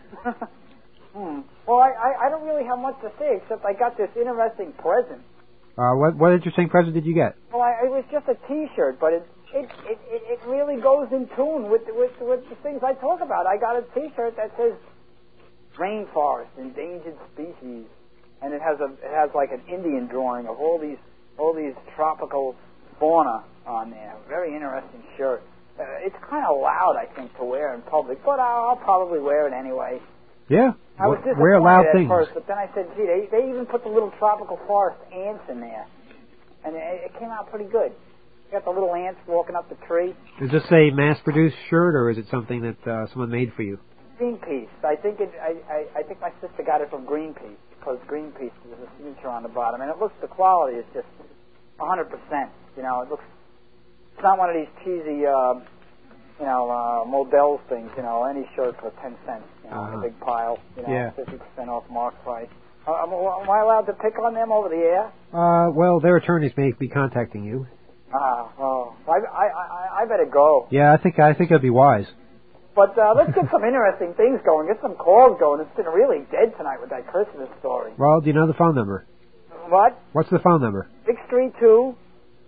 Hmm. Well, I, I, I don't really have much to say except I got this interesting present. Uh, what what interesting present did you get? Well, I, it was just a T-shirt, but it it, it, it it really goes in tune with with with the things I talk about. I got a T-shirt that says "Rainforest, Endangered Species," and it has a it has like an Indian drawing of all these all these tropical fauna on there. Very interesting shirt. Uh, it's kind of loud, I think, to wear in public, but I'll, I'll probably wear it anyway. Yeah, I was w- wear disappointed loud at things. first, but then I said, gee, they, they even put the little tropical forest ants in there. And it, it came out pretty good. You got the little ants walking up the tree. Is this a mass-produced shirt, or is it something that uh, someone made for you? Greenpeace. I think it. I, I, I think my sister got it from Greenpeace, because Greenpeace has a signature on the bottom. And it looks, the quality is just one hundred percent. You know, it looks, it's not one of these cheesy uh, you know, uh, Modell's things, you know, any shirt for ten cents, you know, Uh-huh. a big pile, you know, Yeah. fifty percent off mark price. Uh, am, am I allowed to pick on them over the air? Uh, well, their attorneys may be contacting you. Ah, oh, I, I, I, I better go. Yeah, I think I think it'd be wise. But uh, let's get some interesting things going, get some calls going. It's been really dead tonight with that Christmas story. Well, do you know the phone number? What? What's the phone number? six three two,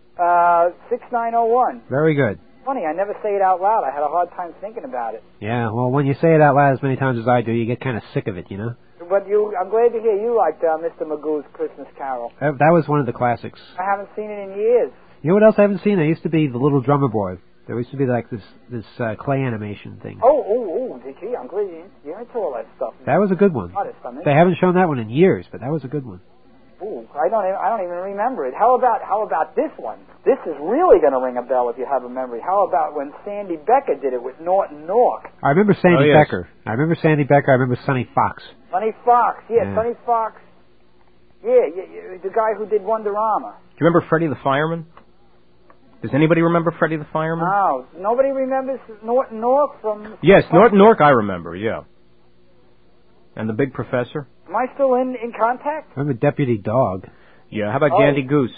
uh, six nine oh one. Very good. Funny, I never say it out loud. I had a hard time thinking about it. Yeah, well, when you say it out loud as many times as I do, you get kind of sick of it, you know? But you, I'm glad to hear you liked uh, Mister Magoo's Christmas Carol. That, that was one of the classics. I haven't seen it in years. You know what else I haven't seen? There used to be the Little Drummer Boy. There used to be like this this uh, clay animation thing. Oh, oh, oh, gee, I'm glad you- you're into all that stuff. That was a good one. Artist, I'm into- They haven't shown that one in years, but that was a good one. Ooh, I don't, even, I don't even remember it. How about, how about this one? This is really going to ring a bell if you have a memory. How about when Sandy Becker did it with Norton Nork? I remember Sandy Oh, yes. Becker. I remember Sandy Becker. I remember Sonny Fox. Sonny Fox, yeah, Yeah. Sonny Fox. Yeah, yeah, yeah, the guy who did Wonderama. Do you remember Freddie the Fireman? Does anybody remember Freddie the Fireman? No, nobody remembers Norton Nork from... Yes, Norton Nork I remember, yeah. And the Big Professor? Am I still in, in contact? I remember Deputy Dog. Yeah, how about Oh. Gandy Goose?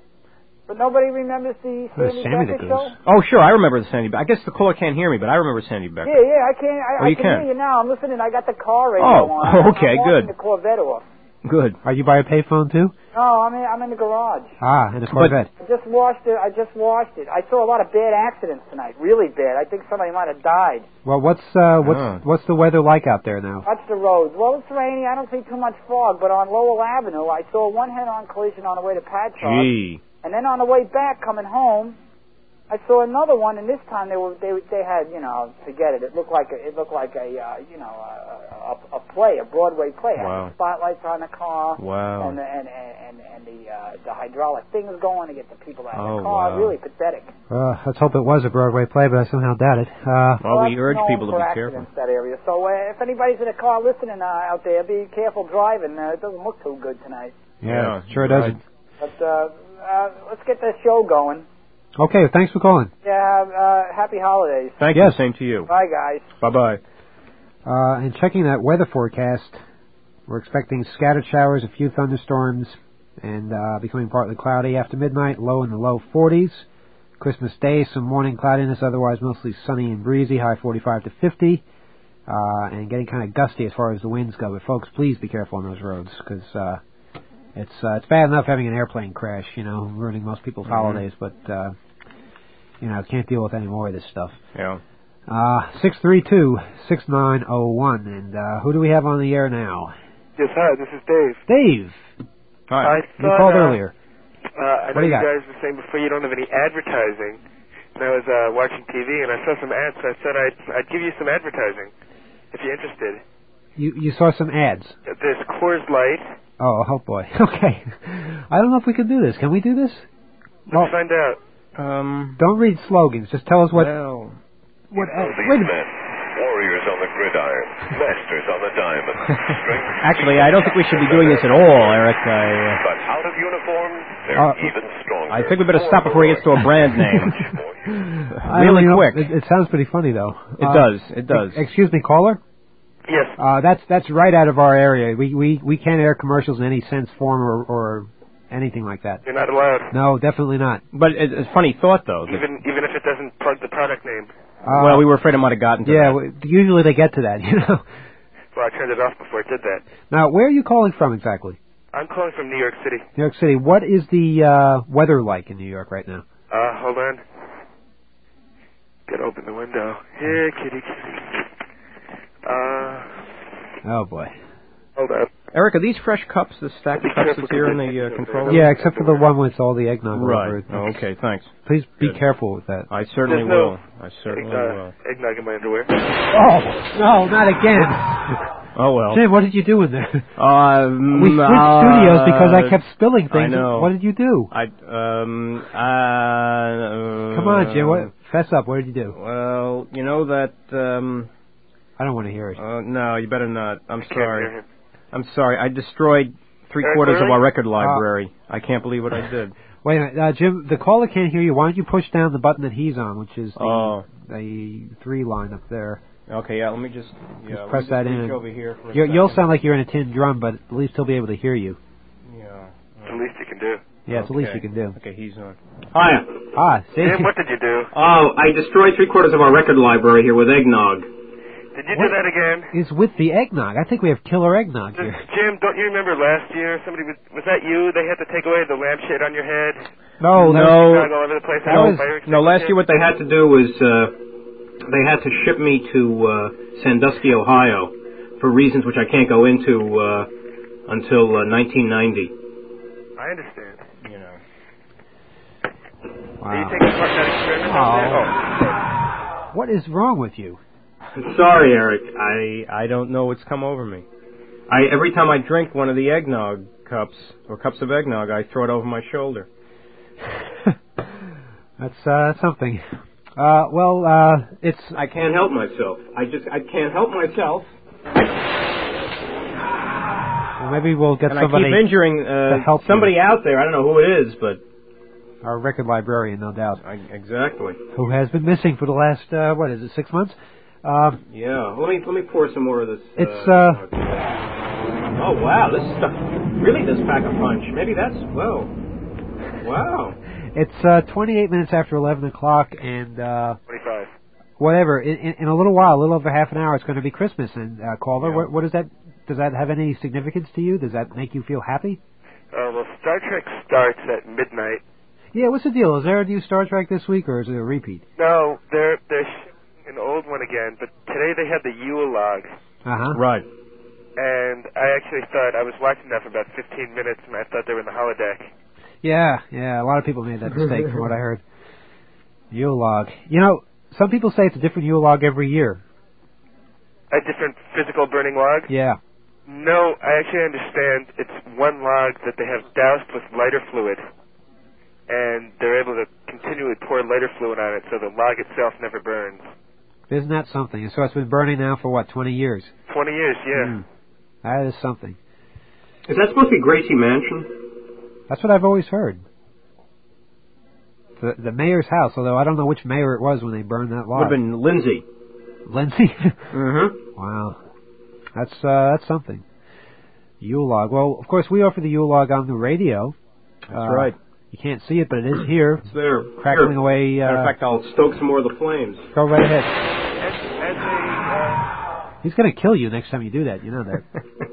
But nobody remembers the Uh, Sandy, Sammy Becker the show? Goose. Oh, sure, I remember the Sandy Becker. I guess the caller can't hear me, but I remember Sandy Becker. Yeah, yeah, I can. I, Oh, I you can, can. hear you now. I'm listening. I got the car radio Oh, on. I'm- okay, I'm good. walking the Corvette off. Good. Are you by a payphone too? No, I'm in, I'm in the garage. Ah, in a Corvette. I just washed it. I just washed it. I saw a lot of bad accidents tonight. Really bad. I think somebody might have died. Well, what's uh, what's Ah. what's the weather like out there now? Watch the roads. Well, it's rainy. I don't see too much fog. But on Lowell Avenue, I saw one head-on collision on the way to Patchogue. Gee. And then on the way back, coming home, I saw another one, and this time they were they they had you know forget it. It looked like a, it looked like a uh, you know a, a, a play, a Broadway play. It had Wow. the spotlights on the car. Wow. And the, and and and the uh, the hydraulic things going to get the people out of Oh, the car. wow. Really pathetic. Uh, let's hope it was a Broadway play, but I somehow doubt it. Uh, Well, we that's urge known people to for be careful. accidents, that area. So uh, if anybody's in a car listening uh, out there, be careful driving. Uh, it doesn't look too good tonight. yeah, Yeah, sure right. doesn't. But uh, uh, let's get this show going. Okay, thanks for calling. Yeah. Uh, happy holidays. Thank Yes. you. Same to you. Bye, guys. Bye-bye. Uh, and checking that weather forecast, we're expecting scattered showers, a few thunderstorms, and uh, becoming partly cloudy after midnight, low in the low forties. Christmas Day, some morning cloudiness, otherwise mostly sunny and breezy, high forty-five to fifty, uh, and getting kind of gusty as far as the winds go. But folks, please be careful on those roads, because uh, it's uh, it's bad enough having an airplane crash, you know, ruining most people's Mhm. holidays, but uh, you know, can't deal with any more of this stuff. Yeah. Uh, six three two, six nine oh one. And, uh, who do we have on the air now? Yes, hi, this is Dave. Dave! Hi. I You thought, called uh, earlier. Uh, I What know do you you got? guys were saying before you don't have any advertising. And I was uh, watching T V and I saw some ads, so I said I'd, I'd give you some advertising if you're interested. You you saw some ads. There's Coors Light. Oh, oh boy. Okay. I don't know if we can do this. Can we do this? Let's find out. Um, Don't read slogans. Just tell us what... well, what Oh, uh, these wait a men, minute. warriors on the gridiron, masters on the diamond. Strength, actually, I don't think we should be doing this at all, Eric. I, but out of uniform, they're Uh, even stronger. uh, I think we better stop before he gets to a brand name. I really don't know. quick. It, it sounds pretty funny, though. It Uh, does. It does. ex- Excuse me, caller? Yes. Uh, that's that's right out of our area. We we we can't air commercials in any sense, form, or or anything like that. You're not allowed. No, definitely not. But it, it's a funny thought, though. that- Even even if it doesn't plug the product name. Uh, well, we were afraid it might have gotten to yeah, that. w- usually they get to that, you know. Well, I turned it off before it did that. Now, where are you calling from exactly? I'm calling from New York City. New York City. What is the uh, weather like in New York right now? Uh, hold on. Gotta open the window. Here, kitty, kitty. Uh, Oh boy. hold up. Eric, are these fresh cups, the stack of cups that's here in the uh, control room? Yeah, except for the one with all the eggnog all over Right. it. Oh, okay, thanks. Please be Good. careful with that. I certainly There's no will. I certainly egg, uh, will. eggnog in my underwear. Oh no, not again! Oh, well. Jim, what did you do in there? Um, we switched uh, studios because I kept spilling things. I know. What did you do? I, um, uh... Come on, Jim. What? Fess up. What did you do? Well, you know that, um... I don't want to hear it. Uh, no, you better not. I'm Can't sorry. hear him. I'm sorry. I destroyed three Eric quarters of Larry? our record library. I can't believe what I did. Wait a minute, uh, Jim. The caller can't hear you. Why don't you push down the button that he's on, which is the Oh. the three line up there. Okay, yeah, let me just, yeah, just let press me that just in. reach over here for a You're, you'll second. sound like you're in a tin drum, but at least he'll be able to hear you. Yeah. It's the least you can do. Yeah, it's the least Okay. you can do. Okay, he's on. Hiya. Ah, see? Jim, what did you do? Oh, I destroyed three quarters of our record library here with eggnog. Did you What do that again? is with the eggnog? I think we have killer eggnog Just, here. Jim, don't you remember last year somebody was was that you? They had to take away the lampshade on your head. No, that No. Dog all over the place. No, Had fire no, last extinguisher? year what they had to do was uh, they had to ship me to uh, Sandusky, Ohio, for reasons which I can't go into uh, until uh, nineteen ninety. I understand. You know. Are you taking part in that experiment out there? Oh. What is wrong with you? Sorry, Eric. I I don't know what's come over me. I every time I drink one of the eggnog cups or cups of eggnog, I throw it over my shoulder. That's uh, something. Uh, well, uh, it's. I can't help myself. I just I can't help myself. Well, maybe we'll get and somebody I keep injuring uh, to help somebody you. out there. I don't know who it is, but Our record librarian, no doubt. I, exactly. Who has been missing for the last uh, what is it, six months? Uh, Yeah. Let me let me pour some more of this. Uh, it's. Uh, oh wow, this stuff really does pack a punch. Maybe that's whoa. Wow. It's uh, twenty-eight minutes after eleven o'clock, and uh, twenty-five. Whatever. In, in, in a little while, a little over half an hour, it's going to be Christmas. And uh, caller, Yeah. what, what does that? Does that have any significance to you? Does that make you feel happy? Uh, well, Star Trek starts at midnight. Yeah. What's the deal? Is there a new Star Trek this week, or is it a repeat? No, they're they're sh- an old one again. But today they had the Yule log, Uh huh. Right. and I actually thought I was watching that for about fifteen minutes, and I thought they were in the holodeck. Yeah, yeah. A lot of people made that mistake, from what I heard. Yule log. You know, some people say it's a different Yule log every year. A different physical burning log? Yeah. No, I actually understand it's one log that they have doused with lighter fluid, and they're able to continually pour lighter fluid on it so the log itself never burns. Isn't that something? And so it's been burning now for what, twenty years? Twenty years, yeah. Mm. That is something. Is that supposed to be Gracie Mansion? That's what I've always heard. The, the mayor's house, although I don't know which mayor it was when they burned that log. Would have been Lindsay. Lindsay? Mm-hmm. Wow. That's uh, that's something. Yule log. Well, of course, we offer the Yule log on the radio. That's uh, right. You can't see it, but it is here. It's there. Crackling Here. away. Uh, Matter of fact, I'll stoke some more of the flames. Go right ahead. As, as a, uh, He's going to kill you next time you do that. You know that.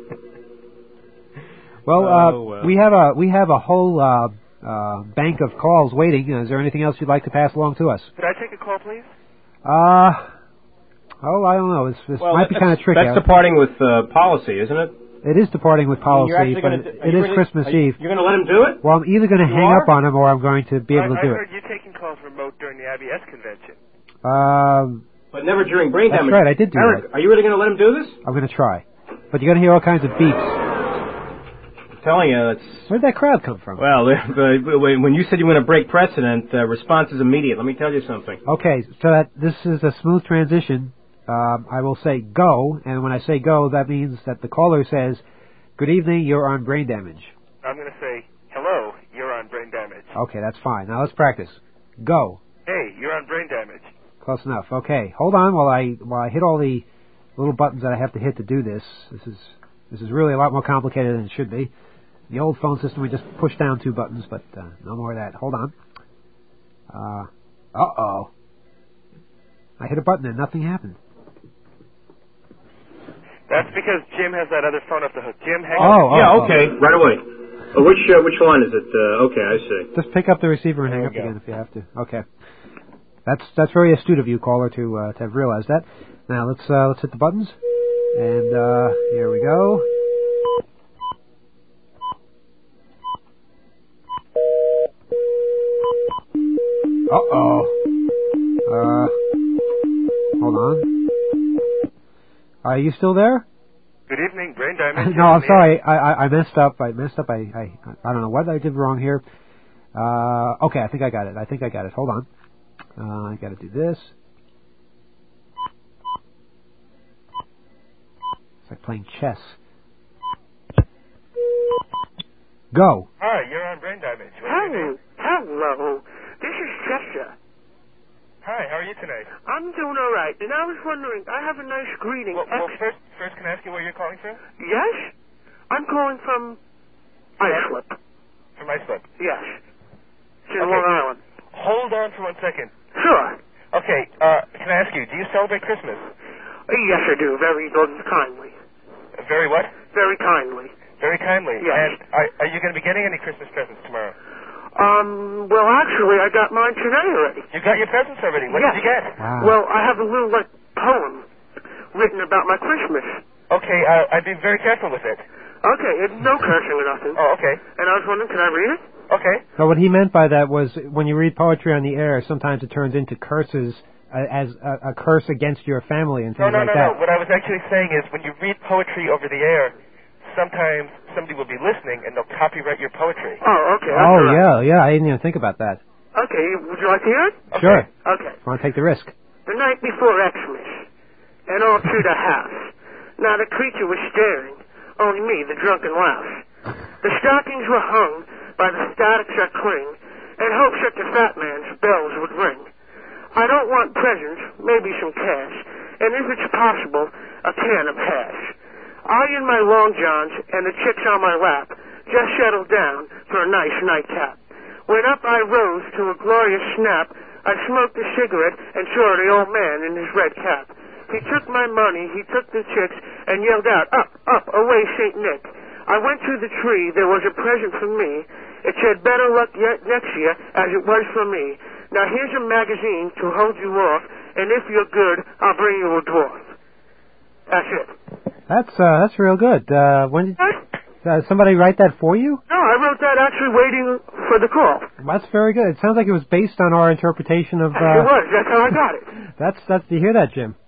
Well, Oh, uh, well. we have a we have a whole uh, uh, bank of calls waiting. Is there anything else you'd like to pass along to us? could I take a call, please? Uh oh, I don't know. This, this Well, might be that's- kind of tricky. That's departing with uh, policy, isn't it? It is departing with policy, You're actually but gonna it, do- are it you is really- Christmas are you- Eve. You're going to let him do it? Well, I'm either going to You hang are? up on him or I'm going to be able I, to do I heard it. you taking calls remote during the I B S convention. Um, But never during brain That's damage. right, I did do Eric, that. are you really going to let him do this? I'm going to try. But you're going to hear all kinds of beeps. I'm telling you, that's... Where did that crowd come from? Well, the, the, when you said you want to break precedent, the response is immediate. Let me tell you something. Okay, so that this is a smooth transition. Um, I will say go, and when I say go, that means that the caller says, "Good evening, you're on brain damage." I'm going to say, hello, you're on brain damage. Okay, that's fine. Now let's practice. Go. Hey, you're on brain damage. Close enough. Okay, hold on while I while I hit all the little buttons that I have to hit to do this. This is this is really a lot more complicated than it should be. The old phone system, we just push down two buttons, but uh, no more of that. Hold on. Uh, uh-oh. I hit a button and nothing happened. That's because Jim has that other phone up the hook. Jim, hang Oh, on. oh, yeah, oh. okay, right away. Uh, which uh, which line is it? Uh, okay, I see. Just pick up the receiver and hang There up we go. again if you have to. Okay. That's that's very astute of you, caller, to uh, to have realized that. Now let's uh, let's hit the buttons, and uh, here we go. Uh oh. Uh, hold on. Are you still there? Good evening, brain damage. No, I'm sorry. I, I I messed up. I messed up. I I I don't know what I did wrong here. Uh, okay, I think I got it. I think I got it. Hold on. Uh, I got to do this. It's like playing chess. Go. Hi, you're on brain damage. What do you Hello, do? hello. This is Cheshire. Hi, how are you tonight? I'm doing all right, and I was wondering, I have a nice greeting. Well, well first, first, can I ask you where you're calling from? Yes? I'm calling from Islip. From Islip? Yes. It's in Okay. Long Island. Hold on for one second. Sure. Okay, uh, can I ask you, do you celebrate Christmas? Uh, yes, I do. Very kindly. Very what? Very kindly. Very kindly. Yes. And are, are you going to be getting any Christmas presents tomorrow? Um, well, actually, I got mine today already. You got your presents already? What yes. did you get? Wow. Well, I have a little, like, poem written about my Christmas. Okay, uh, I'd be very careful with it. Okay, it's no cursing or nothing. Oh, okay. And I was wondering, can I read it? Okay. So what he meant by that was when you read poetry on the air, sometimes it turns into curses uh, as a, a curse against your family and No, things no, like no, that. no. What I was actually saying is when you read poetry over the air, sometimes somebody will be listening and they'll copyright your poetry. Oh, okay. Oh, yeah, yeah. I didn't even think about that. Okay, would you like to hear it? Sure. Okay. Want to take the risk? The night before Xmas, and all through the house, not a creature was staring, only me, the drunken louse. The stockings were hung by the statics that cling, and hopes that the fat man's bells would ring. I don't want presents, maybe some cash, and if it's possible, a can of hash. I in my long johns and the chicks on my lap just settled down for a nice nightcap. When up I rose to a glorious snap, I smoked a cigarette and saw the old man in his red cap. He took my money, he took the chicks, and yelled out, "Up, up, away, Saint Nick." I went to the tree, there was a present for me. It said, "Better luck yet next year," as it was for me. Now here's a magazine to hold you off, and if you're good, I'll bring you a dwarf. That's it. That's uh, that's real good. Uh, when did uh, somebody write that for you? No, I wrote that actually waiting for the call. That's very good. It sounds like it was based on our interpretation of. Uh, it was. That's how I got it. That's that's. Do you hear that, Jim?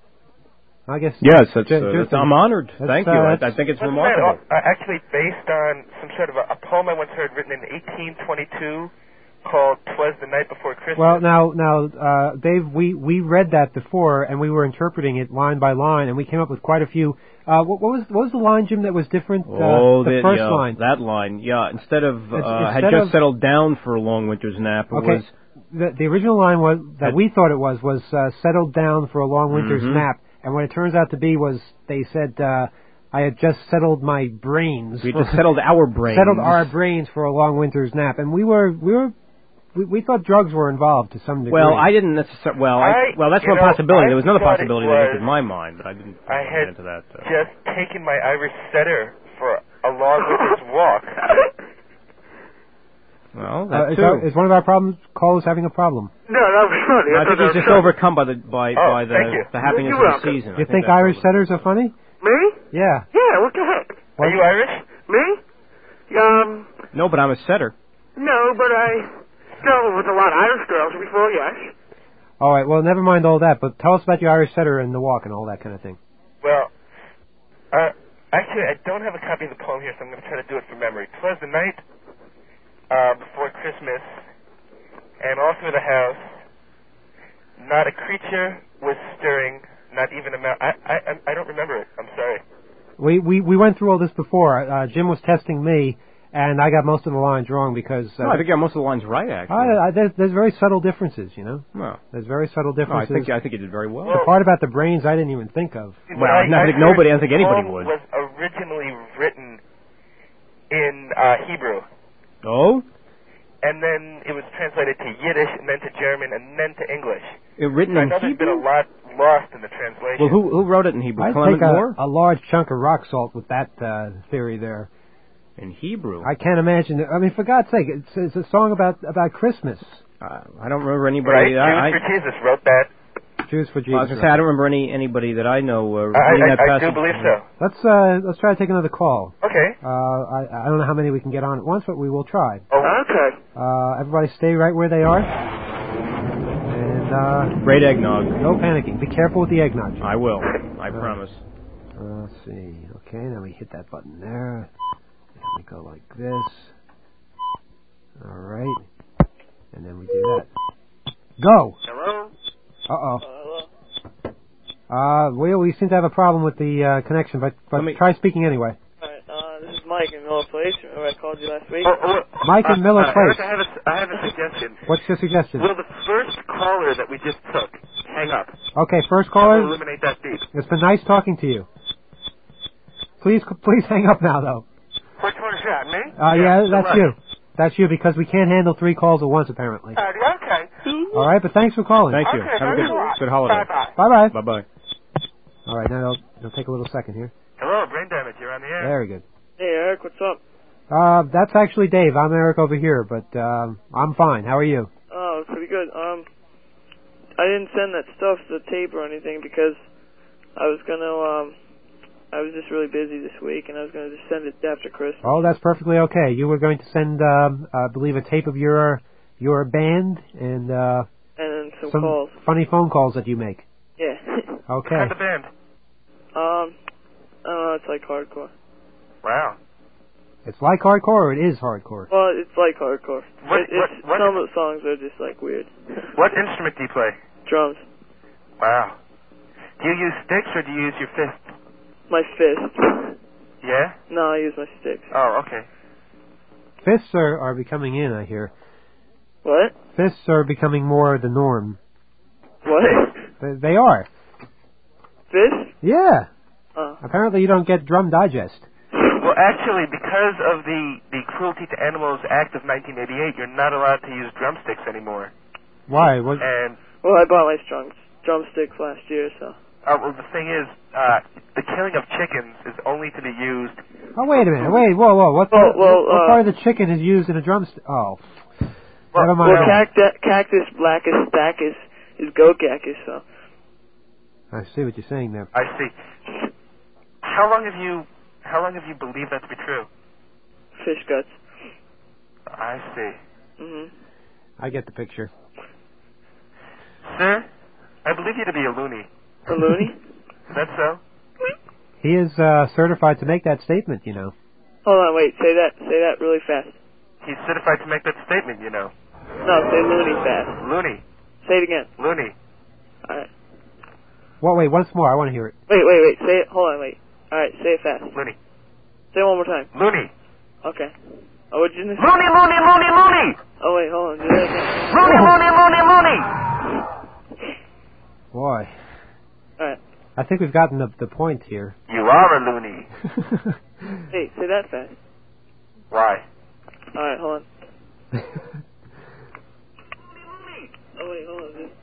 I guess. Yes, that's, J- uh, J- that's, I'm honored. that's, Thank uh, you. I, that's- I think it's Wasn't remarkable. that uh, actually based on some sort of a, a poem I once heard written in eighteen twenty-two called "'Twas the Night Before Christmas"? Well, now, now, uh, Dave, we, we read that before, and we were interpreting it line by line, and we came up with quite a few. Uh, what, what was what was the line, Jim, that was different? Oh, uh, the that, first yeah, line. that line, yeah. Instead of uh, It's- had instead just of- settled down for a long winter's nap, it Okay. was The, the original line was that we thought it was was uh, settled down for a long winter's Mhm. nap, and what it turns out to be was they said uh, I had just settled my brains. we for- just settled our brains. settled our brains for a long winter's nap, and we were we were we, we thought drugs were involved to some degree. Well, I didn't necessarily. Well, I, I- well, that's you one know, possibility. I There was another thought it possibility that was- entered my mind, but I didn't I get had into that. Uh, just taken my Irish setter for a long winter's walk. well, Uh, that is, too. our, is one of our problems callers having a problem? No, that was funny. I thought think that he's was just funny. overcome by the by Oh, by the thank you. the happiness You're of the welcome. season. I You think that's Irish what it setters are funny? Me? Yeah. Yeah, what the heck? Are you Irish? Me? Um, is. No, but I'm a setter. no, but I dealt with a lot of Irish girls before, yes. All right. Well, never mind all that. But tell us about your Irish setter and the walk and all that kind of thing. Well, uh, actually, I don't have a copy of the poem here, so I'm going to try to do it from memory. 'Twas the night uh, before Christmas, and all through the house, not a creature was stirring, not even a mouse. I, I, I don't remember it. I'm sorry. We we we went through all this before. Uh, Jim was testing me, and I got most of the lines wrong because. Uh, No, I think you got most of the lines right, actually. I, I, there's, there's very subtle differences, you know. No. There's very subtle No, I differences. think I think you did very well. the part about the brains I didn't even think of. Well, I, I think nobody. I don't think anybody the poem would. was originally written in uh, Hebrew, Oh, and then it was translated to Yiddish, and then to German, and then to English. it written So I in know there's been Hebrew. a lot lost in the translation. Well, who who wrote it in Hebrew? I'd Clement take Moore a, a large chunk of rock salt with that uh, theory there. in Hebrew. I can't imagine. I mean, for God's sake, it's, it's a song about about Christmas. Uh, I don't remember Right? anybody. I, I, Jews for Jesus wrote that. Jews for Jesus. I was gonna say I don't remember any anybody that I know uh, I, reading I, that I passage. do believe so. Let's uh, let's try to take another call. Okay. Uh, I I don't know how many we can get on at once, but we will try. Oh, okay. Uh, everybody, stay right where they are. And uh, Great eggnog. no panicking. Be careful with the eggnog. I will. I Uh, promise. Uh, let's see. Okay, now we hit that button there. And we go like this. All right. And then we do that. Go. Hello? Uh-oh. Uh, we, we seem to have a problem with the uh, connection, but, but Let me- try speaking anyway. Alright, uh, this is Mike. Mike in Miller Place. Remember I called you last week? Oh, oh, Mike in uh, Miller uh, Place. Eric, I have a, I have a suggestion. What's your suggestion? Will the first caller that we just took hang up? Okay, first We'll caller. eliminate that beep. It's been nice talking to you. Please, please hang up now, though. Which one is that, me? Uh, yeah, the that's left. you. That's you because we can't handle three calls at once, apparently. Uh, okay. All right, but thanks for calling. Thank you. Okay, Have a thanks good, a lot. good holiday. Bye-bye. Bye-bye. Bye-bye. All right, now it'll, it'll take a little second here. Hello, Brain Damage. You're on the air. Very good. Hey, Eric, what's up? Uh, that's actually Dave. I'm Eric over here, but um, I'm fine. How are you? Oh, pretty good. Um, I didn't send that stuff to the tape or anything because I was gonna, um, I was just really busy this week, and I was gonna just send it after Christmas. Oh, that's perfectly okay. You were going to send, um, I believe, a tape of your your band and uh, And then some, some calls. funny phone calls that you make. Yeah. Okay. What kind of band? Um, I don't know. It's like hardcore. Wow. It's like hardcore, or it is hardcore. Well, it's like hardcore. What, it, it's, what, what, some of the songs are just like weird. What instrument do you play? Drums. Wow. Do you use sticks or do you use your fist? My fist. Yeah? No, I use my sticks. Oh, okay. Fists are, are becoming in, I hear. What? Fists are becoming more the norm. What? They, they are. Fists? Yeah. Oh. Apparently you don't get Drum Digest. Well, actually, because of the, the Cruelty to Animals Act of nineteen eighty-eight, you're not allowed to use drumsticks anymore. Why? What? And Well, I bought my drum, drumsticks last year, so. uh, well, the thing is, uh, the killing of chickens is only to be used. Oh, wait a minute. Wait, whoa, whoa. What, Well, part, well, what uh, part of the chicken is used in a drumstick? Oh. Well, Never mind. Well, cactus, cactus blackus stachys is goat cactus, so. I see what you're saying there. I see. How long have you, how long have you believed that to be true? Fish guts. I see. Mhm. I get the picture. Sir, I believe you to be a loony. A loony? Is that so? He is uh, certified to make that statement, you know. Hold on, wait. Say that. Say that really fast. He's certified to make that statement, you know. No, say loony fast. Loony. Say it again. Loony. All right. Well, wait, once more. I want to hear it. Wait, wait, wait. Say it. Hold on, wait. All right, say it fast. Loony. Say it one more time. Loony. Okay. Oh, what did you say? Loony, loony, loony, loony! Oh, wait, hold on. Do that again. Loony, loony, loony, loony! Boy. All right. I think we've gotten the, the point here. You are a loony. Hey, say that fast. Why? All right, hold on. Oh, wait, hold on. Just...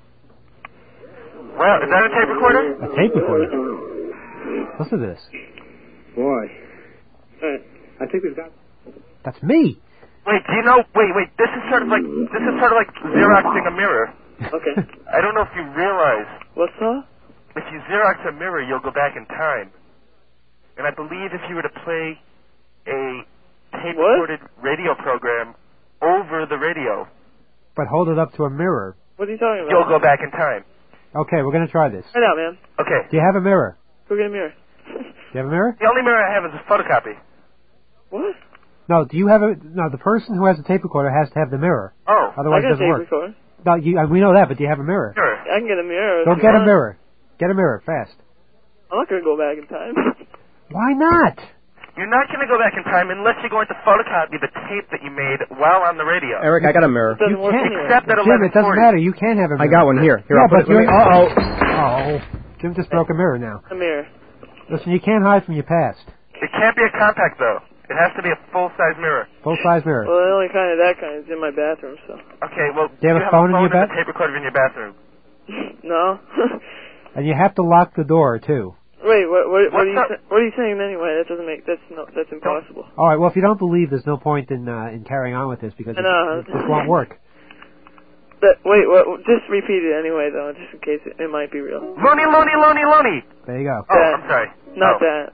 Well, is that a tape recorder? A tape recorder? Listen to this. Boy. All right. I think we've got... That's me. Wait, do you know? Wait, wait. This is sort of like this is sort of like Xeroxing a mirror. Okay. I don't know if you realize. What's that? If you Xerox a mirror, you'll go back in time. And I believe if you were to play a tape-recorded radio program over the radio, But hold it up to a mirror. What are you talking about? you'll go back in time. Okay, we're going to try this. Right out, man. Okay. Do you have a mirror? Go get a mirror. Do you have a mirror? The only mirror I have is a photocopy. What? No, do you have a... No, the person who has a tape recorder has to have the mirror. Oh. Otherwise I it got a doesn't tape work. recorder. No, you, uh, we know that, but do you have a mirror? Sure. I can get a mirror. Go if you get a want. mirror. Get a mirror, fast. I'm not going to go back in time. Why not? You're not going to go back in time unless you're going to photocopy the tape that you made while on the radio. Eric, I got a mirror. Doesn't work can't- anyway. Except at Jim, eleven it doesn't forty. matter. You can have a I mirror. got one here. Here, Yeah, I'll put but it. Let me, you're- uh-oh. Oh, Jim just broke a mirror now. A mirror. Listen, you can't hide from your past. It can't be a compact, though. It has to be a full-size mirror. Full-size mirror. Well, the only kind of that kind is in my bathroom, so. Okay, well, Do you have a phone in your and bath- a tape recorder in your bathroom? No. And you have to lock the door, too. Wait, what? What, what, What's are you? up? Sa- what are you saying anyway? That doesn't make. That's no. That's impossible. All right, well, if you don't believe, there's no point in uh, in carrying on with this because I know. it, it just won't work. But wait, what? Just repeat it anyway, though, just in case it, it might be real. Loony, loony, loony, loony! There you go. Oh, I'm sorry. Not Oh. that.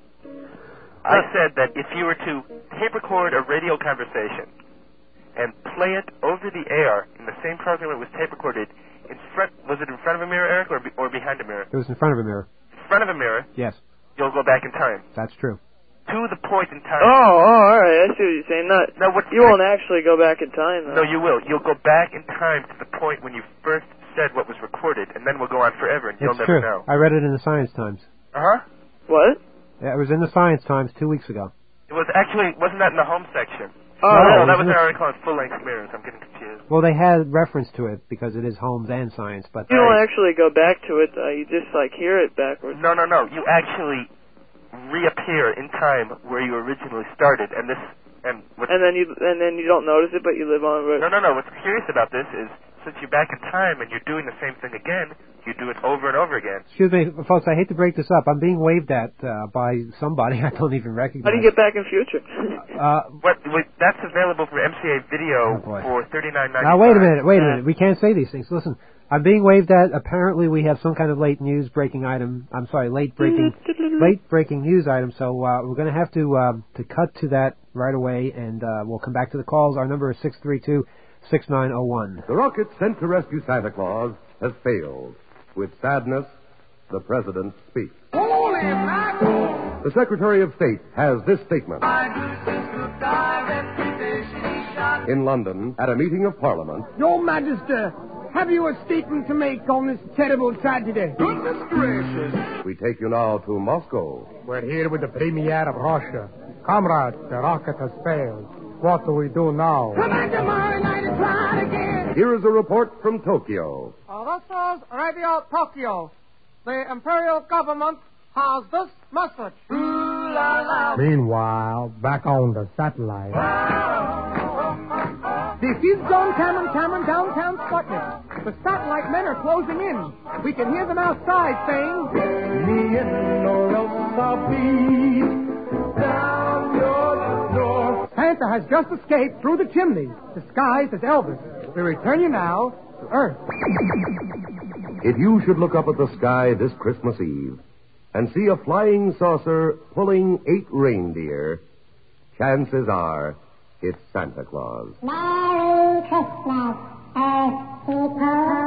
I said that if you were to tape record a radio conversation and play it over the air in the same program it was tape recorded, in front, was it in front of a mirror, Eric, or, be, or behind a mirror? It was in front of a mirror. In front of a mirror, Yes, you'll go back in time. that's true. To the point in time. Oh, oh, all right. I see what you're saying. Not. No, what, You won't actually go back in time, though. No, you will. You'll go back in time to the point when you first said what was recorded, and then we'll go on forever, and you'll It's never true. know. I read it in the Science Times. Uh-huh. What? Yeah, it was in the Science Times two weeks ago. It was actually, wasn't that in the home section? Oh, no, that was isn't an it? article on full-length mirrors. I'm getting confused. Well, they had reference to it because it is Holmes and Science, but You don't actually go back to it. Uh, you just like hear it backwards. No, no, no. You actually reappear in time where you originally started, and this, and what's, And then you and then you don't notice it, but you live on. no, no, no. What's curious about this is, since you're back in time and you're doing the same thing again, you do it over and over again. Excuse me, folks, I hate to break this up. I'm being waved at uh, by somebody I don't even recognize. How do you get back in future? Uh, What? Wait, that's available for M C A video Oh, boy. for thirty-nine ninety-five. now, wait a minute, wait a minute. We can't say these things. Listen, I'm being waved at. Apparently, we have some kind of late news breaking item. I'm sorry, late breaking late breaking news item. So uh, we're going to have to um, to cut to that right away, and uh, we'll come back to the calls. Our number is six three two, six nine zero one. The rocket sent to rescue Santa Claus has failed. With sadness, the President speaks. The Secretary of State has this statement. In London, at a meeting of Parliament, Your Majesty, have you a statement to make on this terrible tragedy? Goodness gracious. we take you now to Moscow. We're here with the Premier of Russia. Comrades, the rocket has failed. What do we do now? Come back tomorrow night and try it again. Here is a report from Tokyo. Uh, this is Radio Tokyo. The imperial government has this message. Ooh, la, la. Meanwhile, back on the satellite. This is John Cameron, Cameron, downtown Sputnik. The satellite men are closing in. We can hear them outside saying, Me and or else I'll be down your door. Santa has just escaped through the chimney, disguised as Elvis. We return you now to Earth. If you should look up at the sky this Christmas Eve and see a flying saucer pulling eight reindeer, chances are it's Santa Claus. Merry Christmas, Earth people.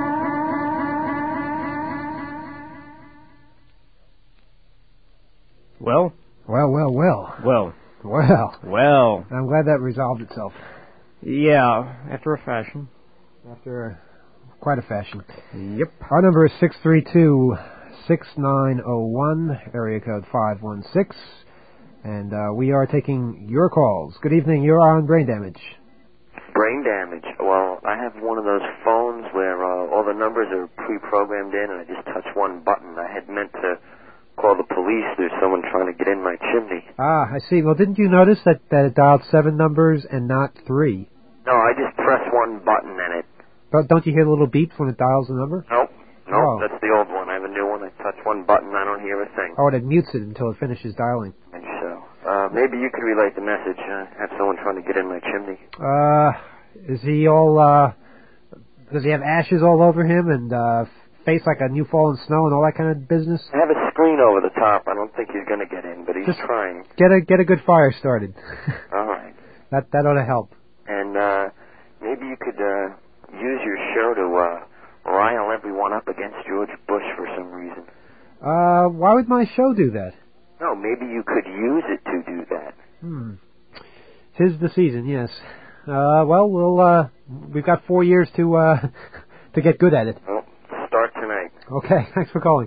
Well, Well, well, well. well, Well. well. I'm glad that resolved itself. Yeah, after a fashion. After a, quite a fashion. Yep. Our number is six three two, six nine zero one, area code five one six. And uh, we are taking your calls. Good evening. You're on Brain Damage. Brain damage. Well, I have one of those phones where uh, all the numbers are pre-programmed in, and I just touch one button. I had meant to call the police. There's someone trying to get in my chimney. Ah, I see. Well, didn't you notice that, that it dialed seven numbers and not three? No, I just press one button and it... But don't you hear the little beeps when it dials the number? Nope. Nope, Oh. that's the old one. I have a new one. I touch one button, I don't hear a thing. Oh, and it mutes it until it finishes dialing. And so, uh, maybe you could relate the message. Uh, have someone trying to get in my chimney. Uh, is he all, uh, does he have ashes all over him and, uh, face like a new fallen snow and all that kind of business? I have a screen over the top. I don't think he's going to get in, but he's Just trying. Get a, get a good fire started. All right. That, that ought to help. And uh, maybe you could uh, use your show to uh, rile everyone up against George Bush for some reason. Uh, why would my show do that? No, maybe you could use it to do that. Hmm. Tis the season, yes. Uh, well, we'll, uh, we've got four years to, uh, to get good at it. Well, start tonight. Okay, thanks for calling.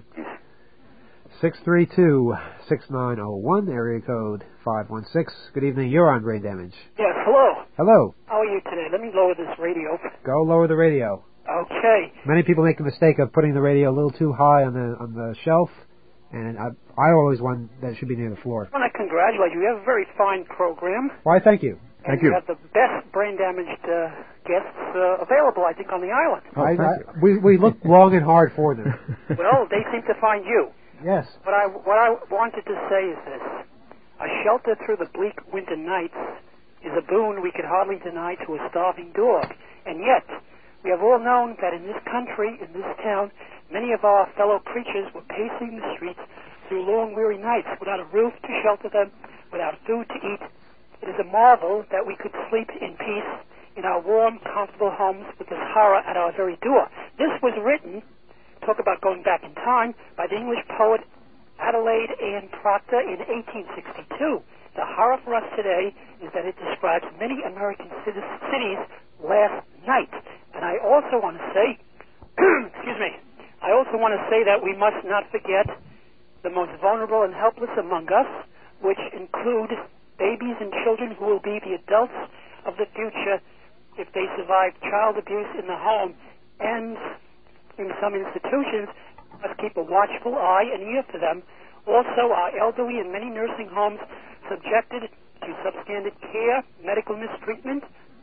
six three two, six nine zero one, area code five one six. Good evening, you're on Brain Damage. Yes, hello. Hello. How are you today? Let me lower this radio. Go lower the radio. Okay. Many people make the mistake of putting the radio a little too high on the on the shelf, and I I always want that it should be near the floor. I want to congratulate you. You have a very fine program. Why, thank you. And you have the best brain-damaged uh, guests uh, available, I think, on the island. I, I, we we looked long and hard for them. Well, they seem to find you. Yes. What I what I wanted to say is this: a shelter through the bleak winter nights is a boon we could hardly deny to a starving dog. And yet, we have all known that in this country, in this town, many of our fellow creatures were pacing the streets through long, weary nights without a roof to shelter them, without food to eat. It is a marvel that we could sleep in peace in our warm, comfortable homes with this horror at our very door. This was written, talk about going back in time, by the English poet Adelaide Ann Proctor in eighteen sixty-two. The horror for us today is that it describes many American cities last night. And I also want to say, excuse me, I also want to say that we must not forget the most vulnerable and helpless among us, which include babies and children who will be the adults of the future if they survive child abuse in the home. And in some institutions, must keep a watchful eye and ear for them. Also, our elderly in many nursing homes subjected to substandard care, medical mistreatment,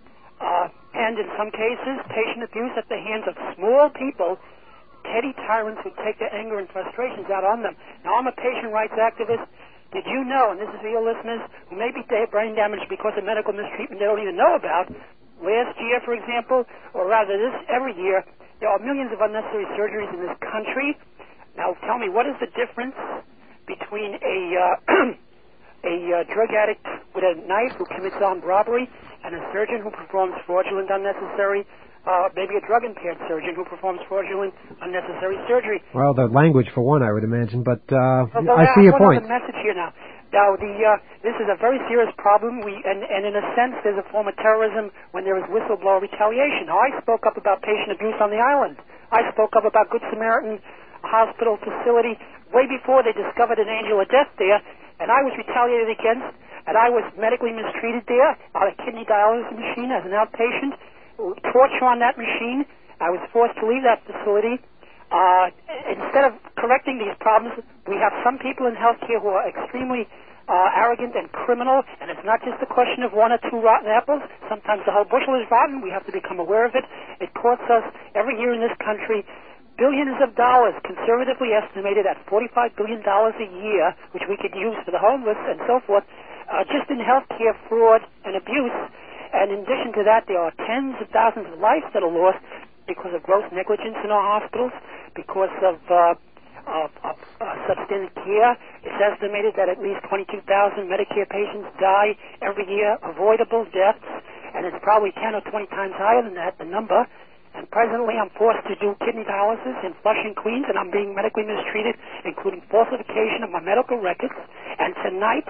uh, and in some cases, patient abuse at the hands of small people, petty tyrants who take their anger and frustrations out on them. Now, I'm a patient rights activist. Did you know, and this is for your listeners, who may be brain damaged because of medical mistreatment they don't even know about, last year, for example, or rather this every year, there are millions of unnecessary surgeries in this country. Now, tell me, what is the difference between a uh, a uh, drug addict with a knife who commits armed robbery and a surgeon who performs fraudulent, unnecessary, uh, maybe a drug-impaired surgeon who performs fraudulent, unnecessary surgery? Well, the language, for one, I would imagine, but uh, well, I see your point. I have one other message here now. Now, the, uh, this is a very serious problem, we, and, and in a sense, there's a form of terrorism when there is whistleblower retaliation. Now, I spoke up about patient abuse on the island. I spoke up about Good Samaritan Hospital facility way before they discovered an angel of death there, and I was retaliated against, and I was medically mistreated there on a kidney dialysis machine as an outpatient. Torture on that machine. I was forced to leave that facility. Uh, instead of correcting these problems, we have some people in healthcare who are extremely uh, arrogant and criminal, and it's not just a question of one or two rotten apples. Sometimes the whole bushel is rotten. We have to become aware of it. It costs us every year in this country billions of dollars, conservatively estimated at forty-five billion dollars a year, which we could use for the homeless and so forth, uh, just in healthcare fraud and abuse. And in addition to that, there are tens of thousands of lives that are lost because of gross negligence in our hospitals, because of, uh, of, of uh, substandard care. It's estimated that at least twenty-two thousand Medicare patients die every year, avoidable deaths, and it's probably ten or twenty times higher than that, the number. And presently I'm forced to do kidney dialysis in Flushing, Queens, and I'm being medically mistreated, including falsification of my medical records. And tonight,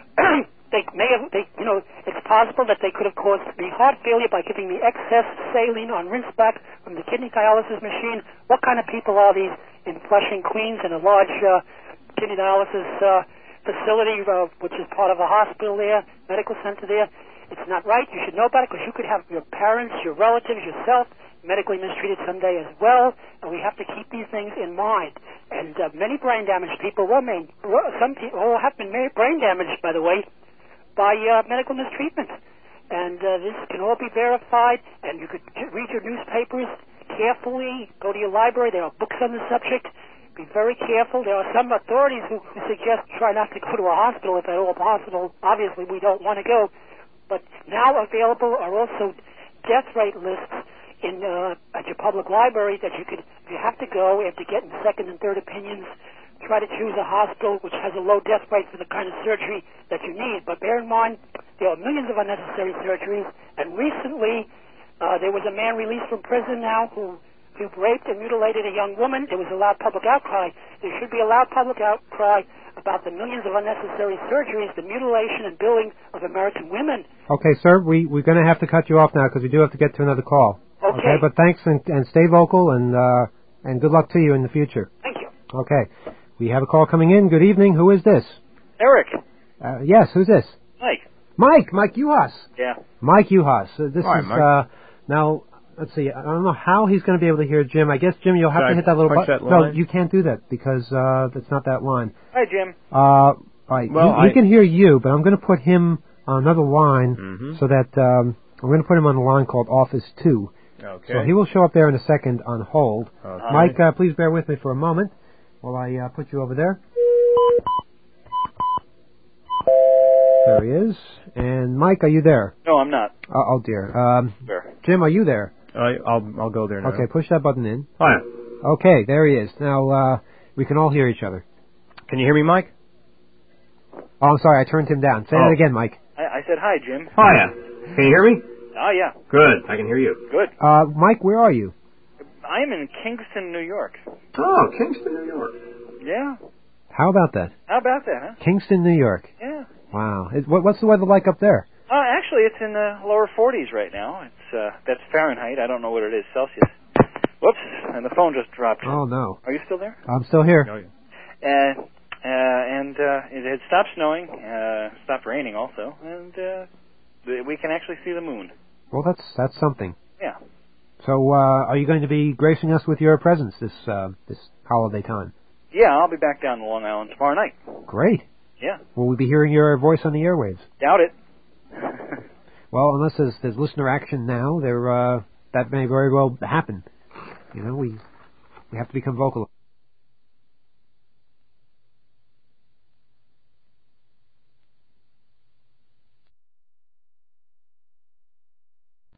they may have, they, you know, it's possible that they could have caused me heart failure by giving me excess saline on rinse back from the kidney dialysis machine. What kind of people are these in Flushing, Queens, in a large uh, kidney dialysis uh, facility, uh, which is part of a hospital there, medical center there? It's not right. You should know about it because you could have your parents, your relatives, yourself medically mistreated someday as well, and we have to keep these things in mind. And uh, many brain damaged people, well, may, some people all have been brain damaged, by the way, by uh, medical mistreatment. And uh, this can all be verified, and you could read your newspapers carefully, go to your library, there are books on the subject. Be very careful. There are some authorities who suggest try not to go to a hospital if at all possible. Obviously, we don't want to go. But now available are also death rate lists in uh, at your public library that you could, if you have to go, after getting second and third opinions, try to choose a hospital which has a low death rate for the kind of surgery that you need. But bear in mind, there are millions of unnecessary surgeries, and recently uh, there was a man released from prison now who, who raped and mutilated a young woman. There was a loud public outcry. There should be a loud public outcry about the millions of unnecessary surgeries, the mutilation and billing of American women. Okay, sir, we, we're going to have to cut you off now because we do have to get to another call. Okay. Okay, but thanks and, and stay vocal and uh, and good luck to you in the future. Thank you. Okay. We have a call coming in. Good evening. Who is this? Eric. Uh, yes, who's this? Mike. Mike. Mike Uhas. Yeah. Mike Uhas. Uh, this Hi, is Mike. uh, now. Let's see. I don't know how he's going to be able to hear Jim. I guess Jim, you'll have Should to I hit that little punch button. that No, line? you can't do that because uh, that's not that line. Hi, Jim. Uh, all right. Well, he, he I- can hear you, but I'm going to put him on another line Mhm. so that um, I'm going to put him on a line called Office Two. Okay. So he will show up there in a second on hold. Okay. Mike, uh, please bear with me for a moment while I uh, put you over there. There he is. And Mike, are you there? No, I'm not. Uh, oh dear. Um, Sure. Jim, are you there? I, I'll I'll go there now. Okay, push that button in. Hi. Okay, there he is. Now uh, we can all hear each other. Can you hear me, Mike? Oh, I'm sorry, I turned him down. Say Oh. that again, Mike. I, I said hi, Jim. Hiya. Can you hear me? Oh, yeah. Good. I can hear you. Good. Uh, Mike, where are you? I'm in Kingston, New York. Oh, Kingston, New York. Yeah. How about that? How about that, huh? Kingston, New York. Yeah. Wow. It, what, what's the weather like up there? Uh, actually, it's in the lower forties right now. It's uh, that's Fahrenheit. I don't know what it is Celsius. Whoops! And the phone just dropped. Oh no. Are you still there? I'm still here. Uh, and uh, it had stopped snowing, uh, stopped raining also, and uh, th- we can actually see the moon. Well, that's that's something. Yeah. So, uh, are you going to be gracing us with your presence this uh, this holiday time? Yeah, I'll be back down to Long Island tomorrow night. Great. Yeah. Will we be hearing your voice on the airwaves? Doubt it. Well, unless there's, there's listener action now, there uh, that may very well happen. You know, we we have to become vocal.